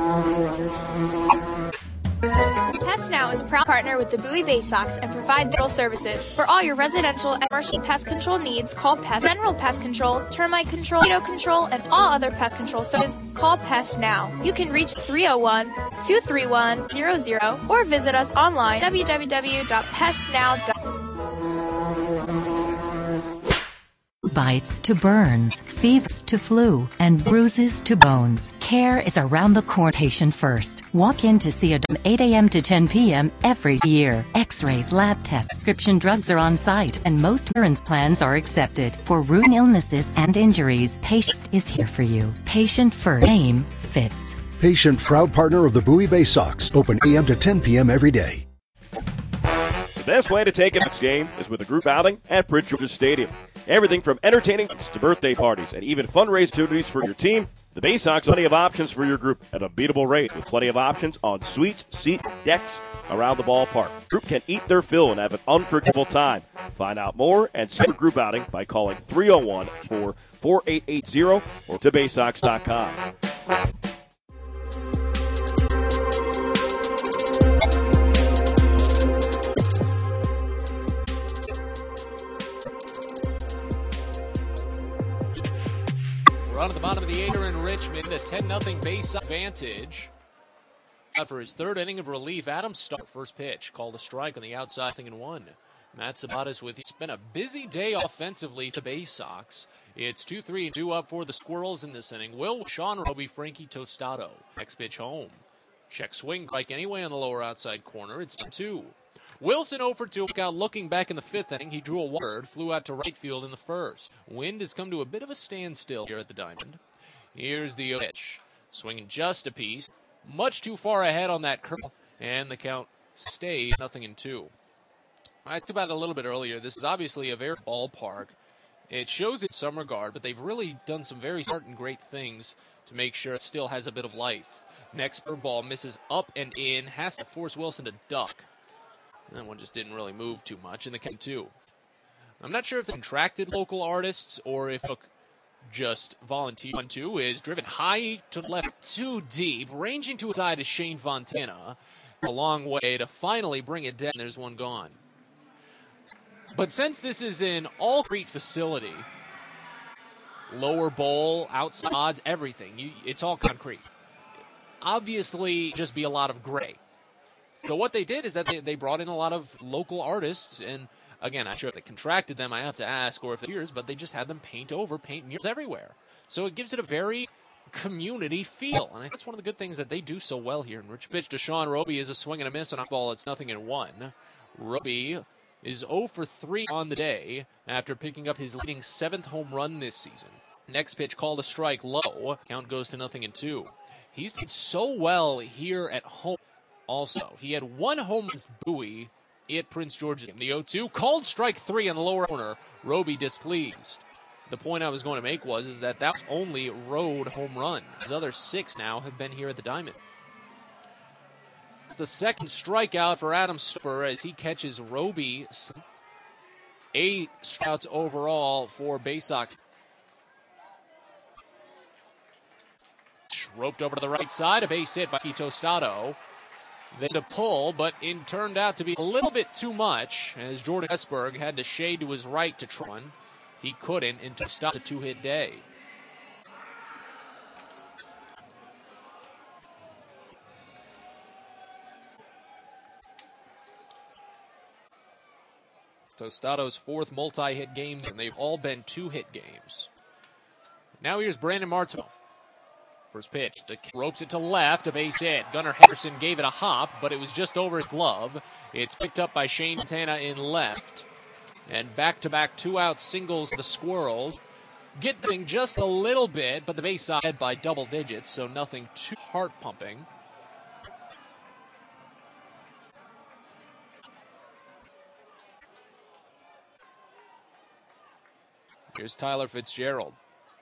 Pest Now is proud partner with the Bowie Bay Sox and provide dental services. For all your residential and commercial pest control needs, call Pest General Pest Control, Termite Control, Mosquito Control, and all other pest control services. Call Pest Now. You can reach three oh one, two three one, zero zero or visit us online w w w dot pest now dot com. Bites to burns, fevers to flu, and bruises to bones. Care is around the corner. Patient First. Walk in to see a eight a.m. to ten p.m. every year. X-rays, lab tests, prescription drugs are on site, and most insurance plans are accepted. For routine illnesses and injuries, Patient is here for you. Patient First. Name fits. Patient, proud partner of the Bowie Bay Sox. Open a m to ten p.m. every day. The best way to take a next game is with a group outing at Prince George's Stadium. Everything from entertaining to birthday parties and even fundraising activities for your team. The Bay Sox have plenty of options for your group at a beatable rate with plenty of options on suites, seats, decks around the ballpark. The group can eat their fill and have an unforgettable time. Find out more and set your group outing by calling three oh one, four four eight eight zero or to bay sox dot com. We're on to the bottom of the eighth in Richmond, a ten nothing base advantage. For his third inning of relief, Adam Stark, first pitch, called a strike on the outside, thing in one. Matt Sabatis with you. It's been a busy day offensively to Bay Sox. It's two three and two up for the Squirrels in this inning. Will, Sean Roby, Frankie Tostado. Next pitch home. Check swing, strike anyway on the lower outside corner. It's two. Wilson oh for two. Out looking back in the fifth inning. He drew a word, flew out to right field in the first. Wind has come to a bit of a standstill here at the Diamond. Here's the pitch. Swinging just a piece. Much too far ahead on that curve. And the count stays nothing in two. I talked about it a little bit earlier. This is obviously a very ballpark. It shows in some regard, but they've really done some very smart and great things to make sure it still has a bit of life. Next ball misses up and in. Has to force Wilson to duck. That one just didn't really move too much in the count two. I'm not sure if they contracted local artists or if Hook just volunteered. One two is driven high to the left, too deep. Ranging to his side is Shane Fontana. A long way to finally bring it down. There's one gone. But since this is an all-concrete facility, lower bowl, outside odds, everything, you, it's all concrete. Obviously, just be a lot of gray. So what they did is that they, they brought in a lot of local artists, and again, I'm not sure if they contracted them, I have to ask, or if they're years, but they just had them paint over, paint murals everywhere. So it gives it a very community feel, and I think that's one of the good things that they do so well here. And rich pitch to Sean Roby is a swing and a miss on a ball. It's nothing in one. Roby is oh for three on the day after picking up his leading seventh home run this season. Next pitch called a strike low. Count goes to nothing in two. He's played so well here at home also. He had one home run against Bowie at Prince George's game. The oh two called strike three on the lower corner. Roby displeased. The point I was going to make was is that that's only road home run. His other six now have been here at the Diamond. It's the second strikeout for Adam Stouffer as he catches Roby. Eight strikeouts overall for Bay Sox. Roped over to the right side, a base hit by Tostado. Then to pull, but it turned out to be a little bit too much as Jordan Esberg had to shade to his right to try one. He couldn't, and Tostado a two-hit day. Tostado's fourth multi-hit game, and they've all been two-hit games. Now here's Brandon Martino. First pitch, the ropes it to left, a base hit. Gunnar Henderson gave it a hop, but it was just over his glove. It's picked up by Shane Fontana in left. And back-to-back two-out singles for the Squirrels. Get the thing just a little bit, but the base side by double digits, so nothing too heart-pumping. Here's Tyler Fitzgerald.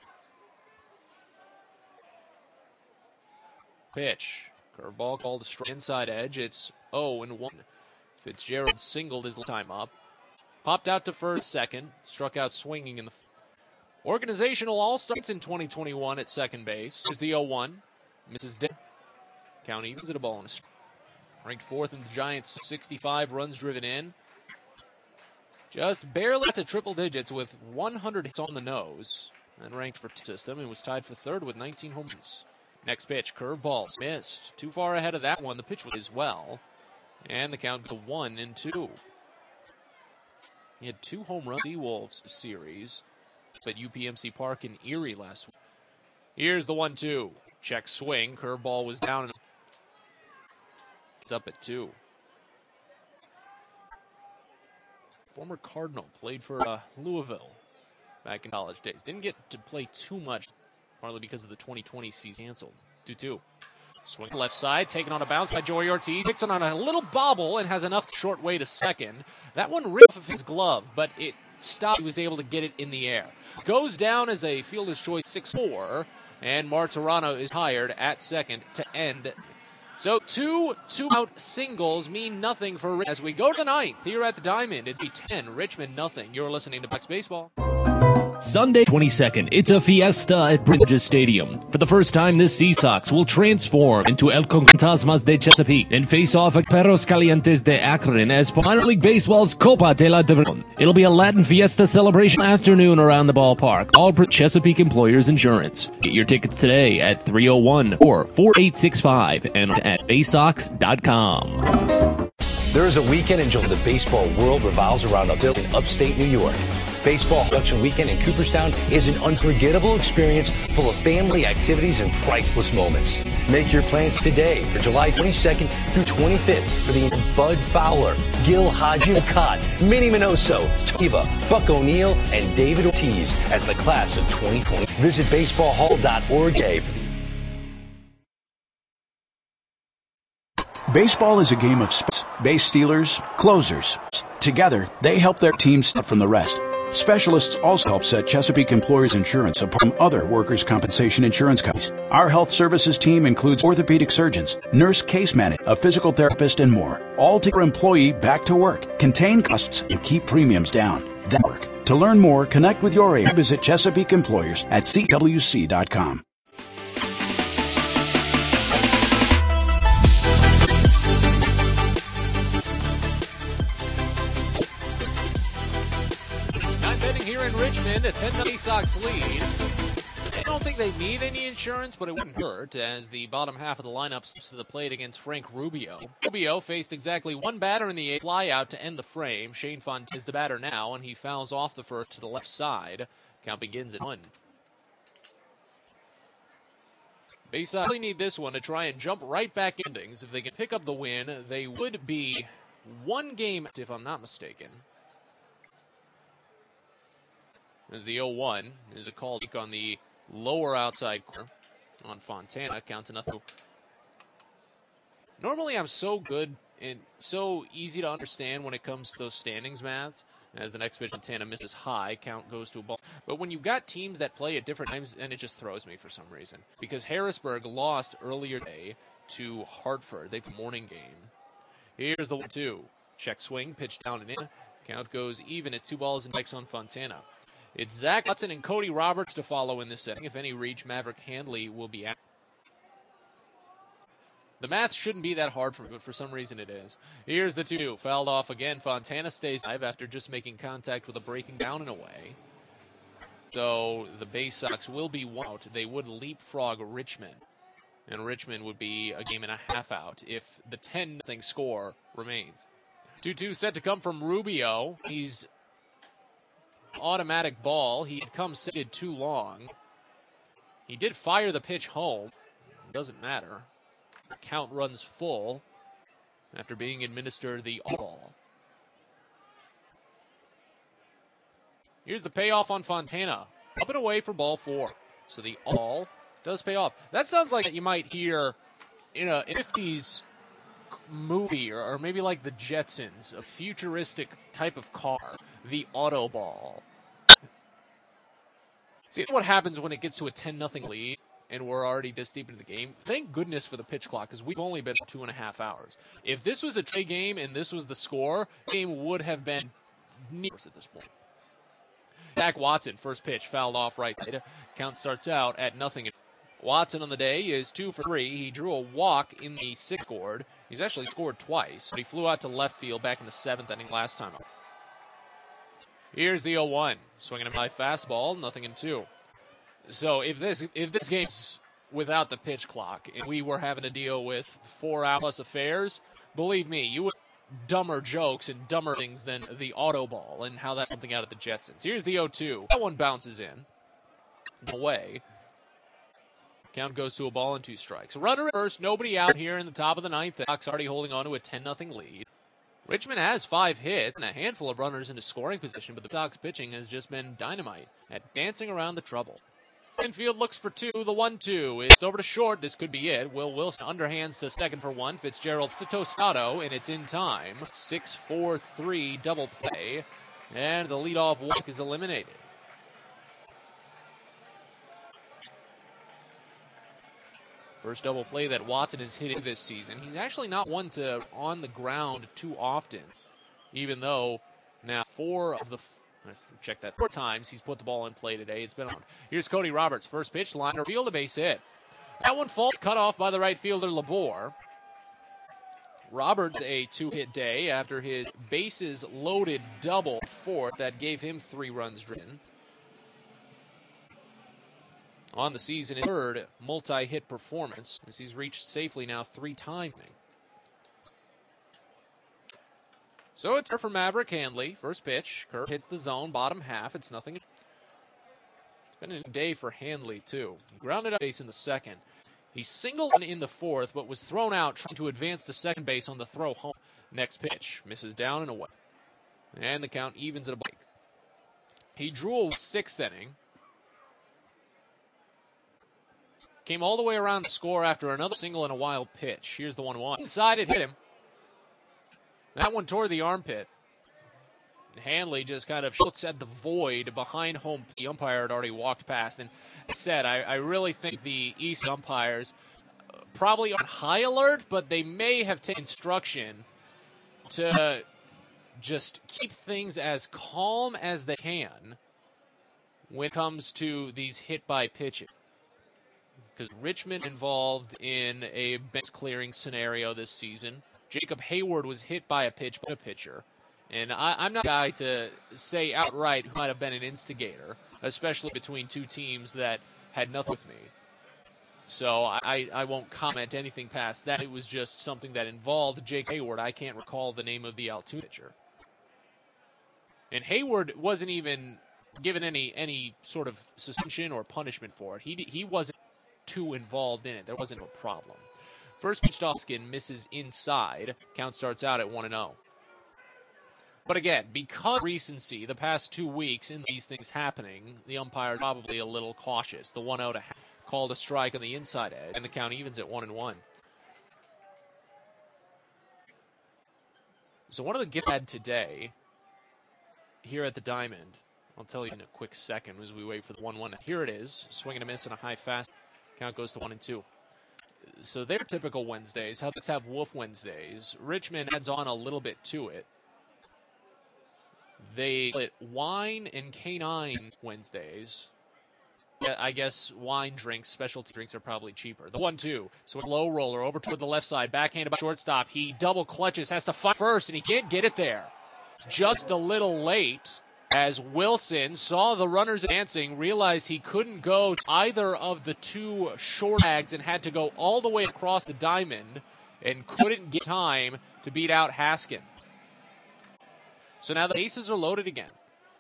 Pitch. Curveball called a strike inside edge. It's oh and one. Fitzgerald singled his time up. Popped out to first, second. Struck out swinging in the organizational all-stars in twenty twenty-one at second base. Here's the oh one. Misses dead. Count evens at a ball and a strike. Ranked fourth in the Giants, sixty-five runs driven in. Just barely to triple digits with one hundred hits on the nose. And ranked for system and was tied for third with nineteen home runs. Next pitch, curveball, missed. Too far ahead of that one. The pitch was as well. And the count to one and two. He had two home runs in the Wolves series at U P M C Park in Erie last week. Here's the one two. Check swing. Curveball was down. And it's up at two. Former Cardinal, played for uh, Louisville back in college days. Didn't get to play too much, partly because of the twenty twenty season canceled. two two. Swing left side, taken on a bounce by Joey Ortiz. Picks it on a little bobble and has enough short way to second. That one ripped off of his glove, but it stopped. He was able to get it in the air. Goes down as a fielder's choice six four, and Martirano is hired at second to end. So two two-out singles mean nothing for Rich. As we go to the ninth here at the Diamond, it's ten, Richmond nothing. You're listening to Bucks Baseball. Sunday twenty-second, it's a fiesta at Bridges Stadium. For the first time this season, Sox will transform into El Fantasmas de Chesapeake and face off at Perros Calientes de Akron as minor league baseball's Copa de la Diversión. It'll be a Latin fiesta celebration afternoon around the ballpark. All Chesapeake Employers Insurance. Get your tickets today at three oh one or four eight six five and at bay sox dot com. There is a weekend in July. The baseball world revolves around a building in upstate New York. Baseball Production Weekend in Cooperstown is an unforgettable experience full of family activities and priceless moments. Make your plans today for July twenty-second through twenty-fifth for the Bud Fowler, Gil Hadji-Cott, Minnie Minoso, Tiva, Buck O'Neill, and David Ortiz as the class of twenty twenty. Visit baseball hall dot org today for the Baseball is a game of sp- base stealers, closers. Together, they help their team step from the rest. Specialists also help set Chesapeake Employers Insurance apart from other workers' compensation insurance companies. Our health services team includes orthopedic surgeons, nurse case manager, a physical therapist, and more. All to your employee back to work, contain costs, and keep premiums down. That work. To learn more, connect with your agent. Visit Chesapeake Employers at C W C dot com. Richmond, a ten nothing Sox lead. I don't think they need any insurance, but it wouldn't hurt as the bottom half of the lineup steps to the plate against Frank Rubio. Rubio faced exactly one batter in the eighth, fly out to end the frame. Shane Fontaine is the batter now, and he fouls off the first to the left side. Count begins at one. Base Sox really need this one to try and jump right back in innings. If they can pick up the win, they would be one game, if I'm not mistaken. As the oh one is a call on the lower outside corner on Fontana. Count to nothing. Normally I'm so good and so easy to understand when it comes to those standings maths. As the next pitch, Fontana misses high, count goes to a ball. But when you've got teams that play at different times, and it just throws me for some reason. Because Harrisburg lost earlier today to Hartford. They played a morning game. Here's the one two. Check swing, pitch down and in. Count goes even at two balls and strikes on Fontana. It's Zach Hudson and Cody Roberts to follow in this setting. If any reach, Maverick Handley will be out. The math shouldn't be that hard for me, but for some reason it is. Here's the two. Fouled off again. Fontana stays alive after just making contact with a breaking down and away. So the Bay Sox will be one out. They would leapfrog Richmond. And Richmond would be a game and a half out if the ten nothing score remains. two two set to come from Rubio. He's automatic ball. He had come seated too long. He did fire the pitch home. Doesn't matter. The count runs full after being administered the ball. Here's the payoff on Fontana. Up and away for ball four. So the all does pay off. That sounds like you might hear in a fifties movie, or, or maybe like the Jetsons, a futuristic type of car, the Autoball. See what happens when it gets to a ten nothing lead and we're already this deep into the game. Thank goodness for the pitch clock, because we've only been two and a half hours. If this was a trade game and this was the score, the game would have been near at this point. Zach Watson, first pitch, fouled off right. Count starts out at nothing. Watson on the day is two for three. He drew a walk in the sixth scored. He's actually scored twice, but he flew out to left field back in the seventh inning last time. Here's the oh one. Swinging a high fastball, nothing in two. So if this if this game's without the pitch clock and we were having to deal with four hour plus affairs, believe me, you would dumber jokes and dumber things than the Autoball and how that's something out of the Jetsons. Here's the oh two. That one bounces in. Away. Count goes to a ball and two strikes. Runner at first, nobody out here in the top of the ninth. The Sox already holding on to a ten nothing lead. Richmond has five hits and a handful of runners into scoring position, but the Sox pitching has just been dynamite at dancing around the trouble. Infield looks for two. The one two is over to short. This could be it. Will Wilson underhands to second for one. Fitzgerald to Toscado, and it's in time. six four three double play, and the leadoff walk is eliminated. First double play that Watson has hit this season. He's actually not one to on the ground too often, even though now four of the check that four times he's put the ball in play today. It's been on. Here's Cody Roberts, first pitch, liner field, a base hit. That one falls, cut off by the right fielder Labor. Roberts a two-hit day after his bases loaded double fourth that gave him three runs driven. On the season, third multi-hit performance as he's reached safely now three times. So it's for Maverick Handley. First pitch. Curve hits the zone, bottom half. It's nothing. It's been a day for Handley, too. He grounded out base in the second. He singled in the fourth, but was thrown out trying to advance to second base on the throw home. Next pitch. Misses down and away. And the count evens at a break. He drew a sixth inning. Came all the way around to score after another single and a wild pitch. Here's the one one. Inside, it hit him. That one tore the armpit. Hanley just kind of looks at the void behind home. The umpire had already walked past. And I said, I, I really think the East umpires probably on high alert, but they may have taken instruction to just keep things as calm as they can when it comes to these hit by pitches. Because Richmond involved in a base clearing scenario this season. Jacob Hayward was hit by a pitch by a pitcher. And I, I'm not a guy to say outright who might have been an instigator, especially between two teams that had nothing with me. So I, I won't comment anything past that. It was just something that involved Jake Hayward. I can't recall the name of the Altoona pitcher. And Hayward wasn't even given any any sort of suspension or punishment for it. He he wasn't too involved in it. There wasn't a problem. First pitch off skin misses inside. Count starts out at one and oh. But again, because of recency, the past two weeks in these things happening, the umpire is probably a little cautious. The one out called a strike on the inside edge, and the count evens at one and one. So one of the gifts I had today here at the Diamond, I'll tell you in a quick second as we wait for the one one. Here it is, swing and a miss and a high fast. Count goes to one and two. So they're typical Wednesdays. How let's have Wolf Wednesdays. Richmond adds on a little bit to it. They split wine and canine Wednesdays. I guess wine drinks, specialty drinks are probably cheaper. The one two. So a low roller over toward the left side. Backhanded by shortstop. He double clutches, has to fight first, and he can't get it there. It's just a little late as Wilson saw the runners advancing, realized he couldn't go to either of the two short bags and had to go all the way across the diamond and couldn't get time to beat out Haskin. So now the bases are loaded again.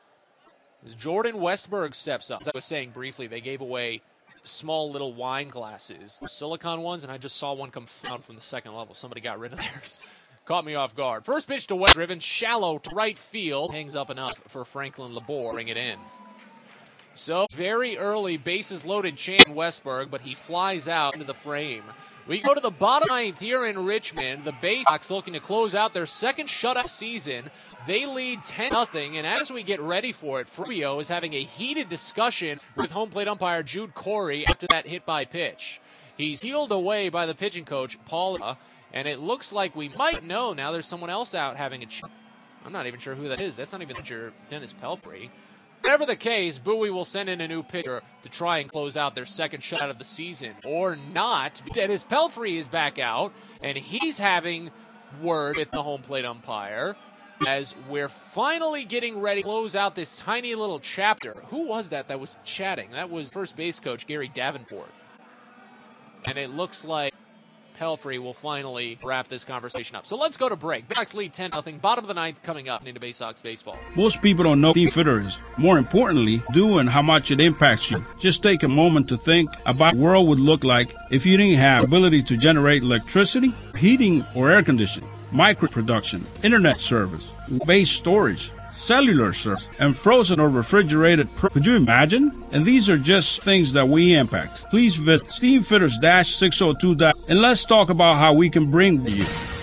As Jordan Westberg steps up. As I was saying briefly, they gave away small little wine glasses, the silicone ones, and I just saw one come down from the second level. Somebody got rid of theirs. Caught me off guard. First pitch to West, driven shallow to right field. Hangs up and up for Franklin Labor. Bring it in. So very early, bases loaded, Chan Westberg, but he flies out into the frame. We go to the bottom ninth here in Richmond. The Bay Sox looking to close out their second shutout season. They lead ten nothing, and as we get ready for it, Rubio is having a heated discussion with home plate umpire Jude Corey after that hit by pitch. He's heeled away by the pitching coach, Paula, and it looks like we might know now there's someone else out having a ch- I'm not even sure who that is. That's not even pitcher Dennis Pelfrey. Whatever the case, Bowie will send in a new pitcher to try and close out their second shutout of the season. Or not. Dennis Pelfrey is back out, and he's having word with the home plate umpire as we're finally getting ready to close out this tiny little chapter. Who was that that was chatting? That was first base coach Gary Davenport. And it looks like Pelfrey will finally wrap this conversation up. So let's go to break. Bay Sox lead ten nothing. Bottom of the ninth coming up into Bay Sox baseball. Most people don't know Steam Fitter is. More importantly, do and how much it impacts you. Just take a moment to think about what the world would look like if you didn't have the ability to generate electricity, heating, or air conditioning, micro production, internet service, base storage, cellular service, and frozen or refrigerated. Pro- Could you imagine? And these are just things that we impact. Please visit steam fitters dash six oh two dot com and let's talk about how we can bring you.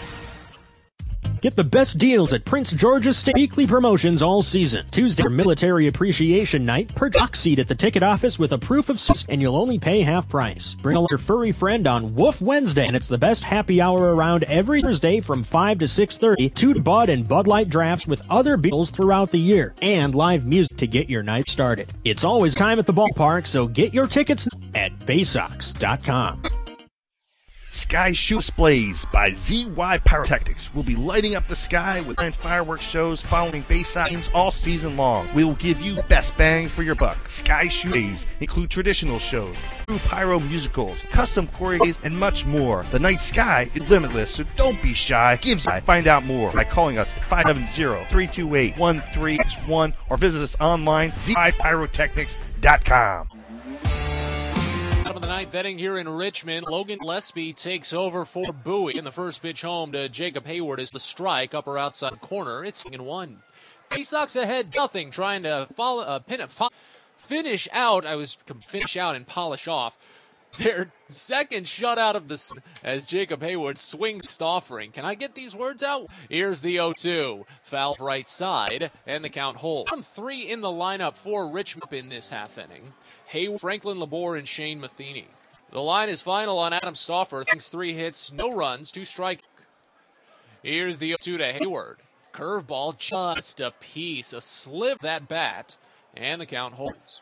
Get the best deals at Prince George's State. Weekly promotions all season. Tuesday, Military Appreciation Night. Purchase a seat at the ticket office with a proof of service, and you'll only pay half price. Bring along your furry friend on Woof Wednesday, and it's the best happy hour around every Thursday from five to six thirty. Two Bud and Bud Light drafts with other deals throughout the year, and live music to get your night started. It's always time at the ballpark, so get your tickets at bay sox dot com. Sky Show Displays by Z Y Pyrotechnics will be lighting up the sky with fireworks shows following Bayside games all season long. We will give you the best bang for your buck. Sky Show Days include traditional shows, true pyro musicals, custom choreographies, and much more. The night sky is limitless, so don't be shy. Give Sky. Find out more by calling us at five seven zero, three two eight, one three six one or visit us online z y pyrotechnics dot com. Bottom of the ninth inning here in Richmond. Logan Gillespie takes over for Bowie. In the first pitch home to Jacob Hayward is the strike, upper outside corner. It's in one. Bay Sox ahead, nothing, trying to follow, uh, pin it, fo- finish out. I was finish out and polish off their second shutout of the season as Jacob Hayward swings offering. Can I get these words out? Here's the oh two. Foul right side, and the count holds. Three in the lineup for Richmond in this half inning. Hayward, Franklin Labor, and Shane Matheny. The line is final on Adam Stauffer. Thanks three hits, no runs, two strikes. Here's the oh two to Hayward. Curveball just a piece, a slip that bat, and the count holds.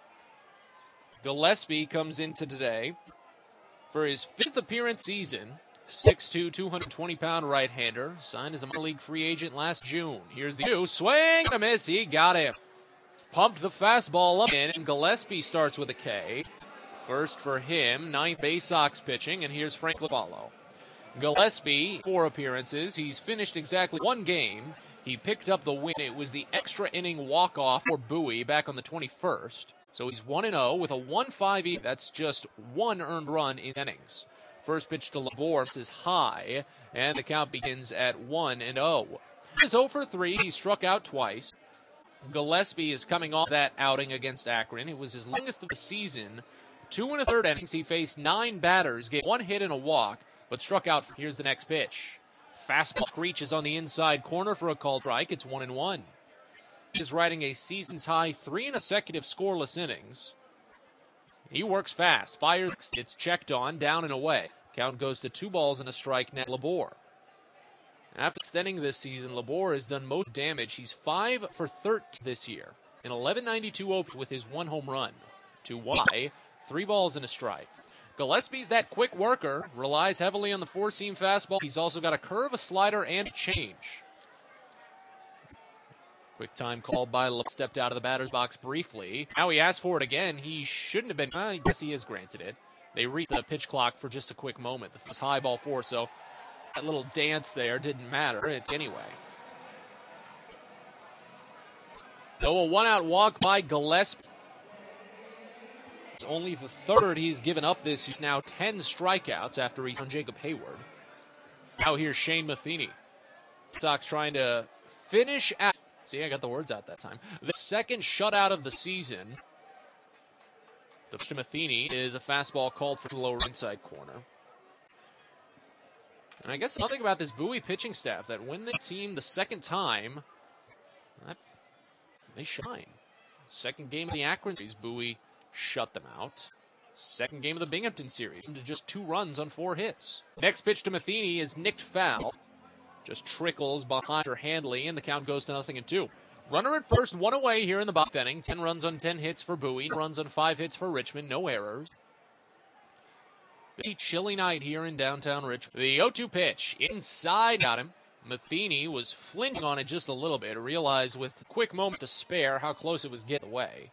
Gillespie comes into today for his fifth appearance season. six two, two hundred twenty pound right-hander. Signed as a minor league free agent last June. Here's the two. Swing and a miss. He got him. Pumped the fastball up in, and Gillespie starts with a K. First for him, ninth Bay Sox pitching, and here's Frank Lavallo. Gillespie, four appearances. He's finished exactly one game. He picked up the win. It was the extra inning walk-off for Bowie back on the twenty-first. So he's one and oh with a one point five E. That's just one earned run in innings. First pitch to Labor is high, and the count begins at one and oh. He's oh for three. He struck out twice. Gillespie is coming off that outing against Akron. It was his longest of the season. Two and a third innings. He faced nine batters, gave one hit and a walk, but struck out. Here's the next pitch. Fastball screeches on the inside corner for a called strike. It's one and one. He is riding a season's high three consecutive scoreless innings. He works fast, fires, it's checked on, down and away. Count goes to two balls and a strike now. Labor. After extending this season, Labor has done most damage. He's five for thirteen this year. An eleven ninety-two open with his one home run. Two Y, three balls and a strike. Gillespie's that quick worker, relies heavily on the four-seam fastball. He's also got a curve, a slider, and a change. Quick time called by Labor. Stepped out of the batter's box briefly. Now he asked for it again. He shouldn't have been. I guess he is granted it. They read the pitch clock for just a quick moment. This was high ball four, so that little dance there didn't matter it, anyway. So a one-out walk by Gillespie. It's only the third he's given up this. He's now ten strikeouts after he's on Jacob Hayward. Now here's Shane Matheny. Sox trying to finish out. See, I got the words out that time. The second shutout of the season. So to Matheny is a fastball called for the lower inside corner. And I guess something about this Bowie pitching staff that when they team the second time, that, they shine. Second game of the Akron series, Bowie shut them out. Second game of the Binghamton series, into just two runs on four hits. Next pitch to Matheny is nicked foul. Just trickles behind her Handley, and the count goes to nothing and two. Runner at first, one away here in the bottom inning. Ten runs on ten hits for Bowie. Runs on five hits for Richmond. No errors. A chilly night here in downtown Richmond. The oh two pitch inside got him. Matheny was flinching on it just a little bit. Realized with a quick moment to spare how close it was getting away.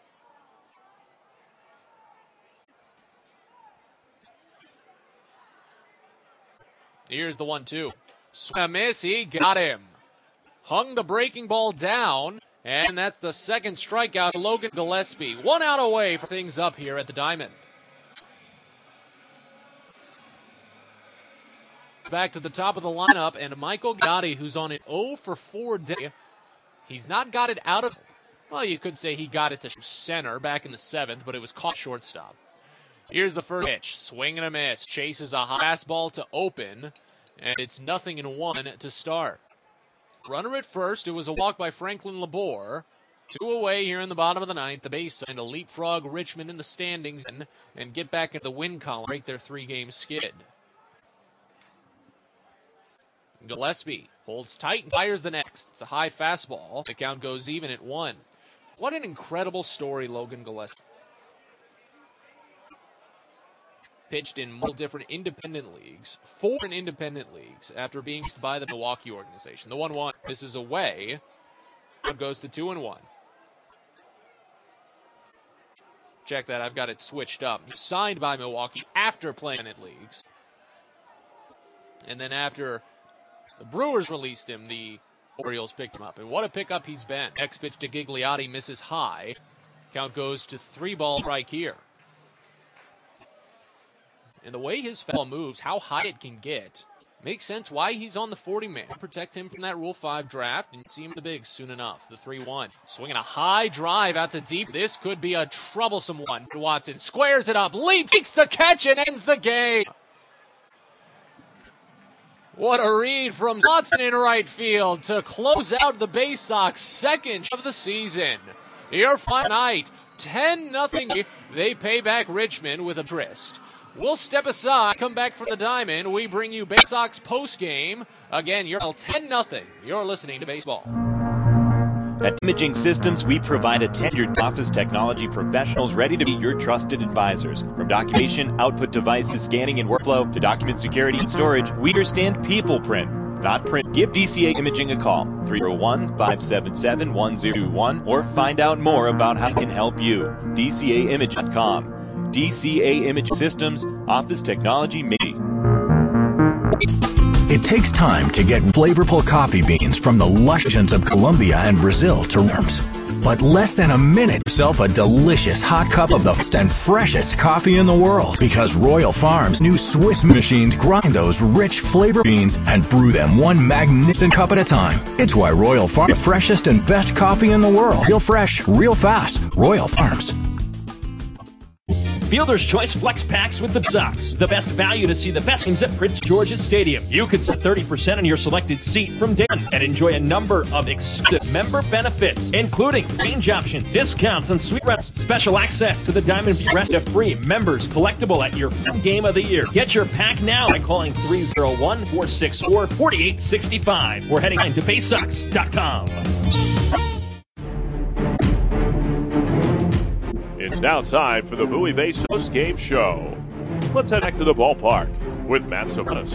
Here's the one two. Swing a miss, he got him. Hung the breaking ball down, and that's the second strikeout to Logan Gillespie. One out away for things up here at the Diamond. Back to the top of the lineup, and Michael Gotti, who's on an oh for four day. He's not got it out of, well, you could say he got it to center back in the seventh, but it was caught shortstop. Here's the first pitch. Swing and a miss. Chases a high fastball to open, and it's nothing in one to start. Runner at first. It was a walk by Franklin Labor. Two away here in the bottom of the ninth. The base and to leapfrog Richmond in the standings and, and get back into the win column, break their three-game skid. Gillespie holds tight and fires the next. It's a high fastball. The count goes even at one. What an incredible story, Logan Gillespie. pitched in multiple different independent leagues, four in independent leagues, after being used by the Milwaukee organization. The one one, this is away. It goes to two and one. Check that, I've got it switched up. He's signed by Milwaukee after playing in leagues. And then after the Brewers released him, the Orioles picked him up. And what a pickup he's been. Next pitch to Gigliotti misses high. Count goes to three ball strike here. And the way his foul moves, how high it can get, makes sense why he's on the forty man. Protect him from that Rule five draft and see him in the bigs soon enough. The three one. Swinging a high drive out to deep. This could be a troublesome one. Watson squares it up, leaps, takes the catch, and ends the game. What a read from Watson in right field to close out the Bay Sox second of the season. Your final night, ten nothing. They pay back Richmond with a tryst. We'll step aside, come back from the diamond. We bring you Bay Sox postgame. Again, you're ten nothing. You're listening to baseball. At Imaging Systems, we provide a tenured office technology professionals ready to be your trusted advisors. From documentation, output devices, scanning and workflow, to document security and storage, we understand people print, not print. Give D C A Imaging a call, three oh one, five seven seven, one oh two one, or find out more about how it can help you. D C A image dot com. D C A Imaging Systems, office technology made. It takes time to get flavorful coffee beans from the lush regions of Colombia and Brazil to worms. But less than a minute, yourself a delicious hot cup of the best and freshest coffee in the world. Because Royal Farms' new Swiss machines grind those rich flavor beans and brew them one magnificent cup at a time. It's why Royal Farms is the freshest and best coffee in the world. Real fresh, real fast. Royal Farms. Fielder's Choice Flex Packs with the Sox. The best value to see the best games at Prince George's Stadium. You could save thirty percent on your selected seat from day one and enjoy a number of exclusive member benefits, including range options, discounts on suite reps, special access to the Diamond View Rest of free members collectible at your game of the year. Get your pack now by calling three oh one, four six four, four eight six five or heading to bay sox dot com. It's now time for the Bowie Bay Sox Game Show. Let's head back to the ballpark with Matt Sabonis.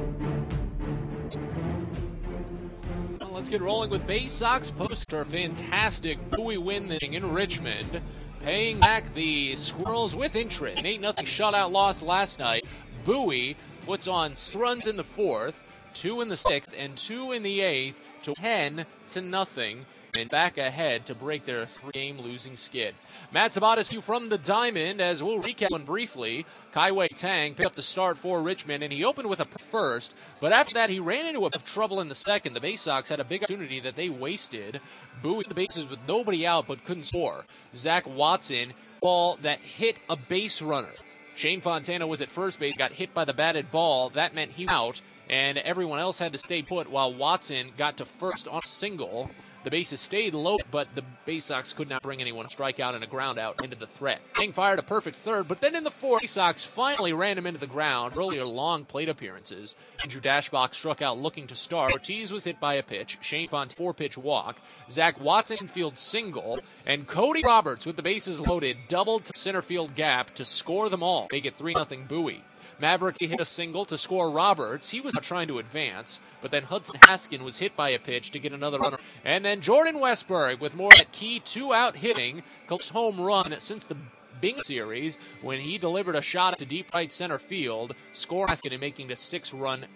Well, let's get rolling with Bay Sox poster. Fantastic Bowie win in Richmond, paying back the Squirrels with interest. An eight nothing shutout loss last night. Bowie puts on runs in the fourth, two in the sixth, and two in the eighth to ten to nothing. And back ahead to break their three-game losing skid. Matt Sabatis, you from the Diamond, as we'll recap one briefly. Kaiwei Tang picked up the start for Richmond, and he opened with a first, but after that he ran into a bit of trouble in the second. The Bay Sox had a big opportunity that they wasted. Bowie the bases with nobody out, but couldn't score. Zach Watson, ball that hit a base runner. Shane Fontana was at first base, got hit by the batted ball. That meant he was out, and everyone else had to stay put while Watson got to first on a single. The bases stayed low, but the Bay Sox could not bring anyone a strikeout and a ground out into the threat. Tang fired a perfect third, but then in the fourth, Bay Sox finally ran him into the ground. Earlier long plate appearances. Andrew Dashbach struck out looking to start. Ortiz was hit by a pitch. Shane Font four-pitch walk. Zach Watson field single, and Cody Roberts with the bases loaded doubled to center field gap to score them all. Make it three nothing Bowie. Maverick hit a single to score Roberts. He was not trying to advance, but then Hudson Haskin was hit by a pitch to get another runner. And then Jordan Westburg with more of that key two-out hitting, coached home run since the Bing series when he delivered a shot to deep right center field, score Haskin and making the six-run.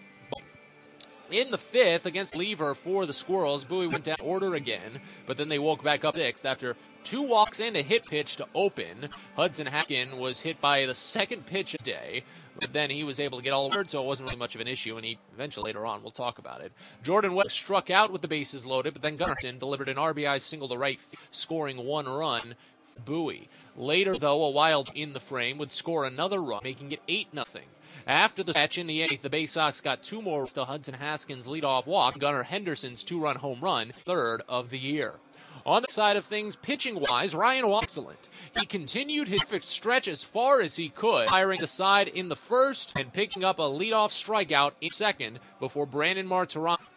In the fifth, against Lever for the Squirrels, Bowie went down order again, but then they woke back up sixth after two walks and a hit pitch to open. Hudson Haskin was hit by the second pitch of the day, but then he was able to get all the word, so it wasn't really much of an issue, and he eventually, later on, we'll talk about it. Jordan West struck out with the bases loaded, but then Gunnarsson delivered an R B I single to right, scoring one run for Bowie. Later, though, a Wild in the frame would score another run, making it eight nothing. After the catch in the eighth, the Bay Sox got two more to Hudson Haskins' leadoff walk, Gunnar Henderson's two-run home run, third of the year. On the side of things, pitching-wise, Ryan was excellent. He continued his perfect stretch as far as he could, firing the side in the first and picking up a leadoff strikeout in second before Brandon Martirano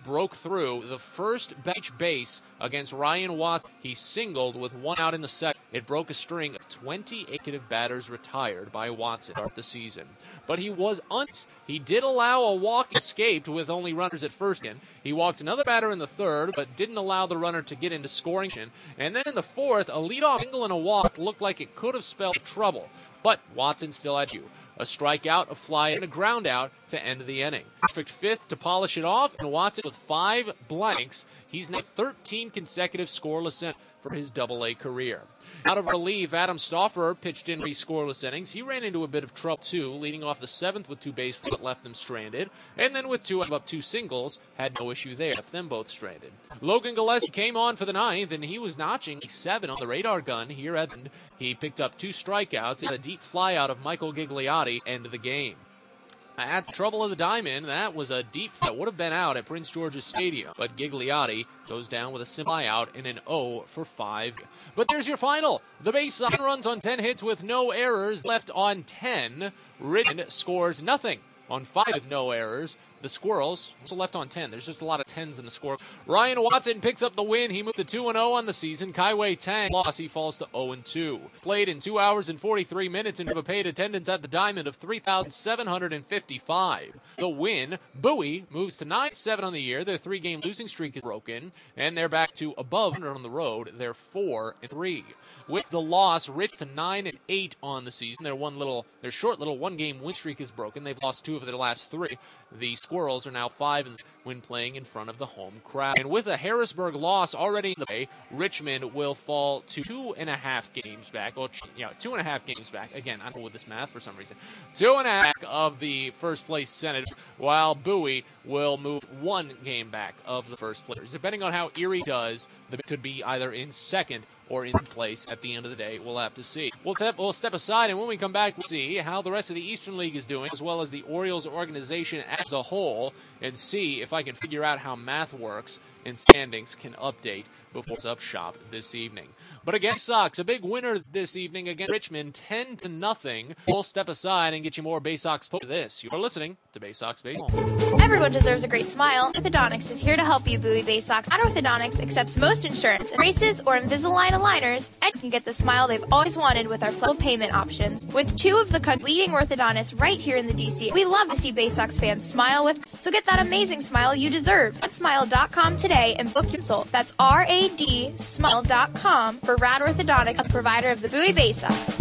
broke through the first bench base against Ryan Watson. He singled with one out in the second. It broke a string of twenty consecutive batters retired by Watson to start the season. But he was un- He did allow a walk escaped with only runners at first. In. He walked another batter in the third, but didn't allow the runner to get into scoring. And then in the fourth, a leadoff single and a walk looked like it could have spelled trouble. But Watson still had you. A strikeout, a fly, and a ground out to end the inning. Perfect fifth to polish it off, and Watson with five blanks. He's now thirteen consecutive scoreless innings for his double-A career. Out of relief, Adam Stauffer pitched in three scoreless innings. He ran into a bit of trouble, too, leading off the seventh with two base runners that left them stranded. And then with two up two singles, had no issue there, left them both stranded. Logan Gillespie came on for the ninth, and he was notching seven on the radar gun here at the end. He picked up two strikeouts and a deep fly out of Michael Gigliotti to end the game. That's trouble of the diamond. That was a deep that would have been out at Prince George's Stadium. But Gigliotti goes down with a simple out and an oh for five. But there's your final. The Bay Sox runs on ten hits with no errors, left on ten. Richmond scores nothing on five with no errors. The Squirrels also left on ten. There's just a lot of tens in the score. Ryan Watson picks up the win. He moves to two and oh on the season. Kai-Wei Tang loss. He falls to oh and two. Played in two hours and forty-three minutes and have a paid attendance at the Diamond of three thousand seven hundred fifty-five. The win. Bowie moves to nine and seven on the year. Their three-game losing streak is broken, and they're back to above one hundred on the road. They're four and three. With the loss, Rich to nine and eight on the season. Their one little, their short little one-game win streak is broken. They've lost two of their last three. The Squirrels are now five and when playing in front of the home crowd. And with a Harrisburg loss already in the way, Richmond will fall to two and a half games back. Well, yeah, two and a half games back. Again, I'm with this math for some reason. Two and a half of the first place Senators, while Bowie will move one game back of the first place. Depending on how Erie does, the could be either in second or in place at the end of the day. We'll have to see. We'll step, we'll step aside, and when we come back, we'll see how the rest of the Eastern League is doing, as well as the Orioles organization as a whole, and see if I can figure out how math works and standings can update before it's up shop this evening. But again, Sox, a big winner this evening against Richmond, ten to nothing. We'll step aside and get you more Bay Sox post this. You're listening to Bay Sox Baseball. Everyone deserves a great smile. Orthodontics is here to help you, Bowie Bay Sox. At Orthodontics accepts most insurance, braces, or Invisalign aligners, and you can get the smile they've always wanted with our flexible payment options. With two of the country's leading orthodontists right here in the D C, we love to see Bay Sox fans smile with us. So get that amazing smile you deserve at smile dot com today and book your consult. That's R A D smile dot com for Rad Orthodontics, a provider of the Bowie Bay Sox.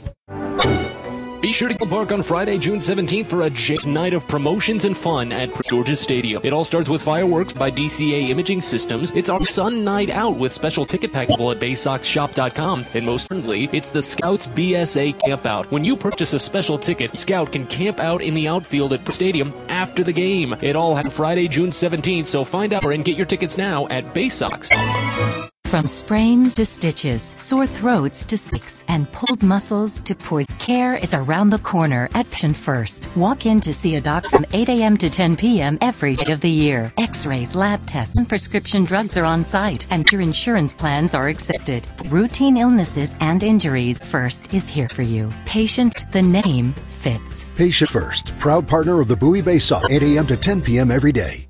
Be sure to park on Friday, June seventeenth for a Jake's night of promotions and fun at Prince George's Stadium. It all starts with fireworks by D C A Imaging Systems. It's our Sun Night Out with special ticket packable at bay sox shop dot com. And most importantly, it's the Scouts B S A Campout. When you purchase a special ticket, Scout can camp out in the outfield at the stadium after the game. It all happened Friday, June seventeenth, so find out and get your tickets now at Bay Sox. From sprains to stitches, sore throats to sticks, and pulled muscles to poison, care is around the corner at Patient First. Walk in to see a doctor from eight a.m. to ten p.m. every day of the year. X-rays, lab tests, and prescription drugs are on site, and your insurance plans are accepted. Routine illnesses and injuries, First is here for you. Patient, the name fits. Patient First, proud partner of the Bowie Bay Sox, eight a.m. to ten p.m. every day.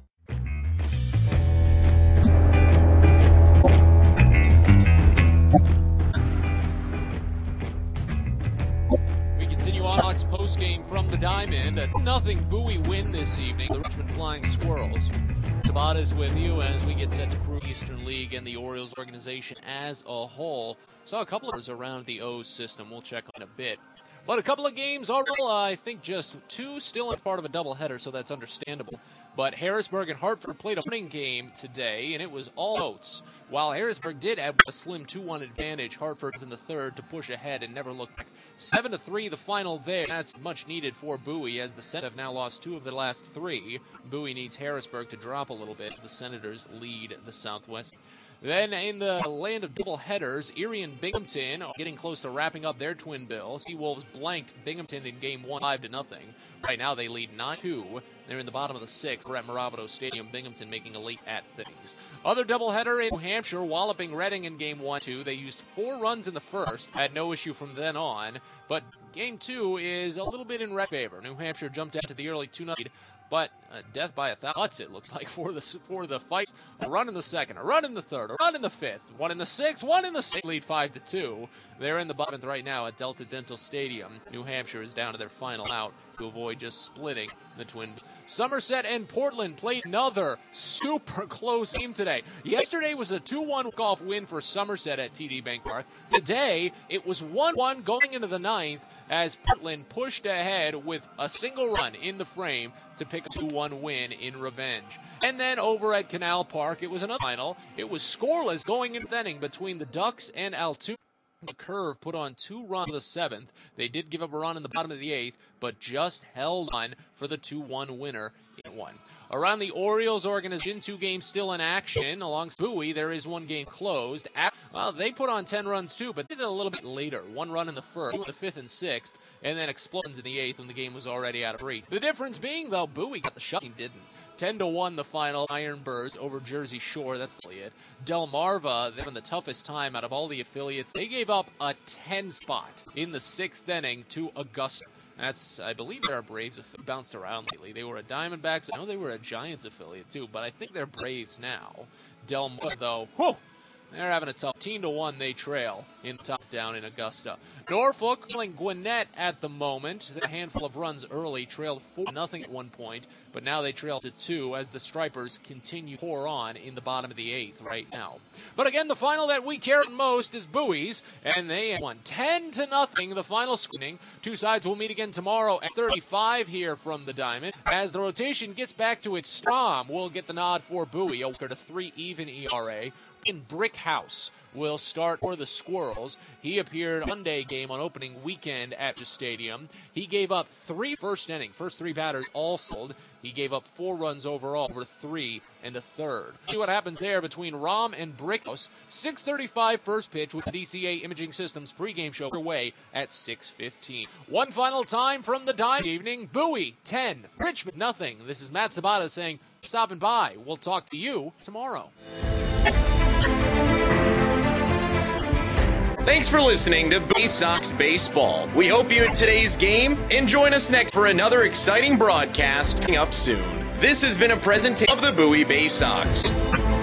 Post game from the Diamond. A nothing Bowie win this evening. The Richmond Flying Squirrels. Sabata is with you as we get set to crew Eastern League and the Orioles organization as a whole. Saw a couple of others around the O system. We'll check on a bit. But a couple of games are, uh, I think just two still as part of a doubleheader, so that's understandable. But Harrisburg and Hartford played a winning game today, and it was all notes. While Harrisburg did have a slim two one advantage, Hartford's in the third to push ahead and never look back. seven to three the final there. That's much needed for Bowie, as the Senators have now lost two of the last three. Bowie needs Harrisburg to drop a little bit as the Senators lead the Southwest. Then in the land of double headers, Erie and Binghamton are getting close to wrapping up their twin bill. Seawolves blanked Binghamton in game one, five to nothing. Right now they lead nine two. They're in the bottom of the sixth. We're at Moravito Stadium. Binghamton making a late at things. Other doubleheader in New Hampshire, walloping Reading in game one two. They used four runs in the first, had no issue from then on. But game two is a little bit in Red's favor. New Hampshire jumped out to the early two nothing lead, but uh, death by a thousand, it looks like, for the for the fight. A run in the second, a run in the third, a run in the fifth, one in the sixth, one in the sixth. Lead five to two. They're in the bottom right now at Delta Dental Stadium. New Hampshire is down to their final out to avoid just splitting the Twin. Somerset and Portland played another super close game today. Yesterday was a two one golf win for Somerset at T D Bank Park. Today, it was one one going into the ninth as Portland pushed ahead with a single run in the frame to pick a two one win in revenge. And then over at Canal Park, it was another final. It was scoreless going into the inning between the Ducks and Altoona. The Curve put on two runs in the seventh. They did give up a run in the bottom of the eighth, but just held on for the two one winner in one. Around the Orioles organization, two games still in action. Along Bowie, there is one game closed. Well, they put on ten runs too, but did it a little bit later. One run in the first, the fifth and sixth, and then explosions in the eighth when the game was already out of reach. The difference being, though, Bowie got the shot and didn't. ten to one the final, Ironbirds over Jersey Shore. That's the affiliate. Delmarva, they're having the toughest time out of all the affiliates. They gave up a ten spot in the sixth inning to Augusta. That's, I believe, they're a Braves affiliate. Bounced around lately. They were a Diamondbacks. I know they were a Giants affiliate, too, but I think they're Braves now. Delmarva, though, whew, they're having a tough. fifteen to one they trail in top down in Augusta. Norfolk playing Gwinnett at the moment. A handful of runs early, trailed four nothing at one point, but now they trail to two as the Stripers continue to pour on in the bottom of the eighth right now. But again, the final that we care most is Bowie's, and they won ten to nothing the final screening. Two sides will meet again tomorrow at thirty-five here from the Diamond. As the rotation gets back to its strong, we'll get the nod for Bowie, a to three even E R A. In Brick House will start for the Squirrels. He appeared Monday game on opening weekend at the stadium. He gave up three first inning, first three batters all sold. He gave up four runs overall over three and a third. See what happens there between Rom and Brick House. six thirty-five first pitch with the D C A Imaging Systems pregame show underway at six fifteen. One final time from the dime evening. Bowie ten, Richmond nothing. This is Matt Sabata saying stopping by. We'll talk to you tomorrow. Thanks for listening to Bay Sox Baseball. We hope you enjoyed today's game and join us next for another exciting broadcast coming up soon. This has been a presentation of the Bowie Bay Sox.